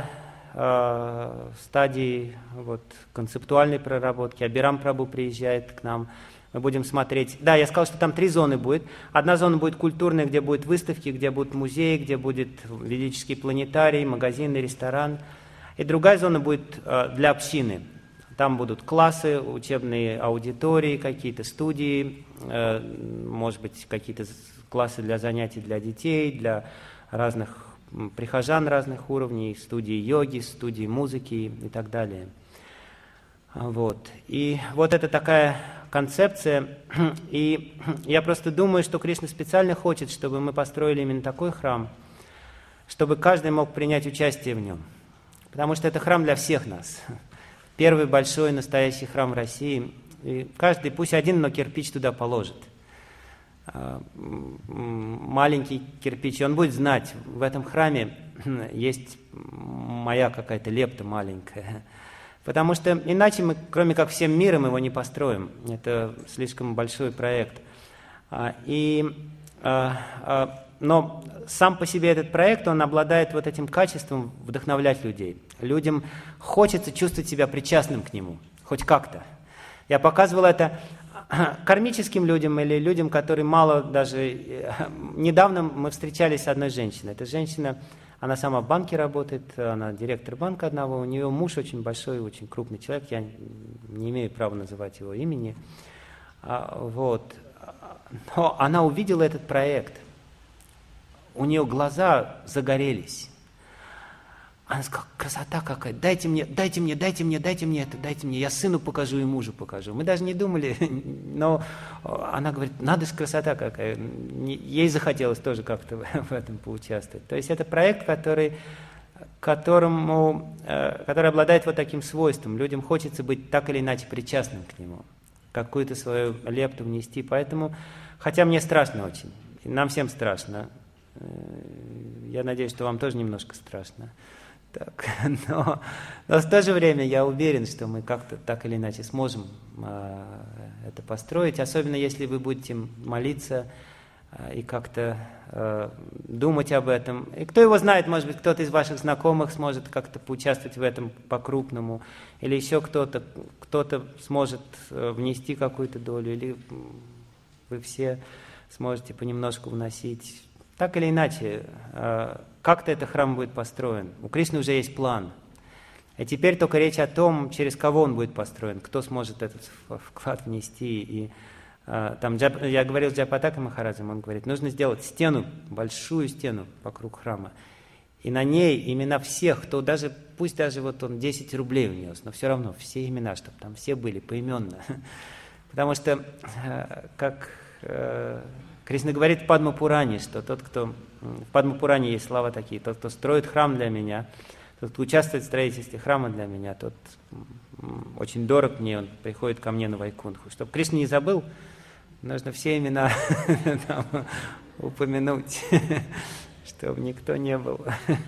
стадии вот, концептуальной проработки Абирам Прабху приезжает к нам. Мы будем смотреть. Да, я сказал, что там 3 зоны будет. Одна зона будет культурная, где будут выставки, где будут музеи, где будет ведический планетарий, магазин и ресторан. И другая зона будет для общины. Там будут классы, учебные аудитории, какие-то студии, может быть, какие-то классы для занятий для детей, для разных прихожан разных уровней, студии йоги, студии музыки и так далее. Вот. И вот это такая концепция. И я просто думаю, что Кришна специально хочет, чтобы мы построили именно такой храм, чтобы каждый мог принять участие в нем. Потому что это храм для всех нас. Первый большой настоящий храм в России. И каждый, пусть один, но кирпич туда положит. Маленький кирпич. И он будет знать, в этом храме есть моя какая-то лепта маленькая. Потому что иначе мы, кроме как всем миром, его не построим. Это слишком большой проект. Но сам по себе этот проект, он обладает вот этим качеством вдохновлять людей. Людям хочется чувствовать себя причастным к нему, хоть как-то. Я показывал это кармическим людям или людям, которые мало даже... Недавно мы встречались с одной женщиной. Эта женщина, она сама в банке работает, она директор банка одного, у нее муж очень большой, очень крупный человек, я не имею права называть его имени. Вот. Но она увидела этот проект. У нее глаза загорелись. Она сказала, красота какая, дайте мне это, я сыну покажу и мужу покажу. Мы даже не думали, но она говорит, надо же, красота какая. Ей захотелось тоже как-то в этом поучаствовать. То есть это проект, который обладает вот таким свойством. Людям хочется быть так или иначе причастным к нему, какую-то свою лепту внести. Поэтому, хотя мне страшно очень, нам всем страшно, я надеюсь, что вам тоже немножко страшно. Так, но в то же время я уверен, что мы как-то так или иначе сможем это построить, особенно если вы будете молиться и как-то думать об этом. И кто его знает, может быть, кто-то из ваших знакомых сможет как-то поучаствовать в этом по-крупному, или еще кто-то сможет внести какую-то долю, или вы все сможете понемножку вносить. Так или иначе, как-то этот храм будет построен. У Кришны уже есть план. И теперь только речь о том, через кого он будет построен, кто сможет этот вклад внести. И там я говорил с Джайапатакой Махараджем, он говорит, нужно сделать стену, большую стену вокруг храма. И на ней имена всех, кто даже, пусть даже вот он 10 рублей внес, но все равно все имена, чтобы там все были поименно. Потому что, как Кришна говорит в Падма-пуране, что тот, кто... В Падма-пуране есть слова такие. Тот, кто строит храм для меня, тот, кто участвует в строительстве храма для меня, тот очень дорог мне, он приходит ко мне на Вайкунтху. Чтобы Кришна не забыл, нужно все имена упомянуть, чтобы никто не был.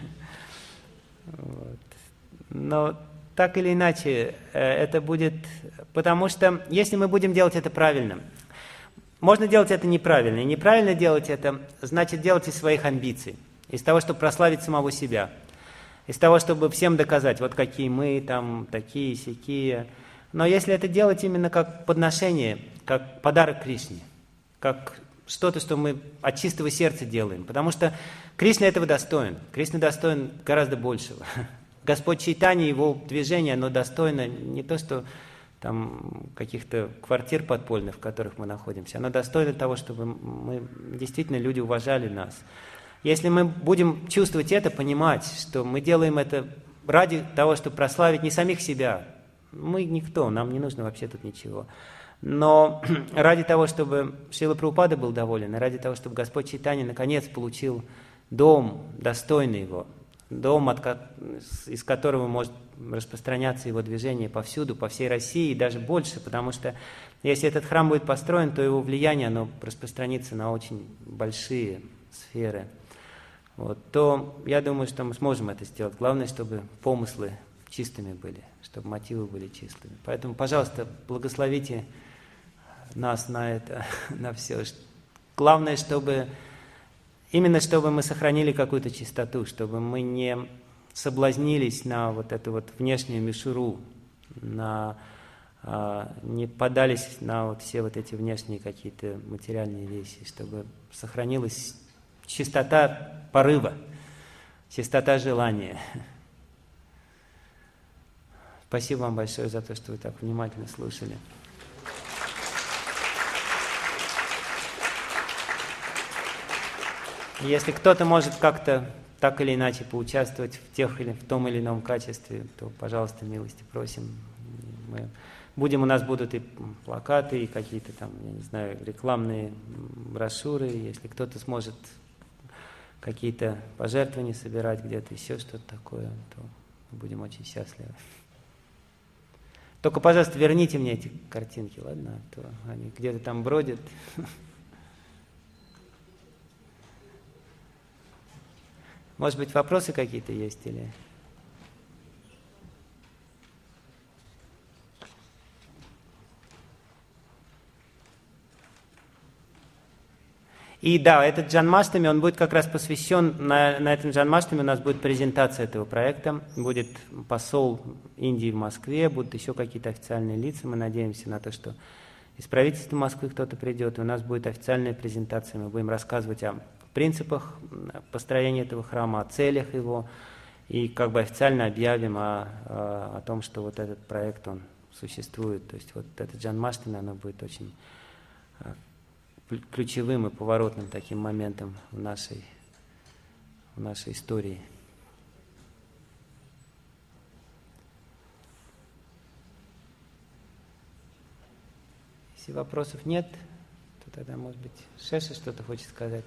Но так или иначе, это будет... Потому что если мы будем делать это правильно... Можно делать это неправильно. И неправильно делать это значит делать из своих амбиций, из того, чтобы прославить самого себя, из того, чтобы всем доказать, вот какие мы, там, такие, сякие. Но если это делать именно как подношение, как подарок Кришне, как что-то, что мы от чистого сердца делаем, потому что Кришна этого достоин. Кришна достоин гораздо большего. Господь Чайтанья, его движение, оно достойно не то, что там каких-то квартир подпольных, в которых мы находимся. Оно достойно того, чтобы мы действительно люди уважали нас. Если мы будем чувствовать это, понимать, что мы делаем это ради того, чтобы прославить не самих себя. Мы никто, нам не нужно вообще тут ничего. Но ради того, чтобы Шрила Прабхупада был доволен, и ради того, чтобы Господь Чайтанья наконец получил дом, достойный его, дом, из которого может распространяться его движение повсюду, по всей России и даже больше, потому что если этот храм будет построен, то его влияние оно распространится на очень большие сферы. Вот, то я думаю, что мы сможем это сделать. Главное, чтобы помыслы чистыми были, чтобы мотивы были чистыми. Поэтому, пожалуйста, благословите нас на это, на все. Главное, чтобы мы сохранили какую-то чистоту, чтобы мы не соблазнились на вот эту вот внешнюю мишуру, не поддались на вот все вот эти внешние какие-то материальные вещи, чтобы сохранилась чистота порыва, чистота желания. Спасибо вам большое за то, что вы так внимательно слушали. Если кто-то может как-то так или иначе поучаствовать в том или ином качестве, то, пожалуйста, милости просим. У нас будут и плакаты, и какие-то там, я не знаю, рекламные брошюры. Если кто-то сможет какие-то пожертвования собирать где-то, еще что-то такое, то мы будем очень счастливы. Только, пожалуйста, верните мне эти картинки, ладно? А то они где-то там бродят. Может быть, вопросы какие-то есть или... И да, этот Джанмаштами, он будет как раз посвящен, на этом Джанмаштами у нас будет презентация этого проекта, будет посол Индии в Москве, будут еще какие-то официальные лица, мы надеемся на то, что из правительства Москвы кто-то придет, и у нас будет официальная презентация, мы будем рассказывать о принципах построения этого храма, о целях его, и как бы официально объявим о том, что вот этот проект, он существует, то есть вот это Джанмаштами, оно будет очень... ключевым и поворотным таким моментом в нашей истории. Если вопросов нет, то тогда, может быть, Шеша что-то хочет сказать.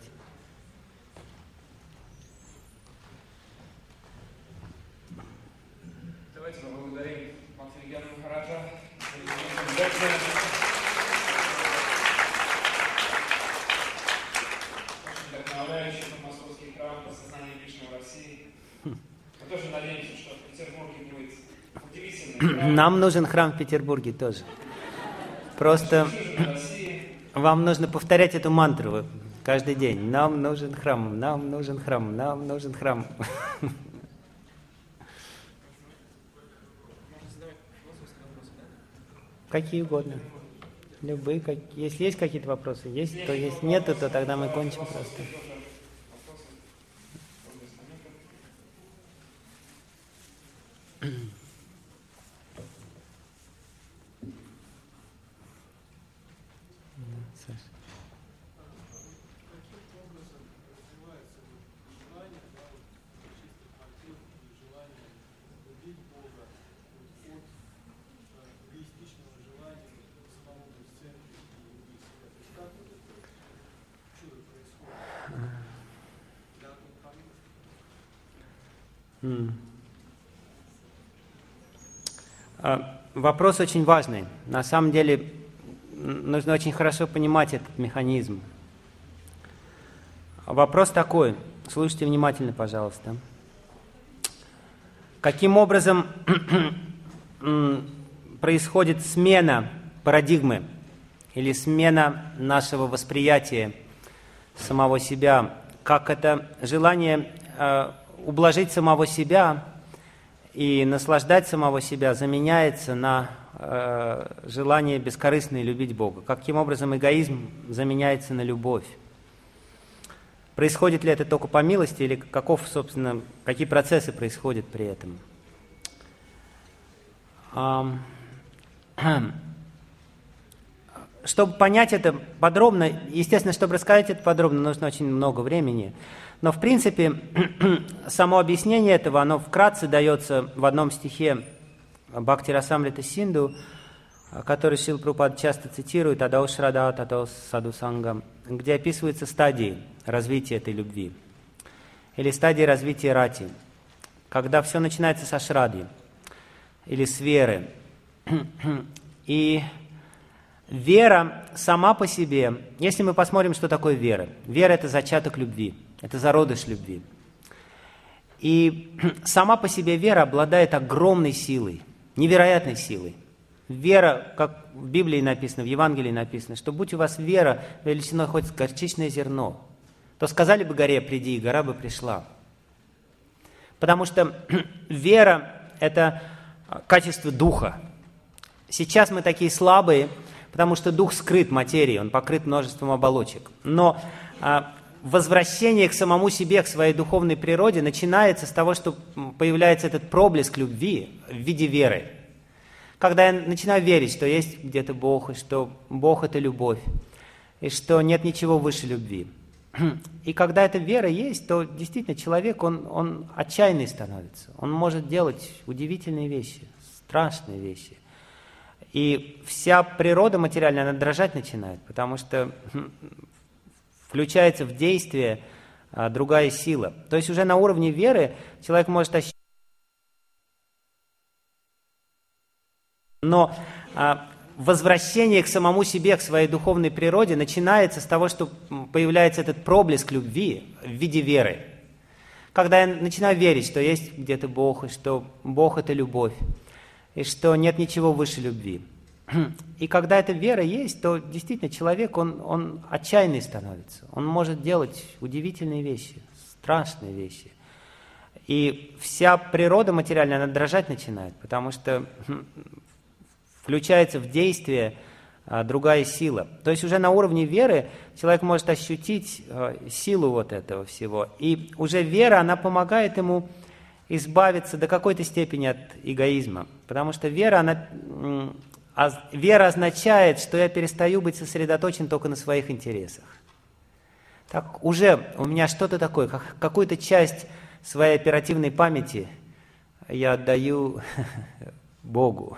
Давайте поблагодарим Бхактивинода Махараджа. Вдохновляющий московский храм по сознанию Кришны в России. Мы тоже надеемся, что в Петербурге будет удивительный храм. Нам нужен храм в Петербурге тоже. Просто вам нужно повторять эту мантру каждый день. Нам нужен храм, нам нужен храм, нам нужен храм. Какие угодно. Любые, если есть какие-то вопросы, есть, то есть, нету, то тогда мы кончим просто. Вопрос очень важный. На самом деле нужно очень хорошо понимать этот механизм. Вопрос такой, слушайте внимательно, пожалуйста. Каким образом происходит смена парадигмы или смена нашего восприятия самого себя? Как это желание ублажить самого себя и наслаждать самого себя заменяется на желание бескорыстно любить Бога? Каким образом эгоизм заменяется на любовь? Происходит ли это только по милости или какие процессы происходят при этом? Чтобы понять это подробно, естественно, чтобы рассказать это подробно, нужно очень много времени. Но, в принципе, само объяснение этого, оно вкратце дается в одном стихе Бхакти Расамрита Синду, который Шрила Прабхупада часто цитирует, «Адау Шрада, Тадау Саду Сангам», где описываются стадии развития этой любви, или стадии развития рати, когда все начинается со шради, или с веры. И вера сама по себе, если мы посмотрим, что такое вера. Вера – это зачаток любви, это зародыш любви. И сама по себе вера обладает огромной силой, невероятной силой. Вера, как в Библии написано, в Евангелии написано, что будь у вас вера величиной хоть горчичное зерно, то сказали бы горе «приди», и гора бы пришла. Потому что вера – это качество духа. Сейчас мы такие слабые, потому что дух скрыт материей, он покрыт множеством оболочек. Но возвращение к самому себе, к своей духовной природе начинается с того, что появляется этот проблеск любви в виде веры. Когда я начинаю верить, что есть где-то Бог, и что Бог – это любовь, и что нет ничего выше любви. И когда эта вера есть, то действительно человек, он отчаянный становится. Он может делать удивительные вещи, страшные вещи. И вся природа материальная, она дрожать начинает, потому что включается в действие другая сила. То есть уже на уровне веры человек может ощутить. Но возвращение к самому себе, к своей духовной природе начинается с того, что появляется этот проблеск любви в виде веры. Когда я начинаю верить, что есть где-то Бог, и что Бог – это любовь, и что нет ничего выше любви. И когда эта вера есть, то действительно человек, он отчаянный становится. Он может делать удивительные вещи, страшные вещи. И вся природа материальная, она дрожать начинает, потому что включается в действие другая сила. То есть уже на уровне веры человек может ощутить силу вот этого всего. И уже вера, она помогает ему избавиться до какой-то степени от эгоизма. Потому что вера означает, что я перестаю быть сосредоточен только на своих интересах. Так уже у меня что-то такое, какую-то часть своей оперативной памяти я отдаю Богу.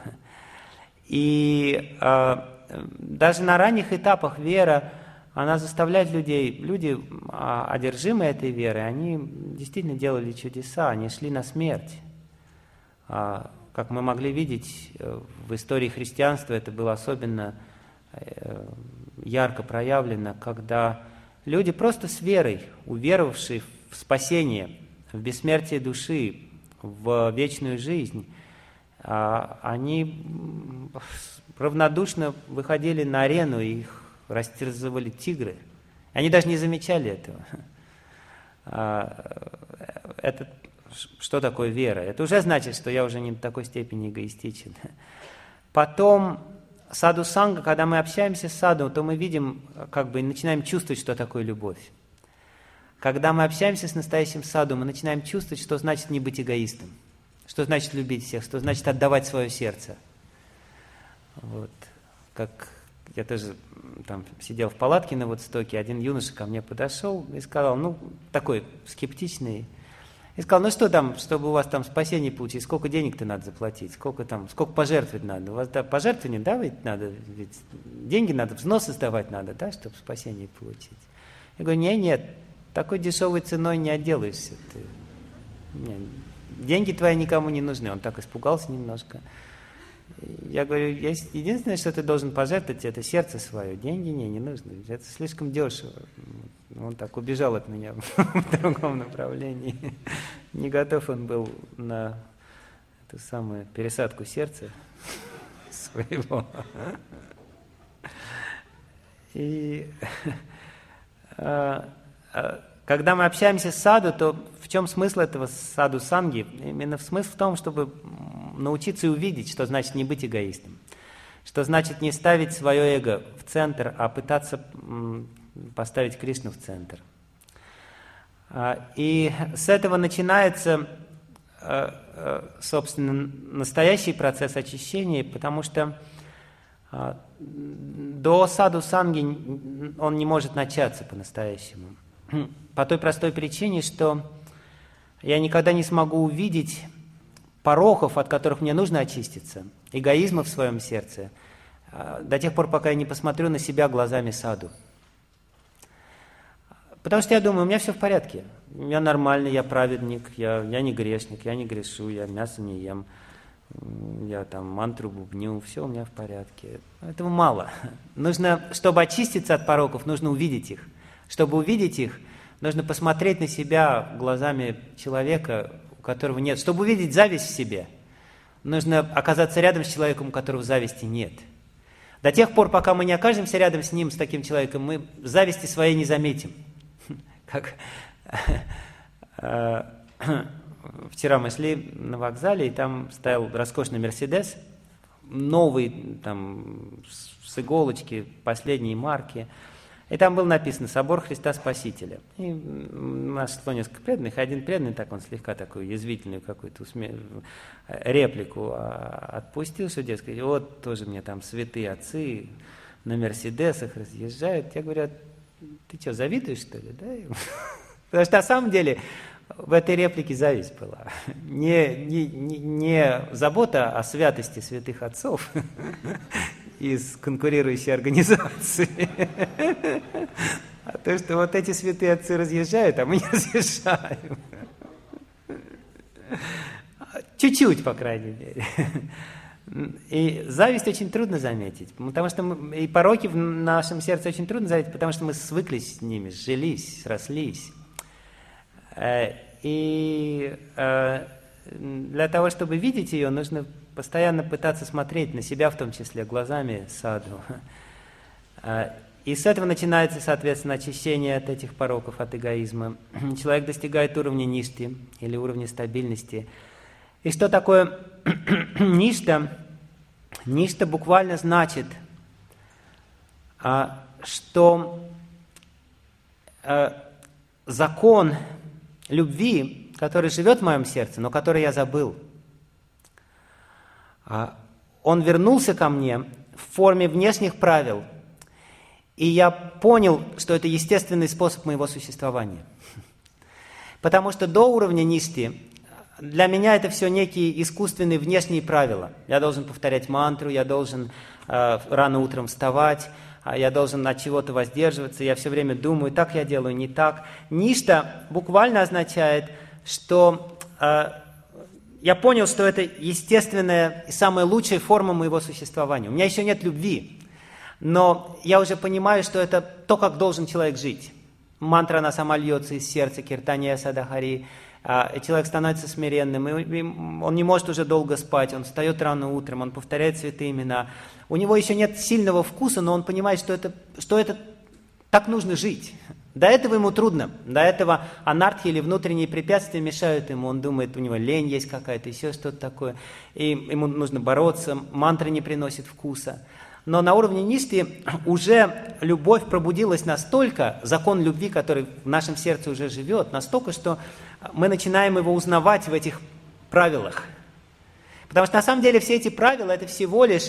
И даже на ранних этапах вера, она заставляет людей, люди, одержимые этой верой, они действительно делали чудеса, они шли на смерть. Как мы могли видеть в истории христианства, это было особенно ярко проявлено, когда люди просто с верой, уверовавшие в спасение, в бессмертие души, в вечную жизнь, они равнодушно выходили на арену, и их растерзывали тигры. Они даже не замечали этого. Это что такое вера? Это уже значит, что я уже не до такой степени эгоистичен. Потом саду-санга, когда мы общаемся с саду, то мы видим, начинаем чувствовать, что такое любовь. Когда мы общаемся с настоящим саду, мы начинаем чувствовать, что значит не быть эгоистом. Что значит любить всех, что значит отдавать свое сердце. Вот. Как я тоже там сидел в палатке на Вудстоке, один юноша ко мне подошел и сказал, такой скептичный, и сказал, что там, чтобы у вас там спасение получить, сколько денег-то надо заплатить, сколько пожертвовать надо? У вас пожертвования давать надо, ведь деньги надо, взносы сдавать надо, да, чтобы спасение получить. Я говорю, нет, такой дешевой ценой не отделаешься ты. Деньги твои никому не нужны. Он так испугался немножко. Я говорю, единственное, что ты должен пожертвовать, это сердце свое. Деньги не нужны. Это слишком дешево. Он так убежал от меня в другом направлении. Не готов он был на эту самую пересадку сердца своего. И когда мы общаемся с саду, то в чем смысл этого саду-санги? Именно смысл в том, чтобы научиться и увидеть, что значит не быть эгоистом. Что значит не ставить свое эго в центр, а пытаться поставить Кришну в центр. И с этого начинается, собственно, настоящий процесс очищения, потому что до саду-санги он не может начаться по-настоящему. По той простой причине, что я никогда не смогу увидеть пороков, от которых мне нужно очиститься, эгоизма в своем сердце, до тех пор, пока я не посмотрю на себя глазами саду. Потому что я думаю, у меня все в порядке, я нормальный, я праведник, я не грешник, я не грешу, я мясо не ем, я там мантру бубню, все у меня в порядке. Этого мало. Нужно, чтобы очиститься от пороков, нужно увидеть их. Чтобы увидеть их, нужно посмотреть на себя глазами человека, у которого нет. Чтобы увидеть зависть в себе, нужно оказаться рядом с человеком, у которого зависти нет. До тех пор, пока мы не окажемся рядом с ним, с таким человеком, мы зависти своей не заметим. Как вчера мы шли на вокзале, и там стоял роскошный Мерседес, новый, там, с иголочки, последней марки. И там было написано «Собор Христа Спасителя». И нас шло несколько преданных, один преданный, так он слегка такую язвительную какую-то реплику отпустил, что, дескать, вот тоже мне там святые отцы на Мерседесах разъезжают. Я говорю, ты что, завидуешь, что ли? Да? Потому что на самом деле В этой реплике зависть была. Не забота о святости святых отцов из конкурирующей организации, а то, что вот эти святые отцы разъезжают, а мы не разъезжаем. Чуть-чуть, по крайней мере. И зависть очень трудно заметить, потому что и пороки в нашем сердце очень трудно заметить, потому что мы свыклись с ними, сжились, срослись. И для того, чтобы видеть ее, нужно постоянно пытаться смотреть на себя, в том числе глазами саду. И с этого начинается, соответственно, очищение от этих пороков, от эгоизма. Человек достигает уровня ништы или уровня стабильности. И что такое ништа? Ништа буквально значит, что закон любви, который живет в моем сердце, но который я забыл, он вернулся ко мне в форме внешних правил, и я понял, что это естественный способ моего существования. Потому что до уровня ништы для меня это все некие искусственные внешние правила. Я должен повторять мантру, я должен рано утром вставать, я должен от чего-то воздерживаться, я все время думаю, так я делаю, не так. Ништа буквально означает, что я понял, что это естественная и самая лучшая форма моего существования. У меня еще нет любви, но я уже понимаю, что это то, как должен человек жить. Мантра, она сама льется из сердца, киртания садахари. Человек становится смиренным, и он не может уже долго спать, он встает рано утром, он повторяет святые имена. У него еще нет сильного вкуса, но он понимает, что это так нужно жить. До этого ему трудно, до этого анархия или внутренние препятствия мешают ему, он думает, у него лень есть какая-то, еще что-то такое, и ему нужно бороться, мантра не приносит вкуса. Но на уровне ништы уже любовь пробудилась настолько, закон любви, который в нашем сердце уже живет, настолько, что мы начинаем его узнавать в этих правилах. Потому что на самом деле все эти правила – это всего лишь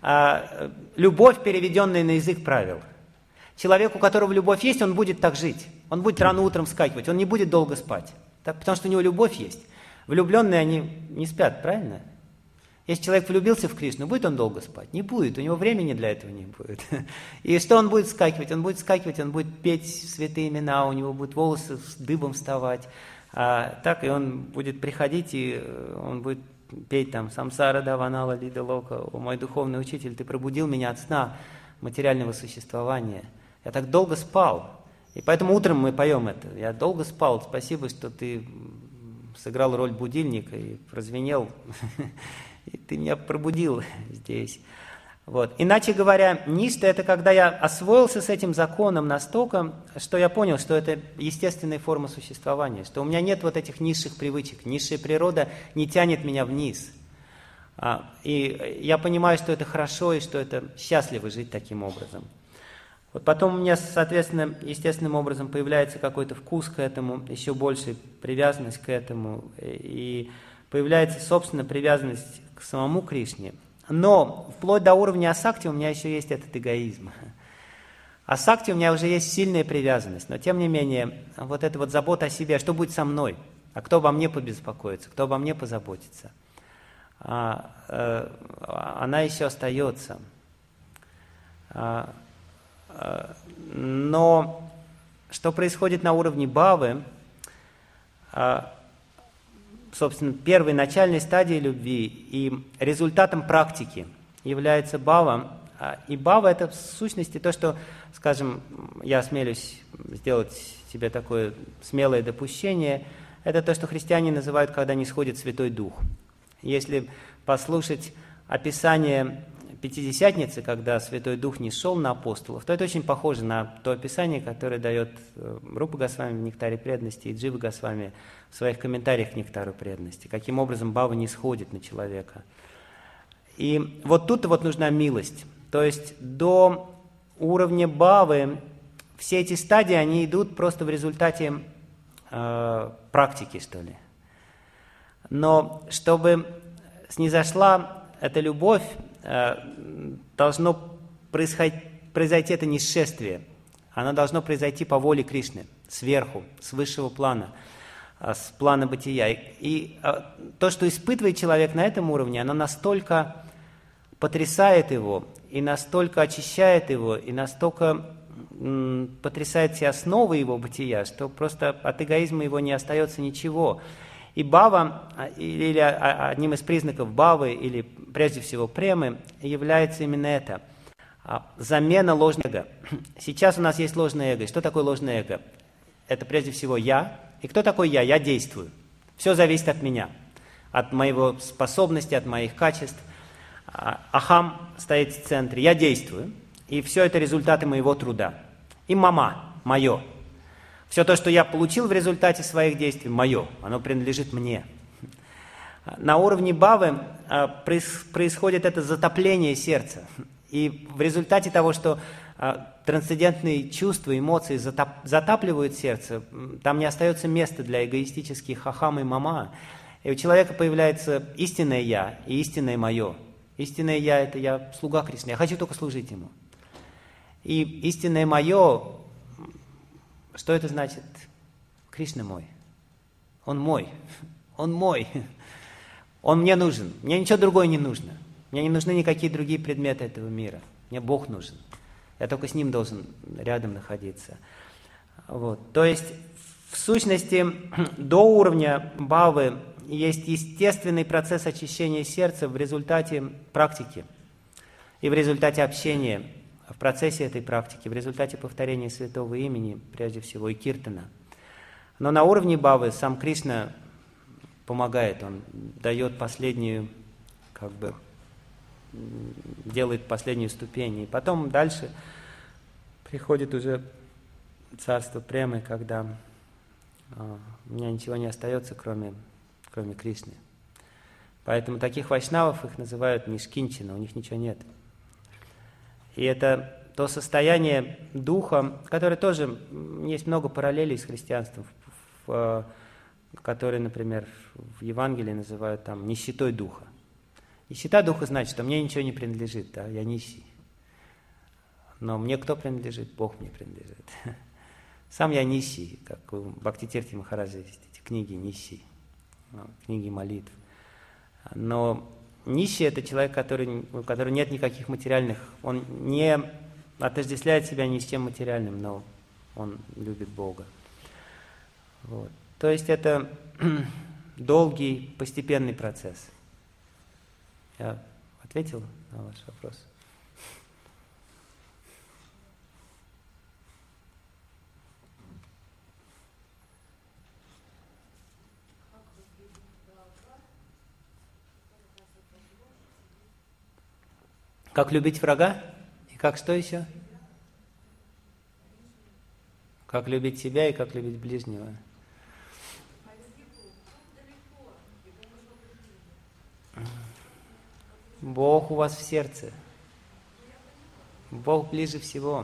любовь, переведенная на язык правил. Человек, у которого любовь есть, он будет так жить. Он будет рано утром вскакивать, он не будет долго спать. Потому что у него любовь есть. Влюбленные, они не спят, правильно? Если человек влюбился в Кришну, будет он долго спать? Не будет, у него времени для этого не будет. И что он будет вскакивать? Он будет вскакивать, он будет петь святые имена, у него будут волосы с дыбом вставать. Так, и он будет приходить, и он будет петь там «Самсара даванала лида лока», «О мой духовный учитель, ты пробудил меня от сна материального существования. Я так долго спал». И поэтому утром мы поем это. «Я долго спал, спасибо, что ты сыграл роль будильника и прозвенел». И ты меня пробудил здесь. Вот. Иначе говоря, ништа – это когда я освоился с этим законом настолько, что я понял, что это естественная форма существования, что у меня нет вот этих низших привычек, низшая природа не тянет меня вниз. И я понимаю, что это хорошо и что это счастливо жить таким образом. Вот потом у меня, соответственно, естественным образом появляется какой-то вкус к этому, еще больше привязанность к этому, и появляется, собственно, привязанность к самому Кришне. Но вплоть до уровня асакти у меня еще есть этот эгоизм. Асакти у меня уже есть сильная привязанность, но тем не менее, вот эта вот забота о себе, что будет со мной, а кто обо мне побеспокоится, кто обо мне позаботится, она еще остается. Но что происходит на уровне бхавы, собственно, первой начальной стадией любви и результатом практики является бхава. И бхава – это в сущности то, что, скажем, я осмелюсь сделать себе такое смелое допущение, это то, что христиане называют, когда не сходит Святой Дух. Если послушать описание Пятидесятницы, когда Святой Дух не шел на апостолов, то это очень похоже на то описание, которое дает Рупа Госвами в «Нектаре преданности» и Джива Госвами в своих комментариях к «Нектару преданности», каким образом бхава не сходит на человека. И вот тут вот нужна милость. То есть до уровня бхавы все эти стадии, они идут просто в результате практики, что ли. Но чтобы снизошла эта любовь, должно произойти это нисшествие. Оно должно произойти по воле Кришны, сверху, с высшего плана. с плана бытия. И то, что испытывает человек на этом уровне, оно настолько потрясает его, и настолько очищает его, и настолько потрясает все основы его бытия, что просто от эгоизма его не остается ничего. И бхава, или одним из признаков бхавы, или прежде всего премы, является именно это. Замена ложного эго. Сейчас у нас есть ложное эго. Что такое ложное эго? Это прежде всего я. И кто такой я? Я действую. Все зависит от меня, от моего способности, от моих качеств. Ахам стоит в центре. Я действую. И все это результаты моего труда. И мама, мое. Все то, что я получил в результате своих действий, мое. Оно принадлежит мне. На уровне бхавы происходит это затопление сердца. И в результате того, что трансцендентные чувства, эмоции затапливают сердце, там не остается места для эгоистических ахам и мама. И у человека появляется истинное я и истинное мое. Истинное я – это я слуга Кришны, я хочу только служить ему. И истинное мое, что это значит? Кришна мой. Он мой. Он мой. Он мне нужен. Мне ничего другое не нужно. Мне не нужны никакие другие предметы этого мира. Мне Бог нужен. Я только с Ним должен рядом находиться. Вот. То есть, в сущности, до уровня бхавы есть естественный процесс очищения сердца в результате практики и в результате общения, в процессе этой практики, в результате повторения святого имени, прежде всего, и киртана. Но на уровне бхавы сам Кришна помогает, Он дает последнюю, делает последнюю ступень. И потом дальше приходит уже царство премы, когда у меня ничего не остается, кроме Кришны. Поэтому таких вайшнавов их называют нишкинчина, у них ничего нет. И это то состояние духа, которое тоже, есть много параллелей с христианством, которые, например, в Евангелии называют там нищетой духа. Нищета духа значит, что мне ничего не принадлежит, да, я нищий. Но мне кто принадлежит? Бог мне принадлежит. Сам я нищий, как у Бхактитирти Махараджа есть эти книги «Нищий», книги молитв. Но нищий – это человек, у которого нет никаких материальных, он не отождествляет себя ни с чем материальным, но он любит Бога. Вот. То есть это долгий, постепенный процесс. Я ответил на ваш вопрос? Как любить врага? И как что еще? Как любить себя и как любить ближнего. Бог у вас в сердце. Бог ближе всего.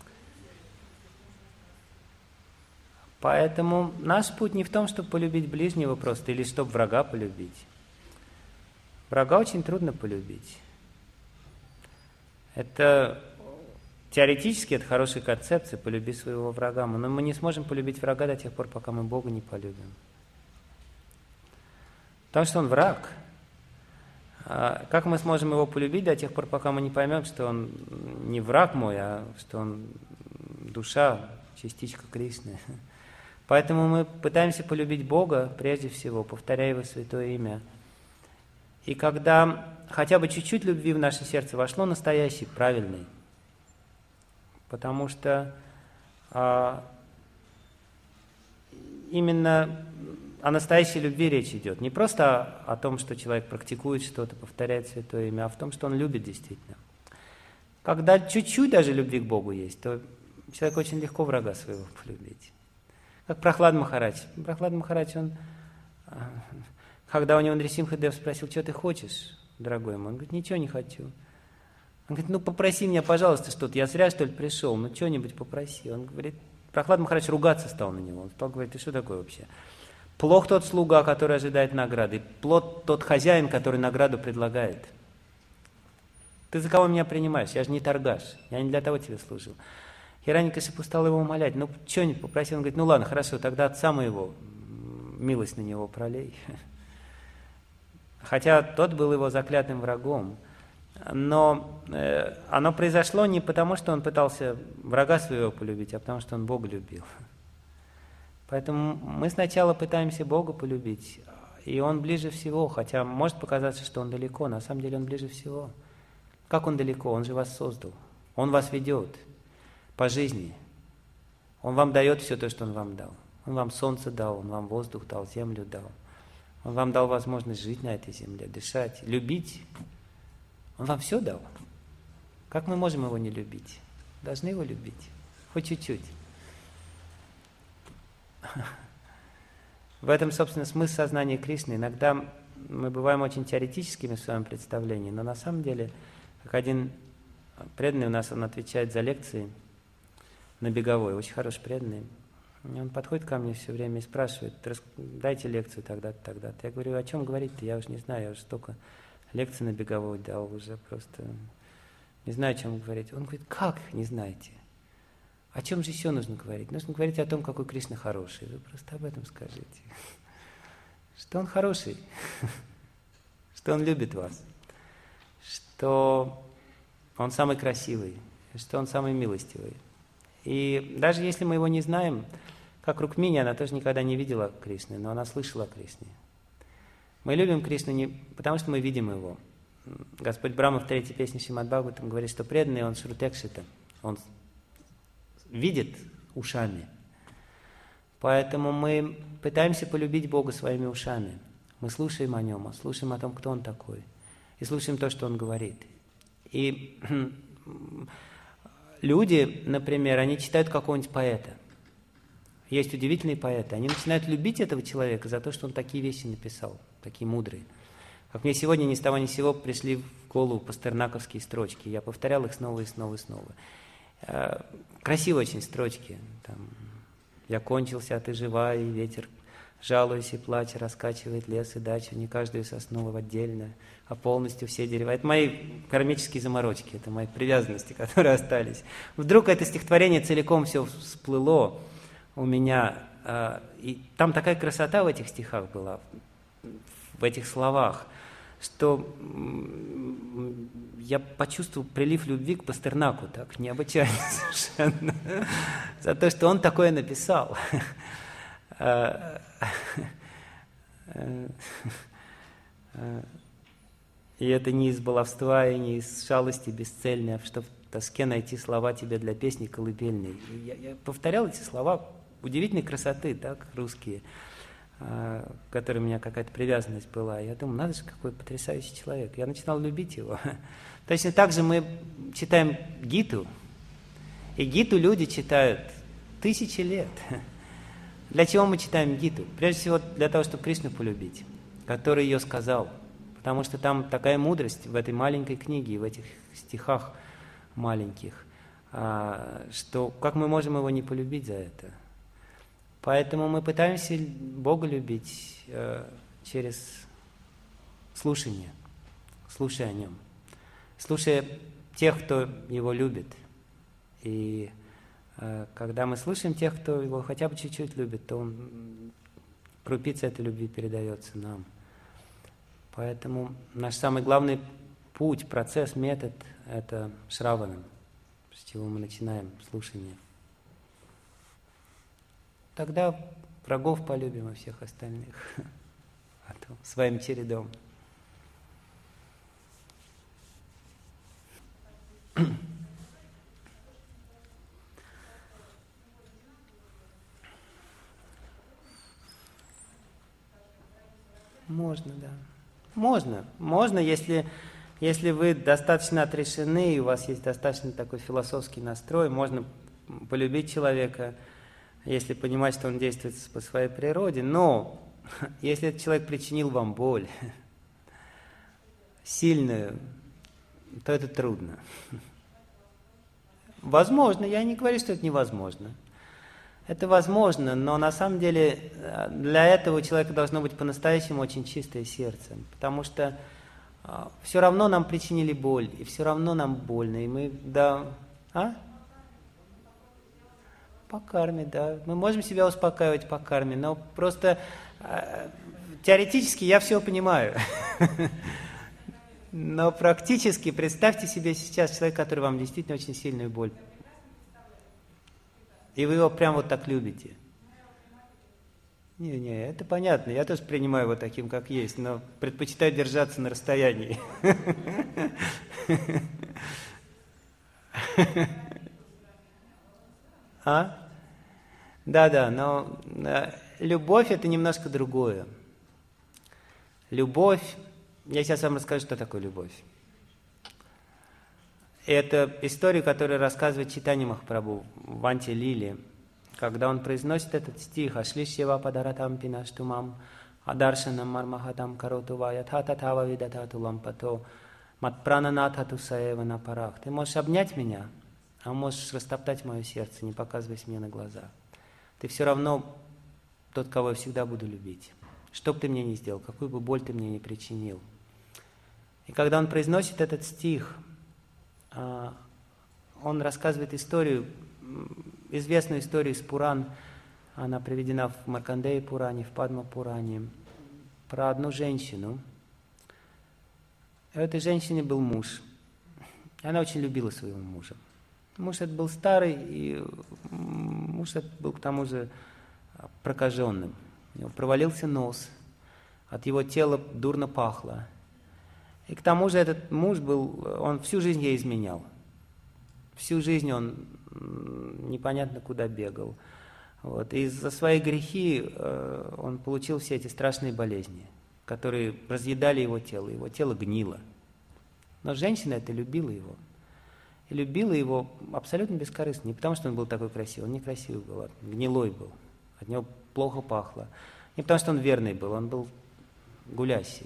Поэтому наш путь не в том, чтобы полюбить ближнего просто, или чтобы врага полюбить. Врага очень трудно полюбить. Это теоретически это хорошая концепция, полюби своего врага, но мы не сможем полюбить врага до тех пор, пока мы Бога не полюбим. Потому что Он враг. Как мы сможем его полюбить до тех пор, пока мы не поймем, что он не враг мой, а что он душа, частичка Кришны? Поэтому мы пытаемся полюбить Бога прежде всего, повторяя Его святое имя. И когда хотя бы чуть-чуть любви в наше сердце вошло, настоящий, правильный, потому что именно о настоящей любви речь идет. Не просто о том, что человек практикует что-то, повторяет святое имя, а в том, что он любит действительно. Когда чуть-чуть даже любви к Богу есть, то человек очень легко врага своего полюбить. Как Прахлад Махарадж. Прахлад Махарадж, он, когда у него Нрисимхадев спросил, что ты хочешь, дорогой мой, он говорит, ничего не хочу. Он говорит, ну попроси меня, пожалуйста, что-то, я зря, что ли, пришел, ну что-нибудь попроси. Он говорит, Прахлад Махарадж ругаться стал на него. Он стал говорить, ты что такое вообще? Плох тот слуга, который ожидает награды, плох тот хозяин, который награду предлагает. Ты за кого меня принимаешь? Я же не торгаш, я не для того тебе служил. Хираньякашипу стал его умолять, ну что-нибудь попросил, он говорит, ну ладно, хорошо, тогда отца моего милость на него пролей. Хотя тот был его заклятым врагом. Но оно произошло не потому, что он пытался врага своего полюбить, а потому, что он Бога любил. Поэтому мы сначала пытаемся Бога полюбить, и Он ближе всего, хотя может показаться, что Он далеко, на самом деле Он ближе всего. Как Он далеко? Он же вас создал. Он вас ведет по жизни. Он вам дает все то, что Он вам дал. Он вам солнце дал, Он вам воздух дал, землю дал. Он вам дал возможность жить на этой земле, дышать, любить. Он вам все дал. Как мы можем Его не любить? Должны Его любить. Хоть чуть-чуть. В этом, собственно, смысл сознания Кришны. Иногда мы бываем очень теоретическими в своем представлении, но на самом деле, как один преданный у нас, он отвечает за лекции на Беговой, очень хороший преданный. И он подходит ко мне все время и спрашивает: дайте лекцию тогда-то, тогда-то. Я говорю: о чем говорить-то? Я уже не знаю, я уже столько лекций на Беговой дал, уже просто не знаю, о чем говорить. Он говорит: как не знаете? О чем же еще нужно говорить? Нужно говорить о том, какой Кришна хороший. Вы просто об этом скажите. Что Он хороший, что Он любит вас, что Он самый красивый, что Он самый милостивый. И даже если мы Его не знаем, как Рукмини, она тоже никогда не видела Кришны, но она слышала о Кришне. Мы любим Кришну не потому, что мы видим Его. Господь Брахма в 3-й песне Шримад Бхагаватам говорит, что преданный, он шрутекшита, он видит ушами. Поэтому мы пытаемся полюбить Бога своими ушами. Мы слушаем о Нем, слушаем о том, кто Он такой, и слушаем то, что Он говорит. И люди, например, они читают какого-нибудь поэта. Есть удивительные поэты. Они начинают любить этого человека за то, что он такие вещи написал, такие мудрые. Как мне сегодня ни с того ни с сего пришли в голову пастернаковские строчки. Я повторял их снова и снова и снова. Красивые очень строчки. Там, «Я кончился, а ты жива, и ветер, жалуясь и плача, раскачивает лес и дачу, не каждую сосну отдельно, а полностью все дерева». Это мои кармические заморочки, это мои привязанности, которые остались. Вдруг это стихотворение целиком все всплыло у меня, и там такая красота в этих стихах была, в этих словах, что я почувствовал прилив любви к Пастернаку, так необычайно совершенно, за то, что он такое написал. И это не из баловства и не из шалости бесцельной, а что в тоске найти слова тебе для песни колыбельной. Я повторял эти слова удивительной красоты, так, русские, к которой у меня какая-то привязанность была. Я думаю, надо же, какой потрясающий человек. Я начинал любить его. Точно так же мы читаем Гиту, и Гиту люди читают тысячи лет. Для чего мы читаем Гиту? Прежде всего для того, чтобы Кришну полюбить, который ее сказал. Потому что там такая мудрость в этой маленькой книге, в этих стихах маленьких, что как мы можем его не полюбить за это? Поэтому мы пытаемся Бога любить через слушание, слушая о Нем, слушая тех, кто Его любит. И когда мы слушаем тех, кто Его хотя бы чуть-чуть любит, то крупица этой любви передается нам. Поэтому наш самый главный путь, процесс, метод – это шраванам, с чего мы начинаем слушание. Тогда врагов полюбим, и всех остальных своим чередом. Можно, да. Можно, если вы достаточно отрешены, и у вас есть достаточно такой философский настрой, можно полюбить человека, если понимать, что он действует по своей природе. Но если этот человек причинил вам боль сильную, то это трудно. Возможно, я не говорю, что это невозможно. Это возможно, но на самом деле для этого у человека должно быть по-настоящему очень чистое сердце, потому что все равно нам причинили боль, и все равно нам больно, и мы, да, по карме, да, мы можем себя успокаивать по карме, но просто Теоретически я все понимаю. Но практически представьте себе сейчас человека, который вам действительно очень сильную боль. И вы его прям вот так любите. Не, это понятно. Я тоже принимаю его таким, как есть, но предпочитаю держаться на расстоянии. Да, но любовь – это немножко другое. Любовь, я сейчас вам расскажу, что такое любовь. Это история, которую рассказывает Чайтанья Махапрабху в Анти-лиле, когда он произносит этот стих «Ашлишьева падаратам пинаштумам, адаршанам мармахатам каротува, ятха-татава видатату лампато, матпрананатхату саева на парах». Ты можешь обнять меня, а можешь растоптать мое сердце, не показываясь мне на глаза. Ты все равно тот, кого я всегда буду любить. Что бы ты мне ни сделал, какую бы боль ты мне ни причинил. И когда он произносит этот стих, он рассказывает историю, известную историю из Пуран, она приведена в Маркандея Пуране, в Падма Пуране, про одну женщину. У этой женщины был муж, и она очень любила своего мужа. Муж этот был старый, и муж этот был к тому же прокаженным. У него провалился нос, от его тела дурно пахло. И к тому же этот муж он всю жизнь ей изменял. Всю жизнь он непонятно куда бегал. Вот. И за свои грехи он получил все эти страшные болезни, которые разъедали его тело гнило. Но женщина эта любила его. И любила его абсолютно бескорыстно. Не потому, что он был такой красивый, он некрасивый был, гнилой был, от него плохо пахло. Не потому, что он верный был, он был гулящий.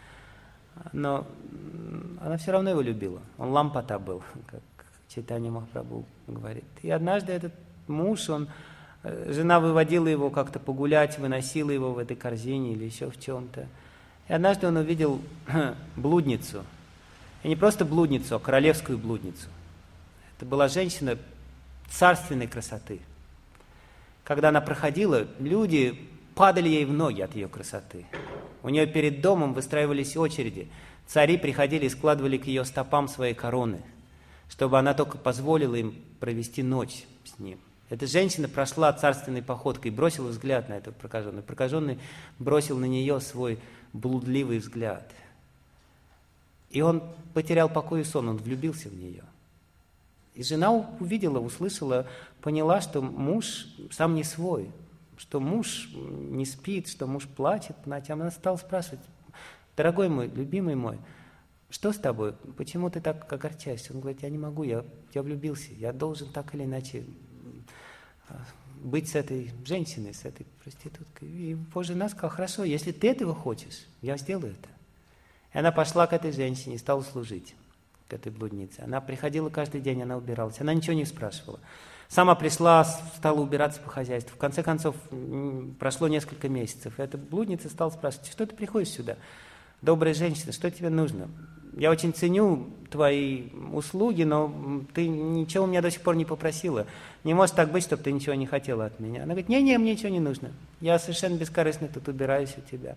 Но она все равно его любила. Он лампата был, как Чайтанья Махапрабху говорит. И однажды этот муж, жена выводила его как-то погулять, выносила его в этой корзине или еще в чем-то. И однажды он увидел блудницу. И не просто блудницу, а королевскую блудницу. Это была женщина царственной красоты. Когда она проходила, люди падали ей в ноги от ее красоты. У нее перед домом выстраивались очереди. Цари приходили и складывали к ее стопам свои короны, чтобы она только позволила им провести ночь с ним. Эта женщина прошла царственной походкой и бросила взгляд на этого прокаженного. Прокаженный бросил на нее свой блудливый взгляд. И он потерял покой и сон, он влюбился в нее. И жена увидела, услышала, поняла, что муж сам не свой, что муж не спит, что муж плачет. Она стала спрашивать: «Дорогой мой, любимый мой, что с тобой? Почему ты так огорчаешься?» Он говорит: «Я не могу, я влюбился, я должен так или иначе быть с этой женщиной, с этой проституткой». И его жена сказала: «Хорошо, если ты этого хочешь, я сделаю это». И она пошла к этой женщине и стала служить, к этой блуднице. Она приходила каждый день, она убиралась, она ничего не спрашивала. Сама пришла, стала убираться по хозяйству. В конце концов, прошло несколько месяцев. И эта блудница стала спрашивать: «Что ты приходишь сюда? Добрая женщина, что тебе нужно? Я очень ценю твои услуги, но ты ничего у меня до сих пор не попросила. Не может так быть, чтобы ты ничего не хотела от меня». Она говорит: «Не, мне ничего не нужно. Я совершенно бескорыстно тут убираюсь у тебя».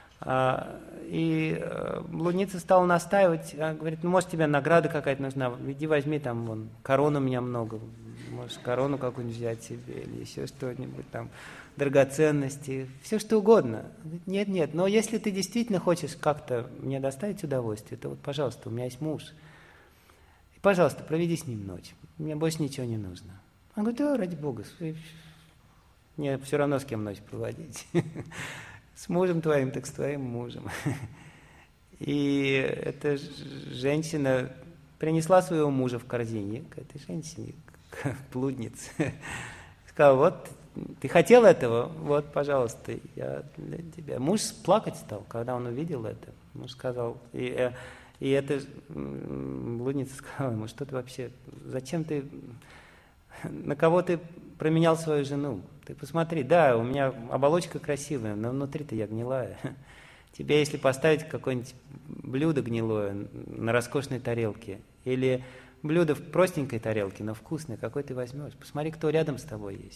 И блудница стала настаивать, говорит: «Ну, может, тебе награда какая-то нужна, иди возьми там, вон, корону у меня много, можешь корону какую-нибудь взять себе, или еще что-нибудь там, драгоценности, все что угодно». Говорит: нет, но если ты действительно хочешь как-то мне доставить удовольствие, то вот, пожалуйста, у меня есть муж, и, пожалуйста, проведи с ним ночь, мне больше ничего не нужно». Он говорит: «Да, ради Бога, мне все равно с кем ночь проводить». С мужем твоим, так с твоим мужем. И эта женщина принесла своего мужа в корзине к этой женщине, к блуднице. Сказала: «Вот, ты хотел этого? Вот, пожалуйста, я для тебя». Муж плакать стал, когда он увидел это. Муж сказал, и эта блудница сказала ему: «Что ты вообще, зачем ты, на кого ты променял свою жену? Ты посмотри, да, у меня оболочка красивая, но внутри-то я гнилая. Тебе, если поставить какое-нибудь блюдо гнилое на роскошной тарелке, или блюдо в простенькой тарелке, но вкусное, какой ты возьмешь? Посмотри, кто рядом с тобой есть.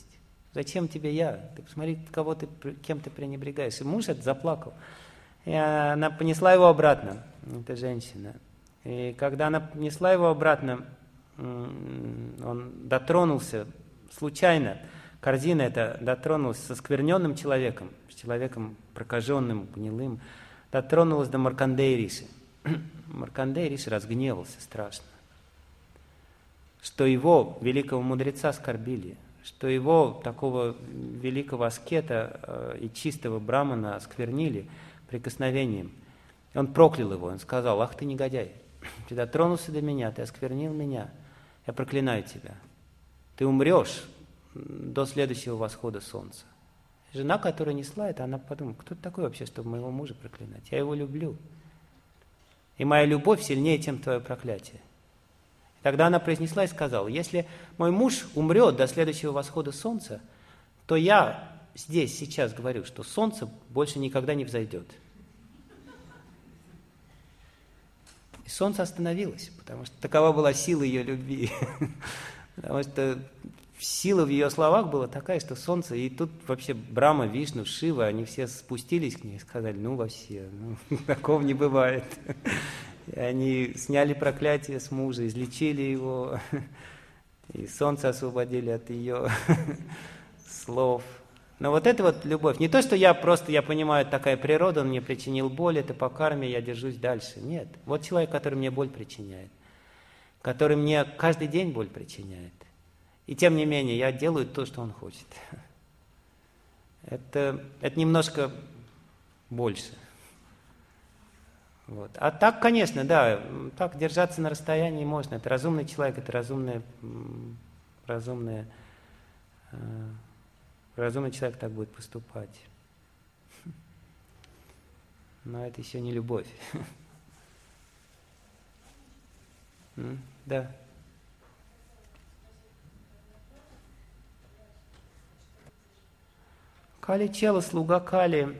Зачем тебе я? Ты посмотри, кем ты пренебрегаешь. И муж это заплакал. И она понесла его обратно, эта женщина. И когда она понесла его обратно, он дотронулся случайно, корзина эта дотронулась со скверненным человеком, с человеком прокаженным, гнилым, дотронулась до Маркандея Риши. Маркандей Риши разгневался страшно, что его, великого мудреца, оскорбили, что его, такого великого аскета и чистого брамана, осквернили прикосновением. И он проклял его, он сказал: ах ты негодяй, ты дотронулся до меня, ты осквернил меня, я проклинаю тебя, ты умрешь до следующего восхода солнца. Жена, которая несла это, она подумала: кто ты такой вообще, чтобы моего мужа проклинать? Я его люблю. И моя любовь сильнее, чем твое проклятие. И тогда она произнесла и сказала: если мой муж умрет до следующего восхода солнца, то я здесь сейчас говорю, что солнце больше никогда не взойдет. И солнце остановилось, потому что такова была сила ее любви. Потому что сила в ее словах была такая, что солнце, и тут вообще Брахма, Вишну, Шива, они все спустились к ней и сказали: ну вообще, такого не бывает. И они сняли проклятие с мужа, излечили его, и солнце освободили от ее слов. Но вот это вот любовь. Не то, что я понимаю, такая природа, он мне причинил боль, это по карме, я держусь дальше. Нет. Вот человек, который мне боль причиняет, который мне каждый день боль причиняет. И тем не менее, я делаю то, что он хочет. Это немножко больше. Вот. А так, конечно, да, так держаться на расстоянии можно. Это разумный человек, это разумный человек так будет поступать. Но это еще не любовь. Да. Кали Чела, слуга Кали.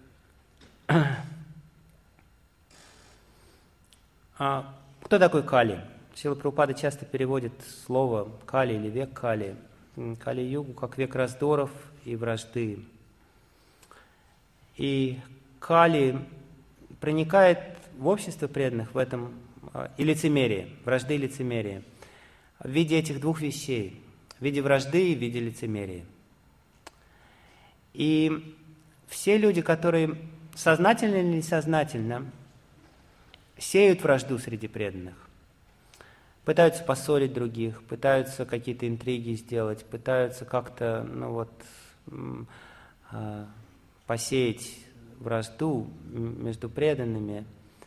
Кто такой Кали? Шрила Прабхупада часто переводит слово Кали или век Кали, Кали-югу, как век раздоров и вражды. И Кали проникает в общество преданных в этом, и лицемерие, вражды и лицемерие, в виде этих двух вещей, в виде вражды и в виде лицемерия. И все люди, которые сознательно или несознательно сеют вражду среди преданных, пытаются поссорить других, пытаются какие-то интриги сделать, пытаются как-то посеять вражду между преданными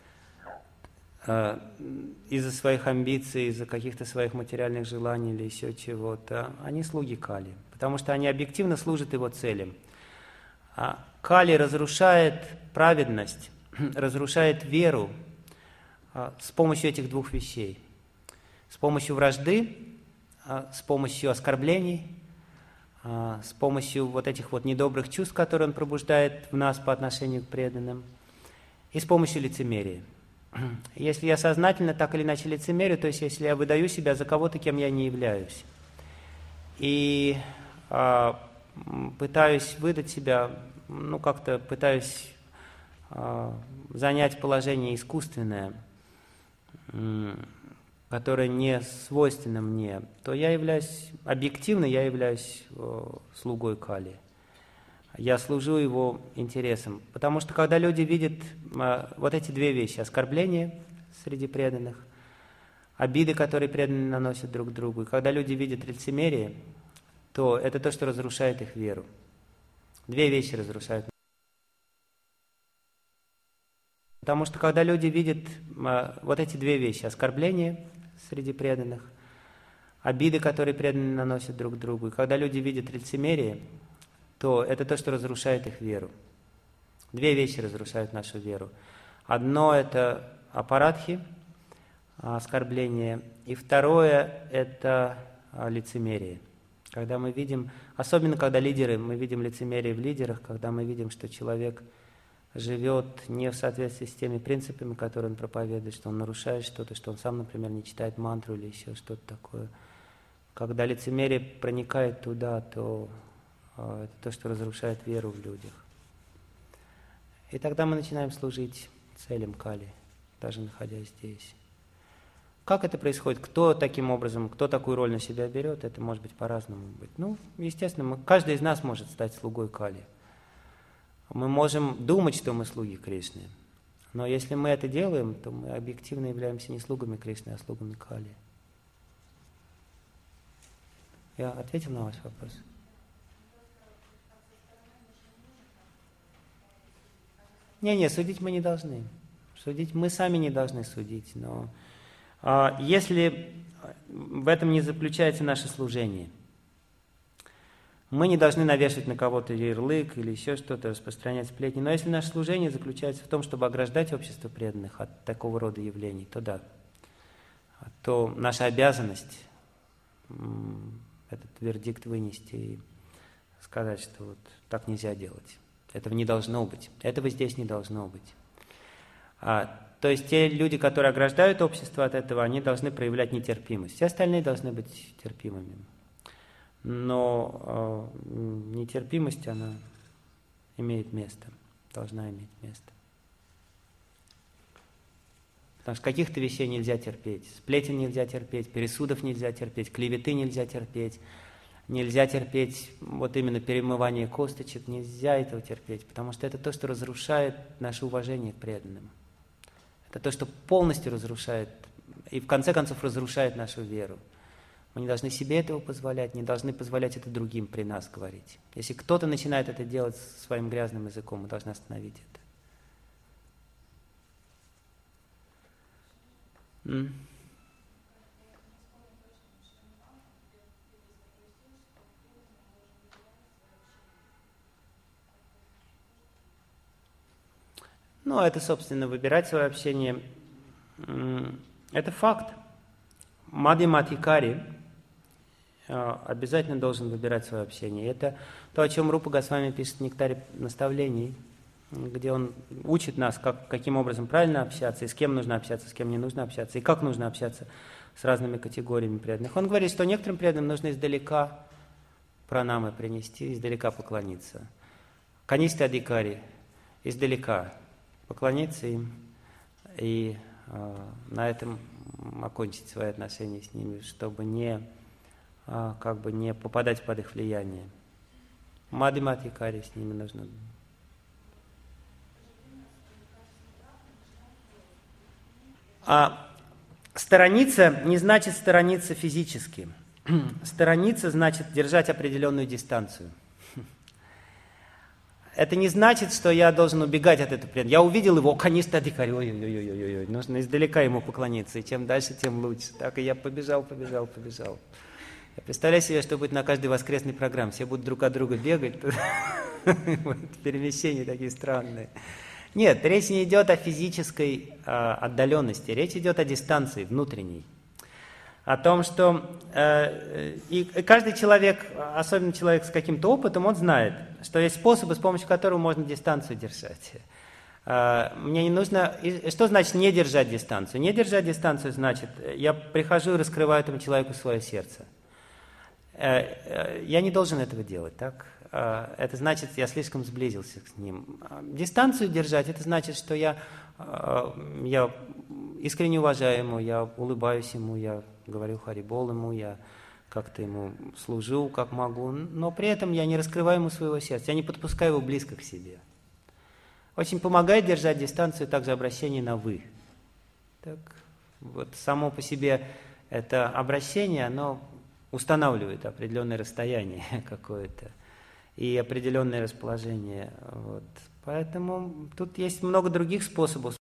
из-за своих амбиций, из-за каких-то своих материальных желаний или еще чего-то, они слуги Кали, потому что они объективно служат его целям. Кали разрушает праведность, разрушает веру с помощью этих двух вещей. С помощью вражды, с помощью оскорблений, с помощью вот этих вот недобрых чувств, которые он пробуждает в нас по отношению к преданным, и с помощью лицемерия. Если я сознательно так или иначе лицемерю, то есть если я выдаю себя за кого-то, кем я не являюсь, и пытаюсь выдать себя, как-то пытаюсь занять положение искусственное, которое не свойственно мне, то я являюсь, объективно я являюсь слугой Кали. Я служу его интересам. Потому что когда люди видят вот эти две вещи, оскорбления среди преданных, обиды, которые преданные наносят друг другу, и когда люди видят лицемерие, то это то, что разрушает их веру. Две вещи разрушают. Потому что когда люди видят вот эти две вещи, оскорбления среди преданных, обиды, которые преданные наносят друг другу, и когда люди видят лицемерие, то это то, что разрушает их веру. Две вещи разрушают нашу веру. Одно – это апарадхи, оскорбление, и второе – это лицемерие. Когда мы видим, особенно когда лидеры, мы видим лицемерие в лидерах, когда мы видим, что человек живет не в соответствии с теми принципами, которые он проповедует, что он нарушает что-то, что он сам, например, не читает мантру или еще что-то такое. Когда лицемерие проникает туда, то это то, что разрушает веру в людях. И тогда мы начинаем служить целям Кали, даже находясь здесь. Как это происходит? Кто таким образом, кто такую роль на себя берет, это может быть по-разному быть. Ну, естественно, каждый из нас может стать слугой Кали. Мы можем думать, что мы слуги Кришны. Но если мы это делаем, то мы объективно являемся не слугами Кришны, а слугами Кали. Я ответил на ваш вопрос? Не, судить мы не должны. Судить мы сами не должны судить, но если в этом не заключается наше служение, мы не должны навешивать на кого-то ярлык или еще что-то, распространять сплетни. Но если наше служение заключается в том, чтобы ограждать общество преданных от такого рода явлений, то да. То наша обязанность этот вердикт вынести и сказать, что вот так нельзя делать. Этого не должно быть. Этого здесь не должно быть. То есть те люди, которые ограждают общество от этого, они должны проявлять нетерпимость. Все остальные должны быть терпимыми. Но нетерпимость, она имеет место, должна иметь место. Потому что каких-то вещей нельзя терпеть. Сплетен нельзя терпеть, пересудов нельзя терпеть, клеветы нельзя терпеть. Нельзя терпеть вот именно перемывание косточек, нельзя этого терпеть, потому что это то, что разрушает наше уважение к преданным. Это то, что полностью разрушает и в конце концов разрушает нашу веру. Мы не должны себе этого позволять, не должны позволять это другим при нас говорить. Если кто-то начинает это делать своим грязным языком, мы должны остановить это. Ну, это, собственно, выбирать свое общение. Это факт. Мадхьямадхикари обязательно должен выбирать свое общение. Это то, о чем Рупа Госвами пишет в «Нектаре наставлений», где он учит нас, каким образом правильно общаться, и с кем нужно общаться, с кем не нужно общаться, и как нужно общаться с разными категориями преданных. Он говорит, что некоторым преданным нужно издалека пранамы принести, издалека поклониться. Каниста Адикари издалека поклониться им и на этом окончить свои отношения с ними, чтобы не попадать под их влияние. Мадхьямадхикари с ними нужно. Сторониться не значит сторониться физически. Сторониться значит держать определенную дистанцию. Это не значит, что я должен убегать от этого преданного. Я увидел его, каниста Адикари, ой-ой-ой, нужно издалека ему поклониться, и чем дальше, тем лучше. Так и я побежал. Я представляю себе, что будет на каждой воскресной программе. Все будут друг от друга бегать, перемещения такие странные. Нет, речь не идет о физической отдаленности, речь идет о дистанции внутренней. О том, что и каждый человек, особенно человек с каким-то опытом, он знает, что есть способы, с помощью которого можно дистанцию держать. Мне не нужно... Что значит не держать дистанцию? Не держать дистанцию значит, я прихожу и раскрываю этому человеку свое сердце. Я не должен этого делать, так? Это значит, я слишком сблизился с ним. Дистанцию держать, это значит, что я искренне уважаю ему, я улыбаюсь ему, я говорю харибол ему, я как-то ему служу, как могу, но при этом я не раскрываю ему своего сердца, я не подпускаю его близко к себе. Очень помогает держать дистанцию также обращение на «вы». Так, вот само по себе это обращение, оно устанавливает определенное расстояние какое-то и определенное расположение. Вот. Поэтому тут есть много других способов.